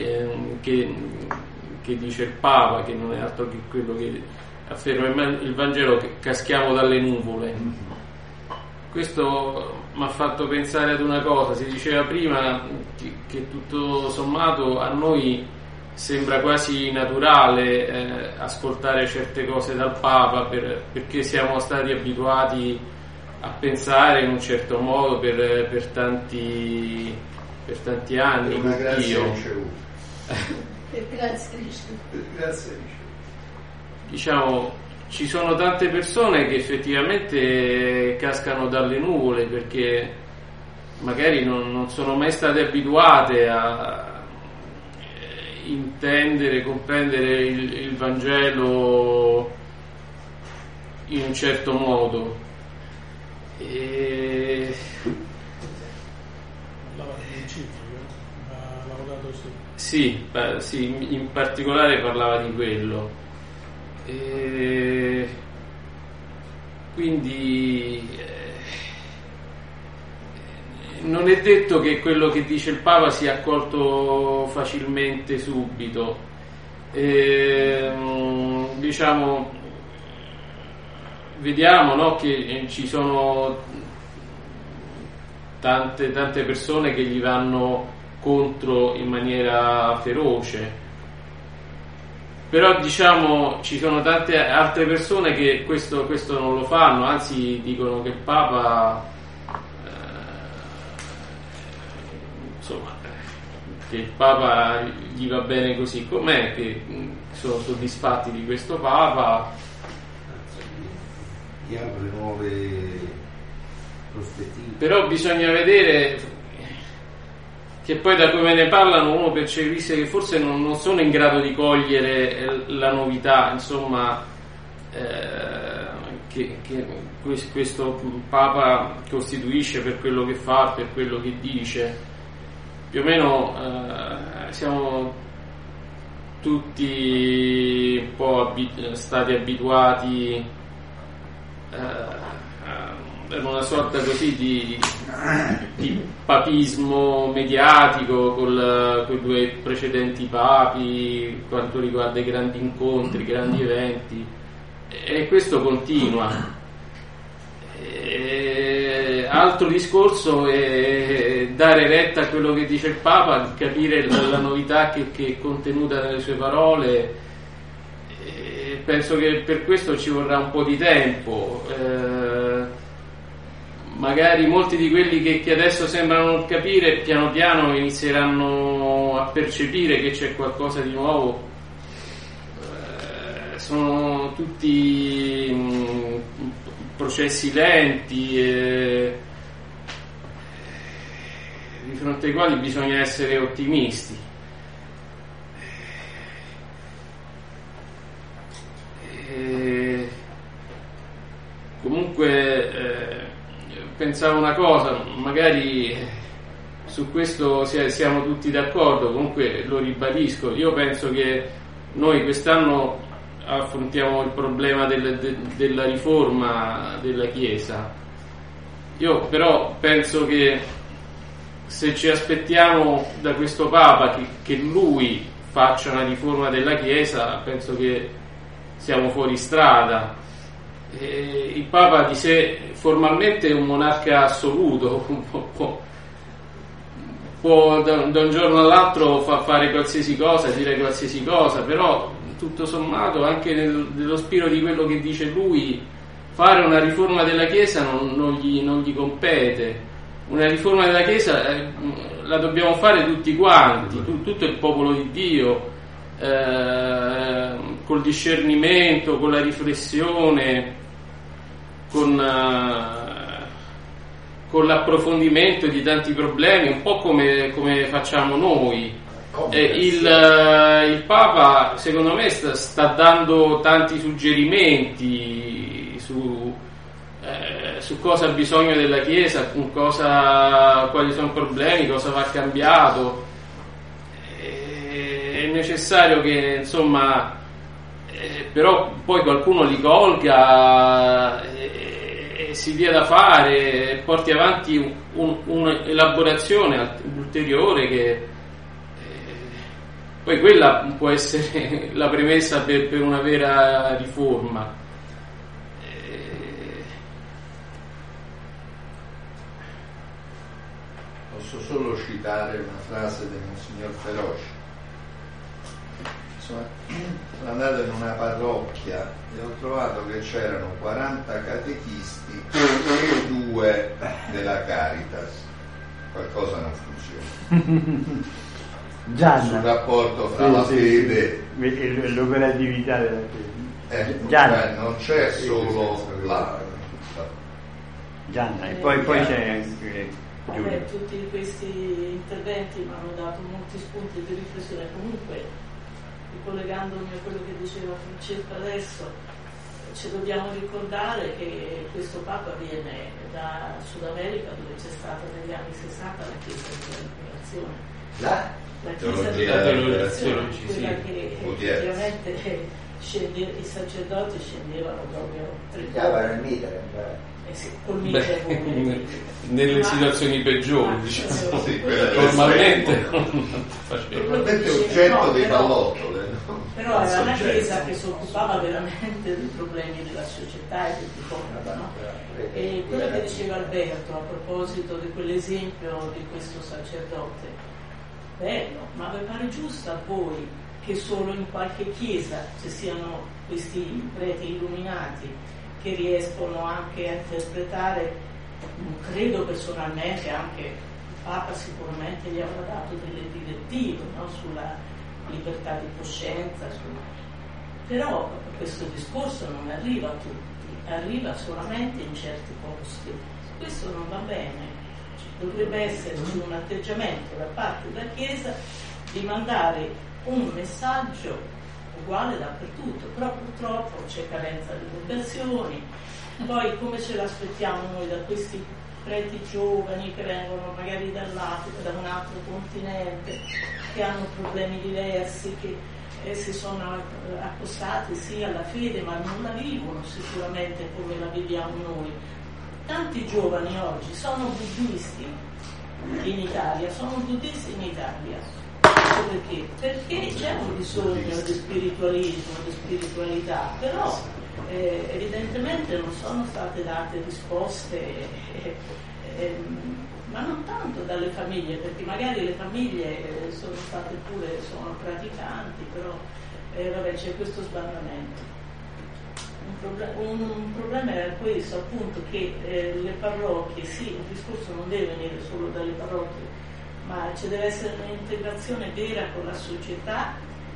dice il Papa, che non è altro che quello che afferma il Vangelo, che caschiamo dalle nuvole. Questo mi ha fatto pensare ad una cosa. Si diceva prima che tutto sommato a noi sembra quasi naturale ascoltare certe cose dal Papa perché siamo stati abituati a pensare in un certo modo per tanti anni. Una grazia ricevuta. Per grazia ricevuta. Diciamo, ci sono tante persone che effettivamente cascano dalle nuvole perché magari non sono mai state abituate a intendere, comprendere il Vangelo in un certo modo. Sì, in particolare parlava di quello. Quindi non è detto che quello che dice il Papa sia accolto facilmente subito. Diciamo, vediamo, no, che ci sono tante persone che gli vanno contro in maniera feroce, però diciamo ci sono tante altre persone che questo non lo fanno, anzi dicono che il Papa insomma, che il Papa gli va bene così com'è, che sono soddisfatti di questo Papa, gli apre nuove prospettive. Però bisogna vedere che poi da come ne parlano uno percepisce che forse non sono in grado di cogliere la novità, insomma, che questo Papa costituisce per quello che fa, per quello che dice. Più o meno siamo tutti un po' stati abituati per una sorta così di papismo mediatico con i due precedenti papi quanto riguarda i grandi incontri, i grandi eventi, e questo continua. Altro discorso è dare retta a quello che dice il Papa, capire la novità che è contenuta nelle sue parole. Penso che per questo ci vorrà un po' di tempo. Magari molti di quelli che adesso sembrano non capire piano piano inizieranno a percepire che c'è qualcosa di nuovo. Sono tutti processi lenti, di fronte ai quali bisogna essere ottimisti. Comunque pensavo una cosa, magari su questo siamo tutti d'accordo, comunque lo ribadisco, io penso che noi quest'anno affrontiamo il problema della riforma della Chiesa. Io però penso che se ci aspettiamo da questo Papa che lui faccia una riforma della Chiesa, penso che siamo fuori strada. Il Papa di sé formalmente è un monarca assoluto, può da un giorno all'altro fare qualsiasi cosa, dire qualsiasi cosa, però tutto sommato anche nello spirito di quello che dice lui, fare una riforma della Chiesa non gli compete. Una riforma della Chiesa la dobbiamo fare tutti quanti, tutto il popolo di Dio, col discernimento, con la riflessione, con l'approfondimento di tanti problemi, un po' come facciamo noi. Il Papa secondo me sta dando tanti suggerimenti su cosa ha bisogno della Chiesa, quali sono i problemi, cosa va cambiato. È necessario che insomma però poi qualcuno li colga e si dia da fare e porti avanti un'elaborazione ulteriore che poi quella può essere la premessa per una vera riforma. Posso solo citare una frase del Monsignor Feroci. Sono andato in una parrocchia e ho trovato che c'erano 40 catechisti e 2 della Caritas. Qualcosa non funziona. Gianna. Sul rapporto fra la fede e l'operatività della fede. Cioè non c'è solo la Gianna, e poi c'è anche Giulia. Tutti questi interventi mi hanno dato molti spunti di riflessione. Comunque, ricollegandomi a quello che diceva Francesco adesso, ci dobbiamo ricordare che questo Papa viene da Sud America, dove c'è stata negli anni 60 la Chiesa della Liberazione. La Chiesa della Liberazione, quella che effettivamente i sacerdoti scendevano proprio nelle situazioni peggiori, diciamo. Normalmente è oggetto dei pallottole, no? Però era una Chiesa che si occupava veramente dei problemi della società e del popolo, no? E quello che diceva Alberto a proposito di quell'esempio di questo sacerdote, bello, ma vi pare giusto a voi che solo in qualche chiesa ci siano questi preti illuminati che riescono anche a interpretare? Credo personalmente anche il Papa sicuramente gli avrà dato delle direttive, no? Sulla libertà di coscienza, però questo discorso non arriva a tutti, arriva solamente in certi posti. Questo non va bene. Dovrebbe esserci un atteggiamento da parte della Chiesa di mandare un messaggio uguale dappertutto, però purtroppo c'è carenza di conversioni. Poi come ce l'aspettiamo noi da questi preti giovani che vengono magari dall'Africa, da un altro continente, che hanno problemi diversi, che si sono accostati sì alla fede, ma non la vivono sicuramente come la viviamo noi. Tanti giovani oggi sono buddisti in Italia, perché? Perché c'è un bisogno di spiritualismo, di spiritualità, però evidentemente non sono state date risposte, ma non tanto dalle famiglie, perché magari le famiglie sono praticanti, però vabbè, c'è questo sbandamento. Un problema era questo, appunto, che le parrocchie, sì, il discorso non deve venire solo dalle parrocchie, ma ci deve essere un'integrazione vera con la società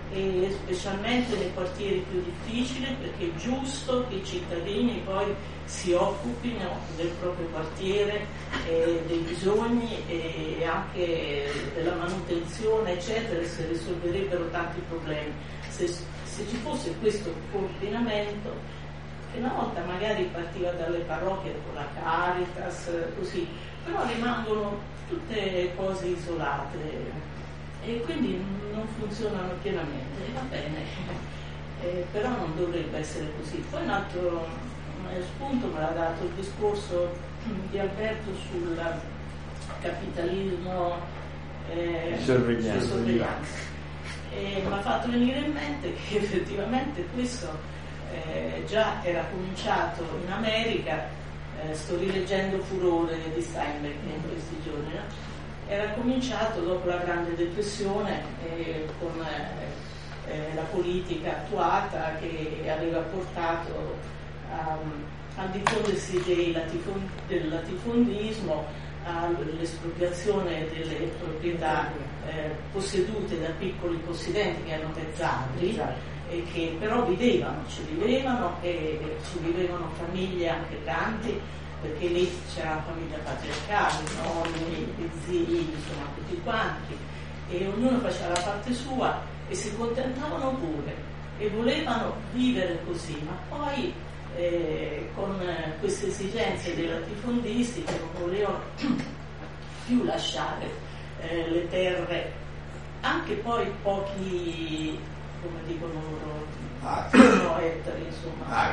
e specialmente nei quartieri più difficili, perché è giusto che i cittadini poi si occupino del proprio quartiere, dei bisogni e anche della manutenzione, eccetera, e si risolverebbero tanti problemi se ci fosse questo coordinamento, che una volta magari partiva dalle parrocchie con la Caritas, così, però rimangono tutte cose isolate e quindi non funzionano pienamente, e va bene, però non dovrebbe essere così. Poi un altro spunto me l'ha dato il discorso di Alberto sul capitalismo di sorveglianza. Mi ha fatto venire in mente che effettivamente questo già era cominciato in America. Sto rileggendo Furore di Steinbeck in questi giorni, no? Era cominciato dopo la Grande Depressione con la politica attuata che aveva portato al diffondersi del latifondismo, all'espropriazione delle proprietà possedute da piccoli possidenti che erano mezzadri e che però ci vivevano famiglie anche grandi, perché lì c'era una famiglia patriarcale, nonni, zii, insomma tutti quanti, e ognuno faceva la parte sua e si contentavano pure e volevano vivere così, ma poi con queste esigenze dei latifondisti che non volevano più lasciare le terre, anche poi pochi, come dicono loro, ettari, insomma,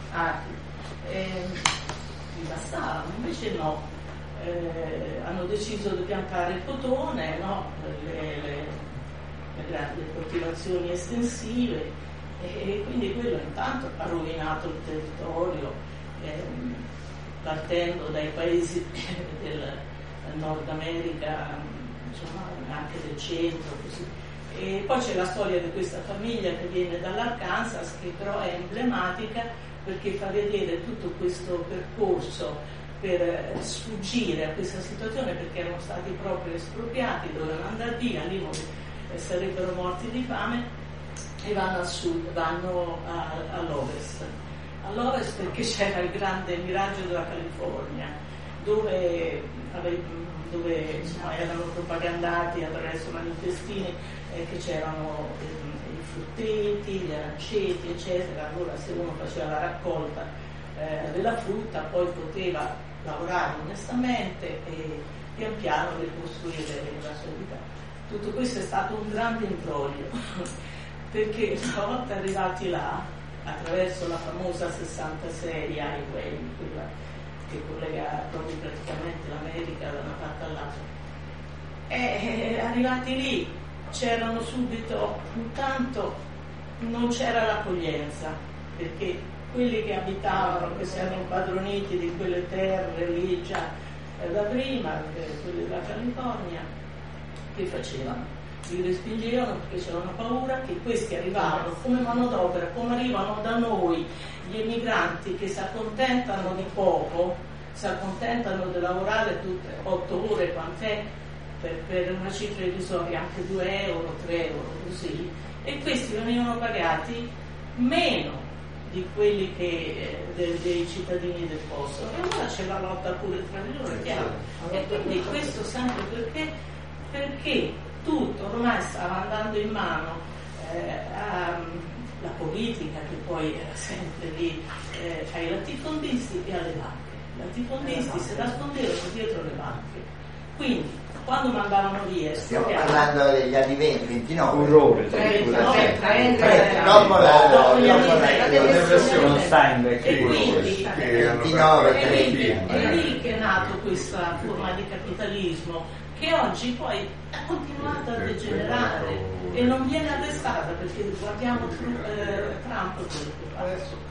gli bastavano, invece no, hanno deciso di piantare il cotone, no? le grandi coltivazioni estensive, e quindi quello intanto ha rovinato il territorio, partendo dai paesi del Nord America, insomma anche del centro, così. E poi c'è la storia di questa famiglia che viene dall'Arkansas, che però è emblematica perché fa vedere tutto questo percorso per sfuggire a questa situazione, perché erano stati proprio espropriati, dovevano andare via, lì sarebbero morti di fame, e vanno a sud, vanno all'ovest perché c'era il grande miraggio della California, dove insomma, erano propagandati attraverso manifestini che c'erano i frutteti, gli aranceti, eccetera. Allora se uno faceva la raccolta della frutta poi poteva lavorare onestamente e pian piano ricostruire la sua vita. Tutto questo è stato un grande imbroglio perché una volta arrivati là, attraverso la famosa 66 highway, quella che collega proprio praticamente l'America da una parte all'altra, arrivati lì c'erano subito, intanto non c'era l'accoglienza, perché quelli che abitavano, che si erano impadroniti di quelle terre lì già da prima, quelli della California, che facevano? Li respingevano perché c'erano paura che questi arrivavano come manodopera, come arrivano da noi gli emigranti che si accontentano di poco, si accontentano di lavorare tutte 8 ore, quant'è, per una cifra irrisoria, anche 2 euro, 3 euro, così, e questi venivano pagati meno di quelli dei cittadini del posto, e allora c'è la lotta pure tra di loro, è chiaro. E quindi questo sempre perché tutto ormai stava andando in mano alla politica, che poi era sempre lì, ai latifondisti e alle banche. I latifondisti si nascondevano dietro le banche, quindi quando mandavano via, stiamo parlando degli anni 20, 29, dopo la depressione Steinbeck, e quindi è lì che è nato questa forma di capitalismo che oggi poi è continuata a degenerare e non viene arrestata, perché guardiamo Trump quello che fa.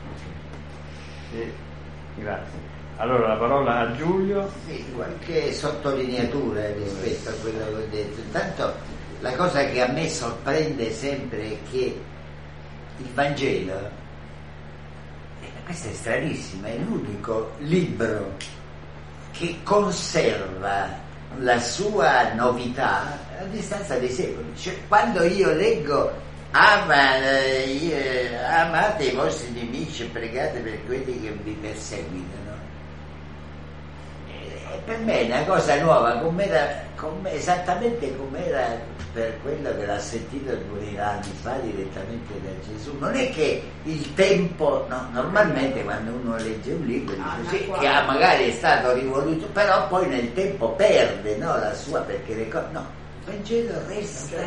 Grazie. Allora la parola a Giulio. Sì, qualche sottolineatura rispetto a quello che ho detto. Intanto la cosa che a me sorprende sempre è che il Vangelo, questo è stranissimo, è l'unico libro che conserva la sua novità a distanza dei secoli. Cioè, quando io leggo amate i vostri nemici e pregate per quelli che vi perseguitano. Per me è una cosa nuova, esattamente come era per quello che l'ha sentito 2000 anni fa direttamente da Gesù. Non è che il tempo, no, normalmente quando uno legge un libro dice sì, che magari è stato rivoluto, però poi nel tempo perde, no, la sua, perché le cose, no, il Vangelo resta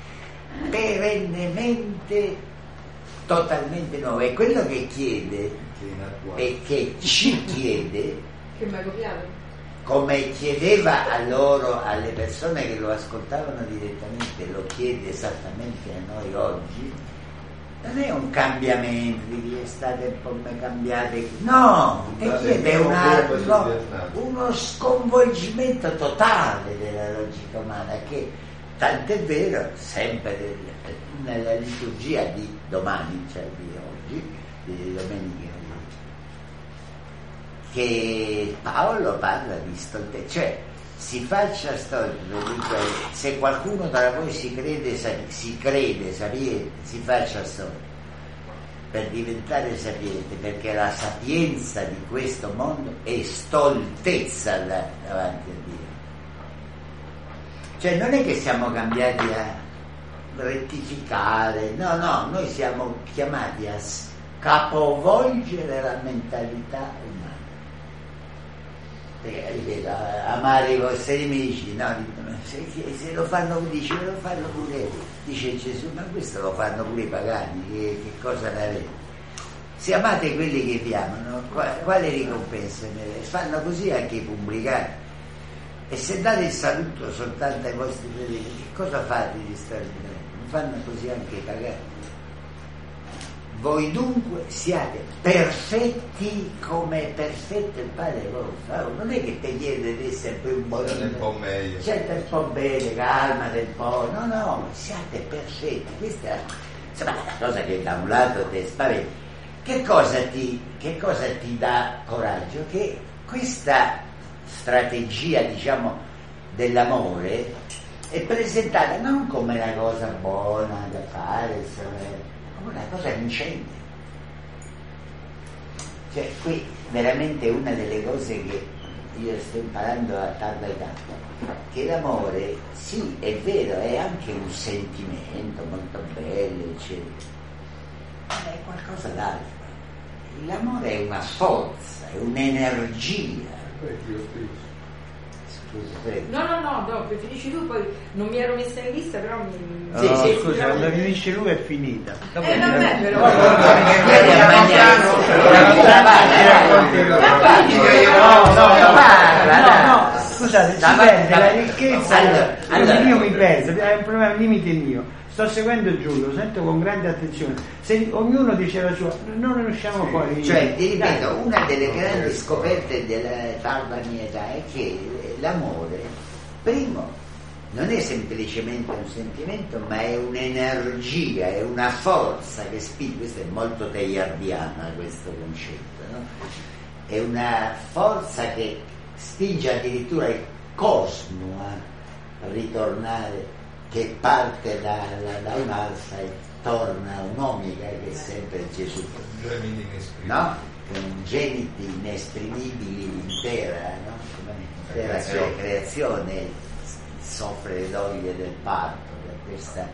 perennemente totalmente nuovo. E quello che chiede e che ci chiede, che mai copiato? Come chiedeva a loro, alle persone che lo ascoltavano direttamente, lo chiede esattamente a noi oggi, non è un cambiamento, di state un po' cambiate, no, e chiede uno sconvolgimento totale della logica umana, che tant'è vero, sempre nella liturgia di domani, cioè di oggi, di domeniche, che Paolo parla di stoltezza, cioè si faccia stolto, se qualcuno tra voi si crede sapiente, si faccia stolto per diventare sapiente, perché la sapienza di questo mondo è stoltezza davanti a Dio. Cioè non è che siamo cambiati a rettificare, no, noi siamo chiamati a capovolgere la mentalità umana. Ripeto, amare i vostri nemici, no? Se lo fanno, dice, lo fanno pure, dice Gesù, ma questo lo fanno pure i pagani, che cosa ne avete? Se amate quelli che vi amano, quale ricompensa ne avete? Fanno così anche i pubblicani. E se date il saluto soltanto ai vostri fedeli, che cosa fate di straordinario? Non fanno così anche i pagani. Voi dunque siate perfetti come è perfetto il Padre vostro. Non è che ti chiede di essere più un po' meglio, siate un po' bene, calmate un po', no, siate perfetti. Questa è una cosa che da un lato ti spaventa. Che cosa ti dà coraggio? Che questa strategia, diciamo, dell'amore è presentata non come una cosa buona da fare, come una cosa vincente. Cioè, qui veramente una delle cose che io sto imparando a tarda età, che l'amore, sì, è vero, è anche un sentimento molto bello, eccetera, ma è qualcosa d'altro. L'amore è una forza, è un'energia. No, finisci tu, poi non mi ero messa in lista, però sì, scusa, quando finisce lui è finita. Vabbè, però scusate, si perde la ricchezza, io mi perdo, è un problema, un limite mio. Sto seguendo Giulio, lo sento con grande attenzione. Se ognuno dice la sua, non ne usciamo fuori. Cioè, ti ripeto, una delle grandi scoperte della tarda mia età è che l'amore, primo, non è semplicemente un sentimento, ma è un'energia, è una forza che spinge. Questo è molto teilhardiana, questo concetto, no? È una forza che spinge addirittura il cosmo a ritornare, che parte da un'alfa e torna un'omica, che è sempre Gesù, no? Con geniti inesprimibili intera, no? L'intera creazione soffre le doglie del parto per questa.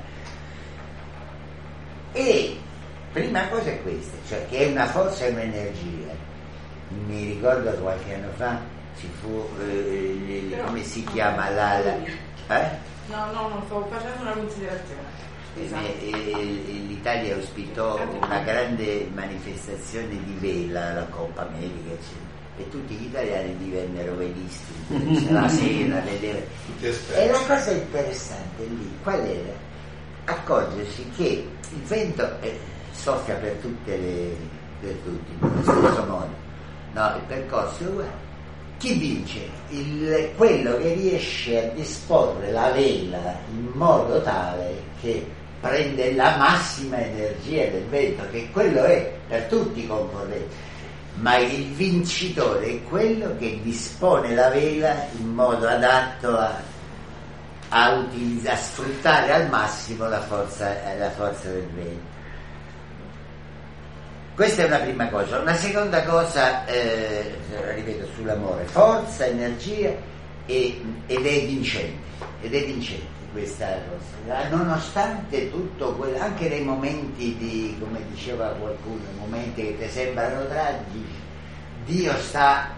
E prima cosa è questa, cioè che è una forza e un'energia. Mi ricordo qualche anno fa ci fu come si chiama No, non sto facendo una considerazione. L'Italia ospitò una grande manifestazione di vela, la Coppa America, eccetera, e tutti gli italiani divennero velisti la sera, vedere. E la cosa interessante lì qual era? Accorgersi che il vento soffia per tutti, nello stesso modo, no? Il percorso è uguale. Chi vince? Quello che riesce a disporre la vela in modo tale che prende la massima energia del vento, che quello è per tutti i concorrenti, ma il vincitore è quello che dispone la vela in modo adatto a sfruttare al massimo la forza del vento. Questa è una prima cosa. Una seconda cosa, ripeto, sull'amore: forza, energia ed è vincente questa cosa, nonostante tutto quello, anche nei momenti di, come diceva qualcuno, momenti che ti sembrano tragici, Dio sta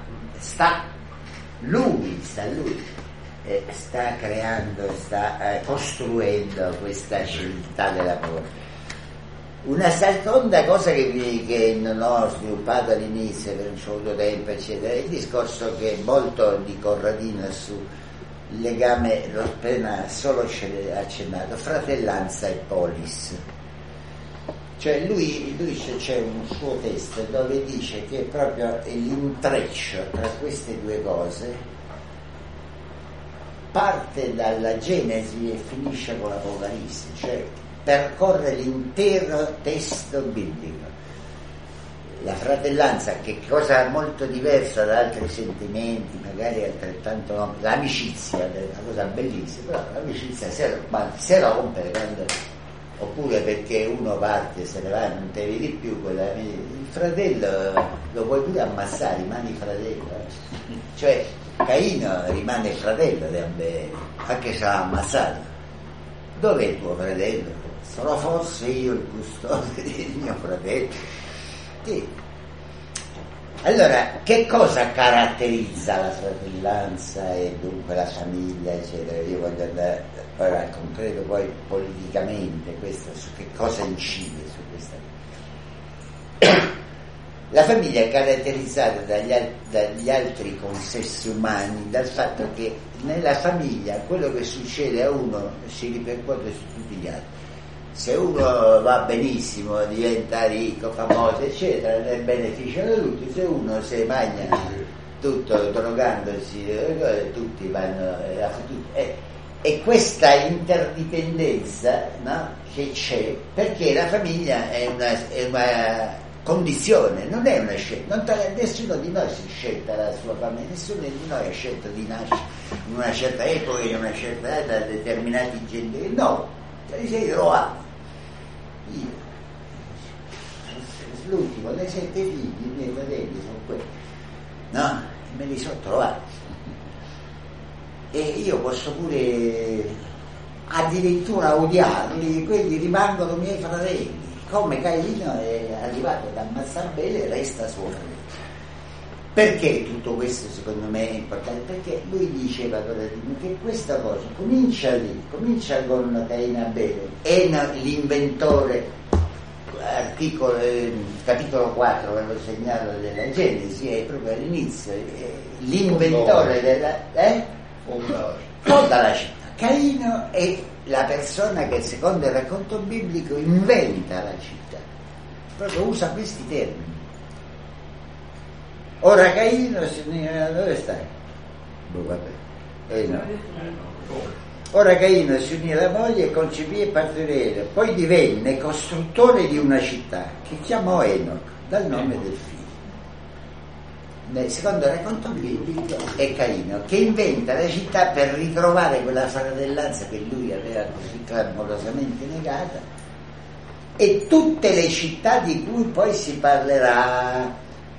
creando, sta costruendo questa civiltà dell'amore. Una seconda cosa che non ho sviluppato all'inizio, per non c'ho avuto tempo, eccetera, è il discorso che molto di Corradino sul legame, l'ho appena solo accennato, fratellanza e polis. Cioè lui c'è un suo testo dove dice che proprio l'intreccio tra queste due cose parte dalla Genesi e finisce con l'Apocalisse, cioè percorre l'intero testo biblico. La fratellanza, che è cosa molto diversa da altri sentimenti, magari altrettanto no, l'amicizia è una cosa bellissima, però l'amicizia si rompe quando, oppure perché uno parte e se ne va e non te vedi più, il fratello lo puoi pure ammazzare, rimani fratello, cioè Caino rimane fratello di Abele, anche se l'ha ammazzato. Dov'è il tuo fratello? Sono forse io il custode del mio fratello? Sì. Allora, che cosa caratterizza la fratellanza e dunque la famiglia, eccetera? Io voglio andare ora al concreto, poi politicamente, questo, su che cosa incide su questa. La famiglia è caratterizzata dagli altri consessi umani, dal fatto che nella famiglia quello che succede a uno si ripercuote su tutti gli altri. Se uno va benissimo, diventa ricco, famoso, eccetera, ne beneficiano tutti. Se uno si mangia tutto drogandosi, tutti vanno a fottuto. E questa interdipendenza, no, che c'è, perché la famiglia è una condizione, non è una scelta. Nessuno di noi si scelta la sua famiglia, nessuno di noi ha scelto di nascere in una certa epoca, in una certa età, da determinati generi. No, te li sei trovati. Io, l'ultimo dei 7 figli, i miei fratelli sono quelli, no? Me li sono trovati. E io posso pure addirittura odiarli, quelli rimangono miei fratelli. Come Caino è arrivato ad ammazzare Abele, resta suo fratello. Perché tutto questo secondo me è importante? Perché lui diceva che questa cosa comincia lì, comincia con Caino e Abele. Enoch, l'inventore, capitolo 4, ve lo segnalo, della Genesi, è proprio all'inizio, l'inventore della... fonda la città. Caino è la persona che secondo il racconto biblico inventa la città, proprio usa questi termini. Ora Caino si univa, dove stai? No. Ora Caino si unì alla moglie e concepì e partorì, poi divenne costruttore di una città che chiamò Enoch dal nome del figlio. Secondo il racconto biblico è Caino che inventa la città per ritrovare quella fratellanza che lui aveva così clamorosamente negata, e tutte le città di cui poi si parlerà,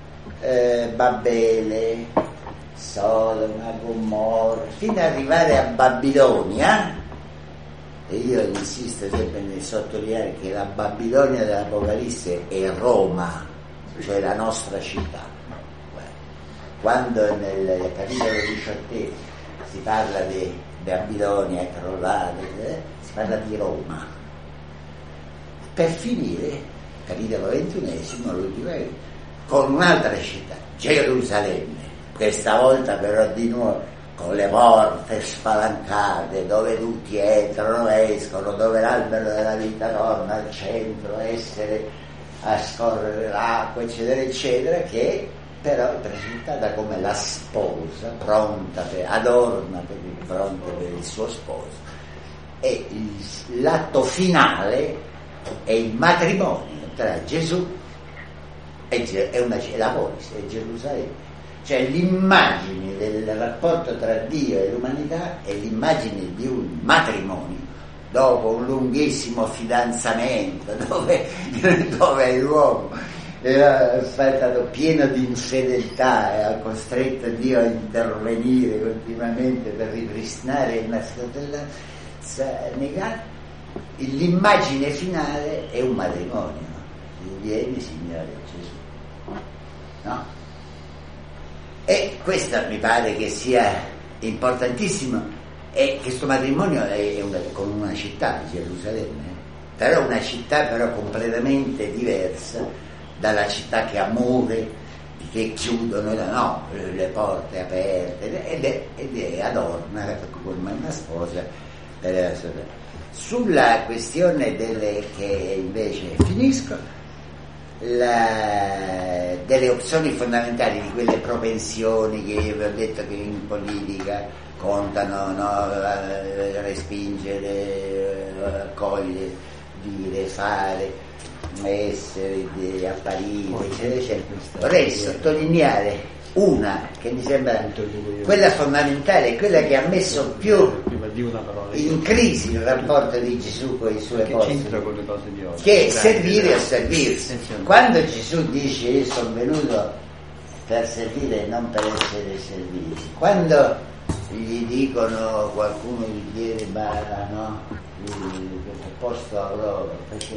Babele, Sodoma, Gomorra, fino ad arrivare a Babilonia. E io insisto sempre nel sottolineare che la Babilonia dell'Apocalisse è Roma, cioè la nostra città. Quando nel capitolo 18 si parla di Babilonia crollata, si parla di Roma. Per finire, capitolo 21, l'ultimo, con un'altra città, Gerusalemme, questa volta però di nuovo con le porte spalancate, dove tutti entrano e escono, dove l'albero della vita torna al centro, essere a scorrere l'acqua, eccetera, eccetera, che però è presentata come la sposa pronta pronta per il suo sposo. E l'atto finale è il matrimonio tra Gesù e la polis, è Gerusalemme. Cioè l'immagine del rapporto tra Dio e l'umanità è l'immagine di un matrimonio dopo un lunghissimo fidanzamento dove l'uomo era stato pieno di infedeltà e ha costretto Dio a intervenire continuamente per ripristinare una fratellanza negata. L'immagine finale è un matrimonio. Vieni, Signore Gesù, no? E questo mi pare che sia importantissimo, e questo matrimonio è con una città, Gerusalemme, però una città però completamente diversa dalla città che ha muri, che chiudono, no, le porte aperte, ed è adorna come una sposa per la sua. Sulla questione che invece finisco, delle opzioni fondamentali, di quelle propensioni che io vi ho detto che in politica contano, no? Respingere, accogliere, dire, fare, essere, apparire, eccetera, eccetera. Vorrei sottolineare una che mi sembra quella fondamentale, quella che ha messo più in crisi il rapporto di Gesù con i suoi apostoli, che è servire o servirsi. Quando Gesù dice io sono venuto per servire e non per essere serviti, quando gli dicono, qualcuno gli chiede ma no, che posto avrò, perché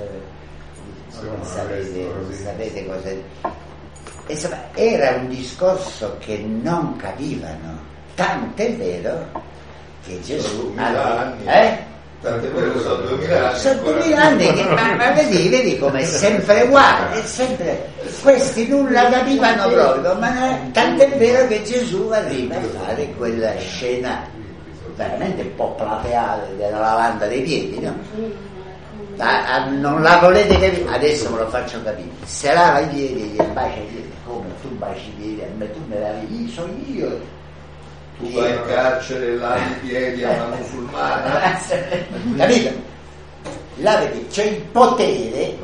sapete cosa. Insomma, era un discorso che non capivano, tant'è vero che Gesù tant'è vero, sono 2000 anni. Sono 2000 anni, ma vedi come è sempre uguale, è sempre, questi nulla capivano proprio, ma tant'è vero che Gesù arriva a fare quella scena veramente un po' plateale della lavanda dei piedi, no? Non la volete capire? Adesso ve lo faccio capire. Se lava i piedi e bacia i piedi, come tu baci i piedi a me, tu me lavi, sono io. Tu vai in carcere e lavi i piedi a una musulmana. Capito? Là vedi, c'è il potere.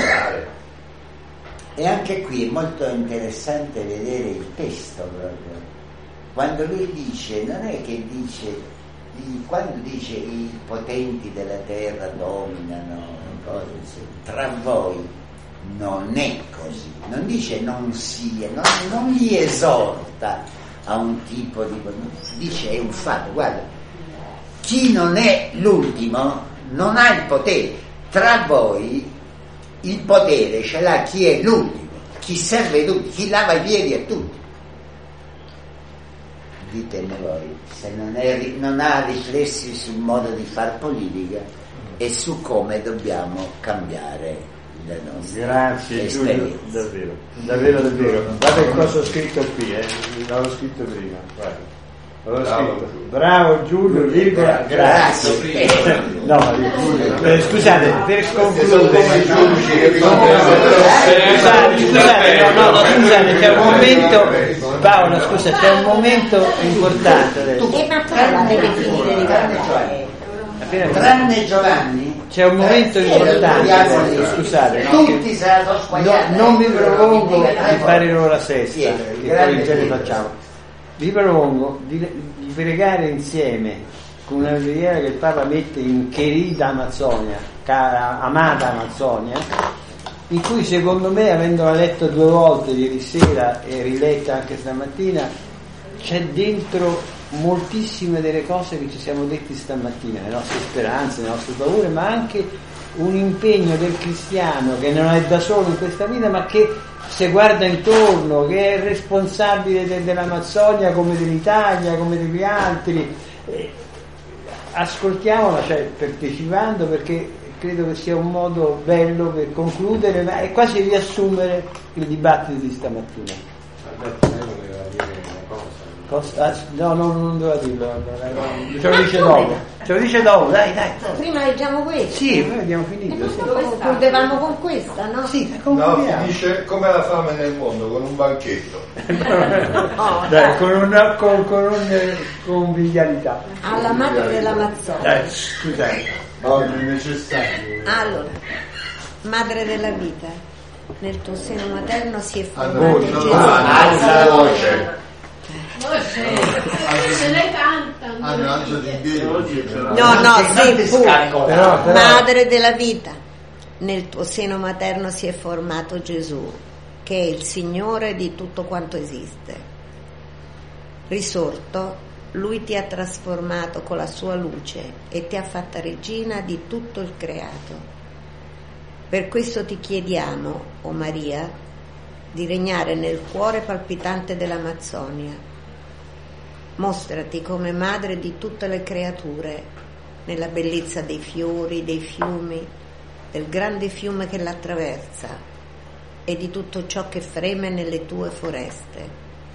E anche qui è molto interessante vedere il testo proprio. Quando lui dice, non è che dice, quando dice i potenti della terra dominano, tra voi non è così, non dice non sia, non li esorta a un tipo di, dice è un fatto, guarda, chi non è l'ultimo non ha il potere, tra voi il potere ce l'ha chi è l'ultimo, chi serve tutti, chi lava i piedi a tutti. Ditemi voi se non ha riflessi sul modo di far politica e su come dobbiamo cambiare la nostra Grazie esperienza. Giulio, davvero. Guarda che cosa ho scritto qui, l'avevo scritto prima, guarda. Bravo Giulio, virgola, grazie. No, scusate, per concludere, scusate, c'è un momento, Paolo, scusa, c'è un momento importante adesso. Tranne Giovanni, c'è un momento importante, scusate, tutti saranno squagliati. Non vi propongo di fare l'ora sesta, che poi in genere facciamo. Vi propongo di pregare insieme con una preghiera che il Papa mette in querida Amazzonia, cara, amata Amazzonia, in cui secondo me, avendola letto 2 volte ieri sera e riletta anche stamattina, c'è dentro moltissime delle cose che ci siamo detti stamattina, le nostre speranze, le nostre paure, ma anche un impegno del cristiano che non è da solo in questa vita, ma che se guarda intorno, che è responsabile dell'Amazzonia come dell'Italia, come degli altri, ascoltiamola, cioè partecipando, perché credo che sia un modo bello per concludere e quasi riassumere il dibattito di stamattina. No, non doveva dirlo, ce lo dice dopo, dai. Prima leggiamo questo. Sì, noi abbiamo finito. Sì. Concludevamo con questa, no? Sì, no, finisce come la fame nel mondo, con un banchetto. Dai, con convivialità. Alla madre dell'Amazzonia. Dai, scusate. Oggi è necessario. Allora, madre della vita, nel tuo seno materno si è Ah, formato no, Gesù. Alza la voce. Se ne cantano. Hanno alzato in piedi. Sì, pure. Però- Madre della vita, nel tuo seno materno si è formato Gesù, che è il Signore di tutto quanto esiste. Risorto, Lui ti ha trasformato con la sua luce e ti ha fatta regina di tutto il creato. Per questo ti chiediamo, o Maria, di regnare nel cuore palpitante dell'Amazzonia. Mostrati come madre di tutte le creature, nella bellezza dei fiori, dei fiumi, del grande fiume che l'attraversa e di tutto ciò che freme nelle tue foreste.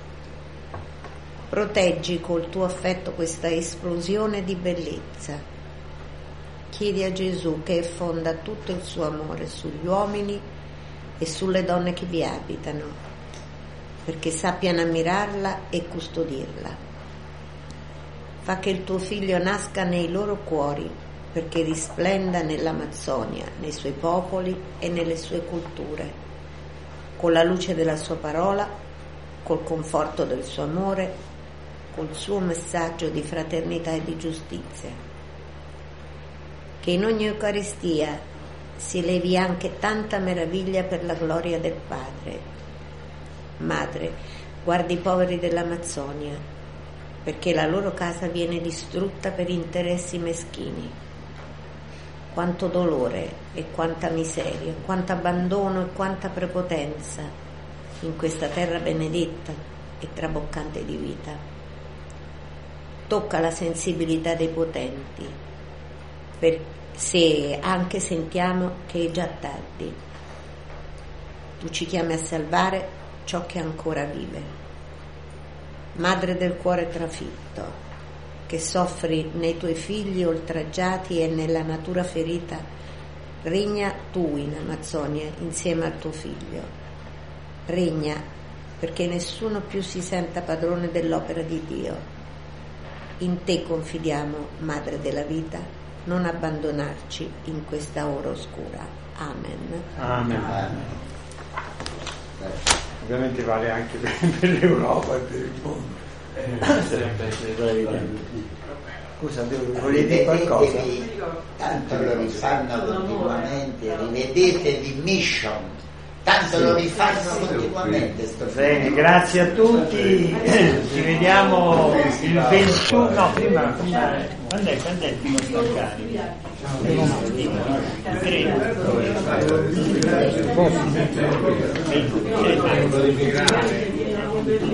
Proteggi col tuo affetto questa esplosione di bellezza. Chiedi a Gesù che effonda tutto il suo amore sugli uomini e sulle donne che vi abitano, perché sappiano ammirarla e custodirla. Fa che il tuo figlio nasca nei loro cuori, perché risplenda nell'Amazzonia, nei suoi popoli e nelle sue culture, con la luce della sua parola, col conforto del suo amore, col suo messaggio di fraternità e di giustizia. Che in ogni Eucaristia si levi anche tanta meraviglia per la gloria del Padre. Madre, guardi i poveri dell'Amazzonia, perché la loro casa viene distrutta per interessi meschini. Quanto dolore e quanta miseria, quanto abbandono e quanta prepotenza in questa terra benedetta e traboccante di vita. Tocca la sensibilità dei potenti, se anche sentiamo che è già tardi. Tu ci chiami a salvare ciò che ancora vive. Madre del cuore trafitto, che soffri nei tuoi figli oltraggiati e nella natura ferita, regna tu in Amazzonia insieme al tuo figlio. Regna perché nessuno più si senta padrone dell'opera di Dio. In te confidiamo, Madre della vita, non abbandonarci in questa ora oscura. Amen. Amen. Ovviamente vale anche per l'Europa e per il mondo. Scusa, volete dire qualcosa? Tanto lo rifanno continuamente, rivedetevi Mission, tanto lo rifanno continuamente. Bene, grazie a tutti, ci vediamo il 21, no, prima, quando è il primo staccare? Il 3.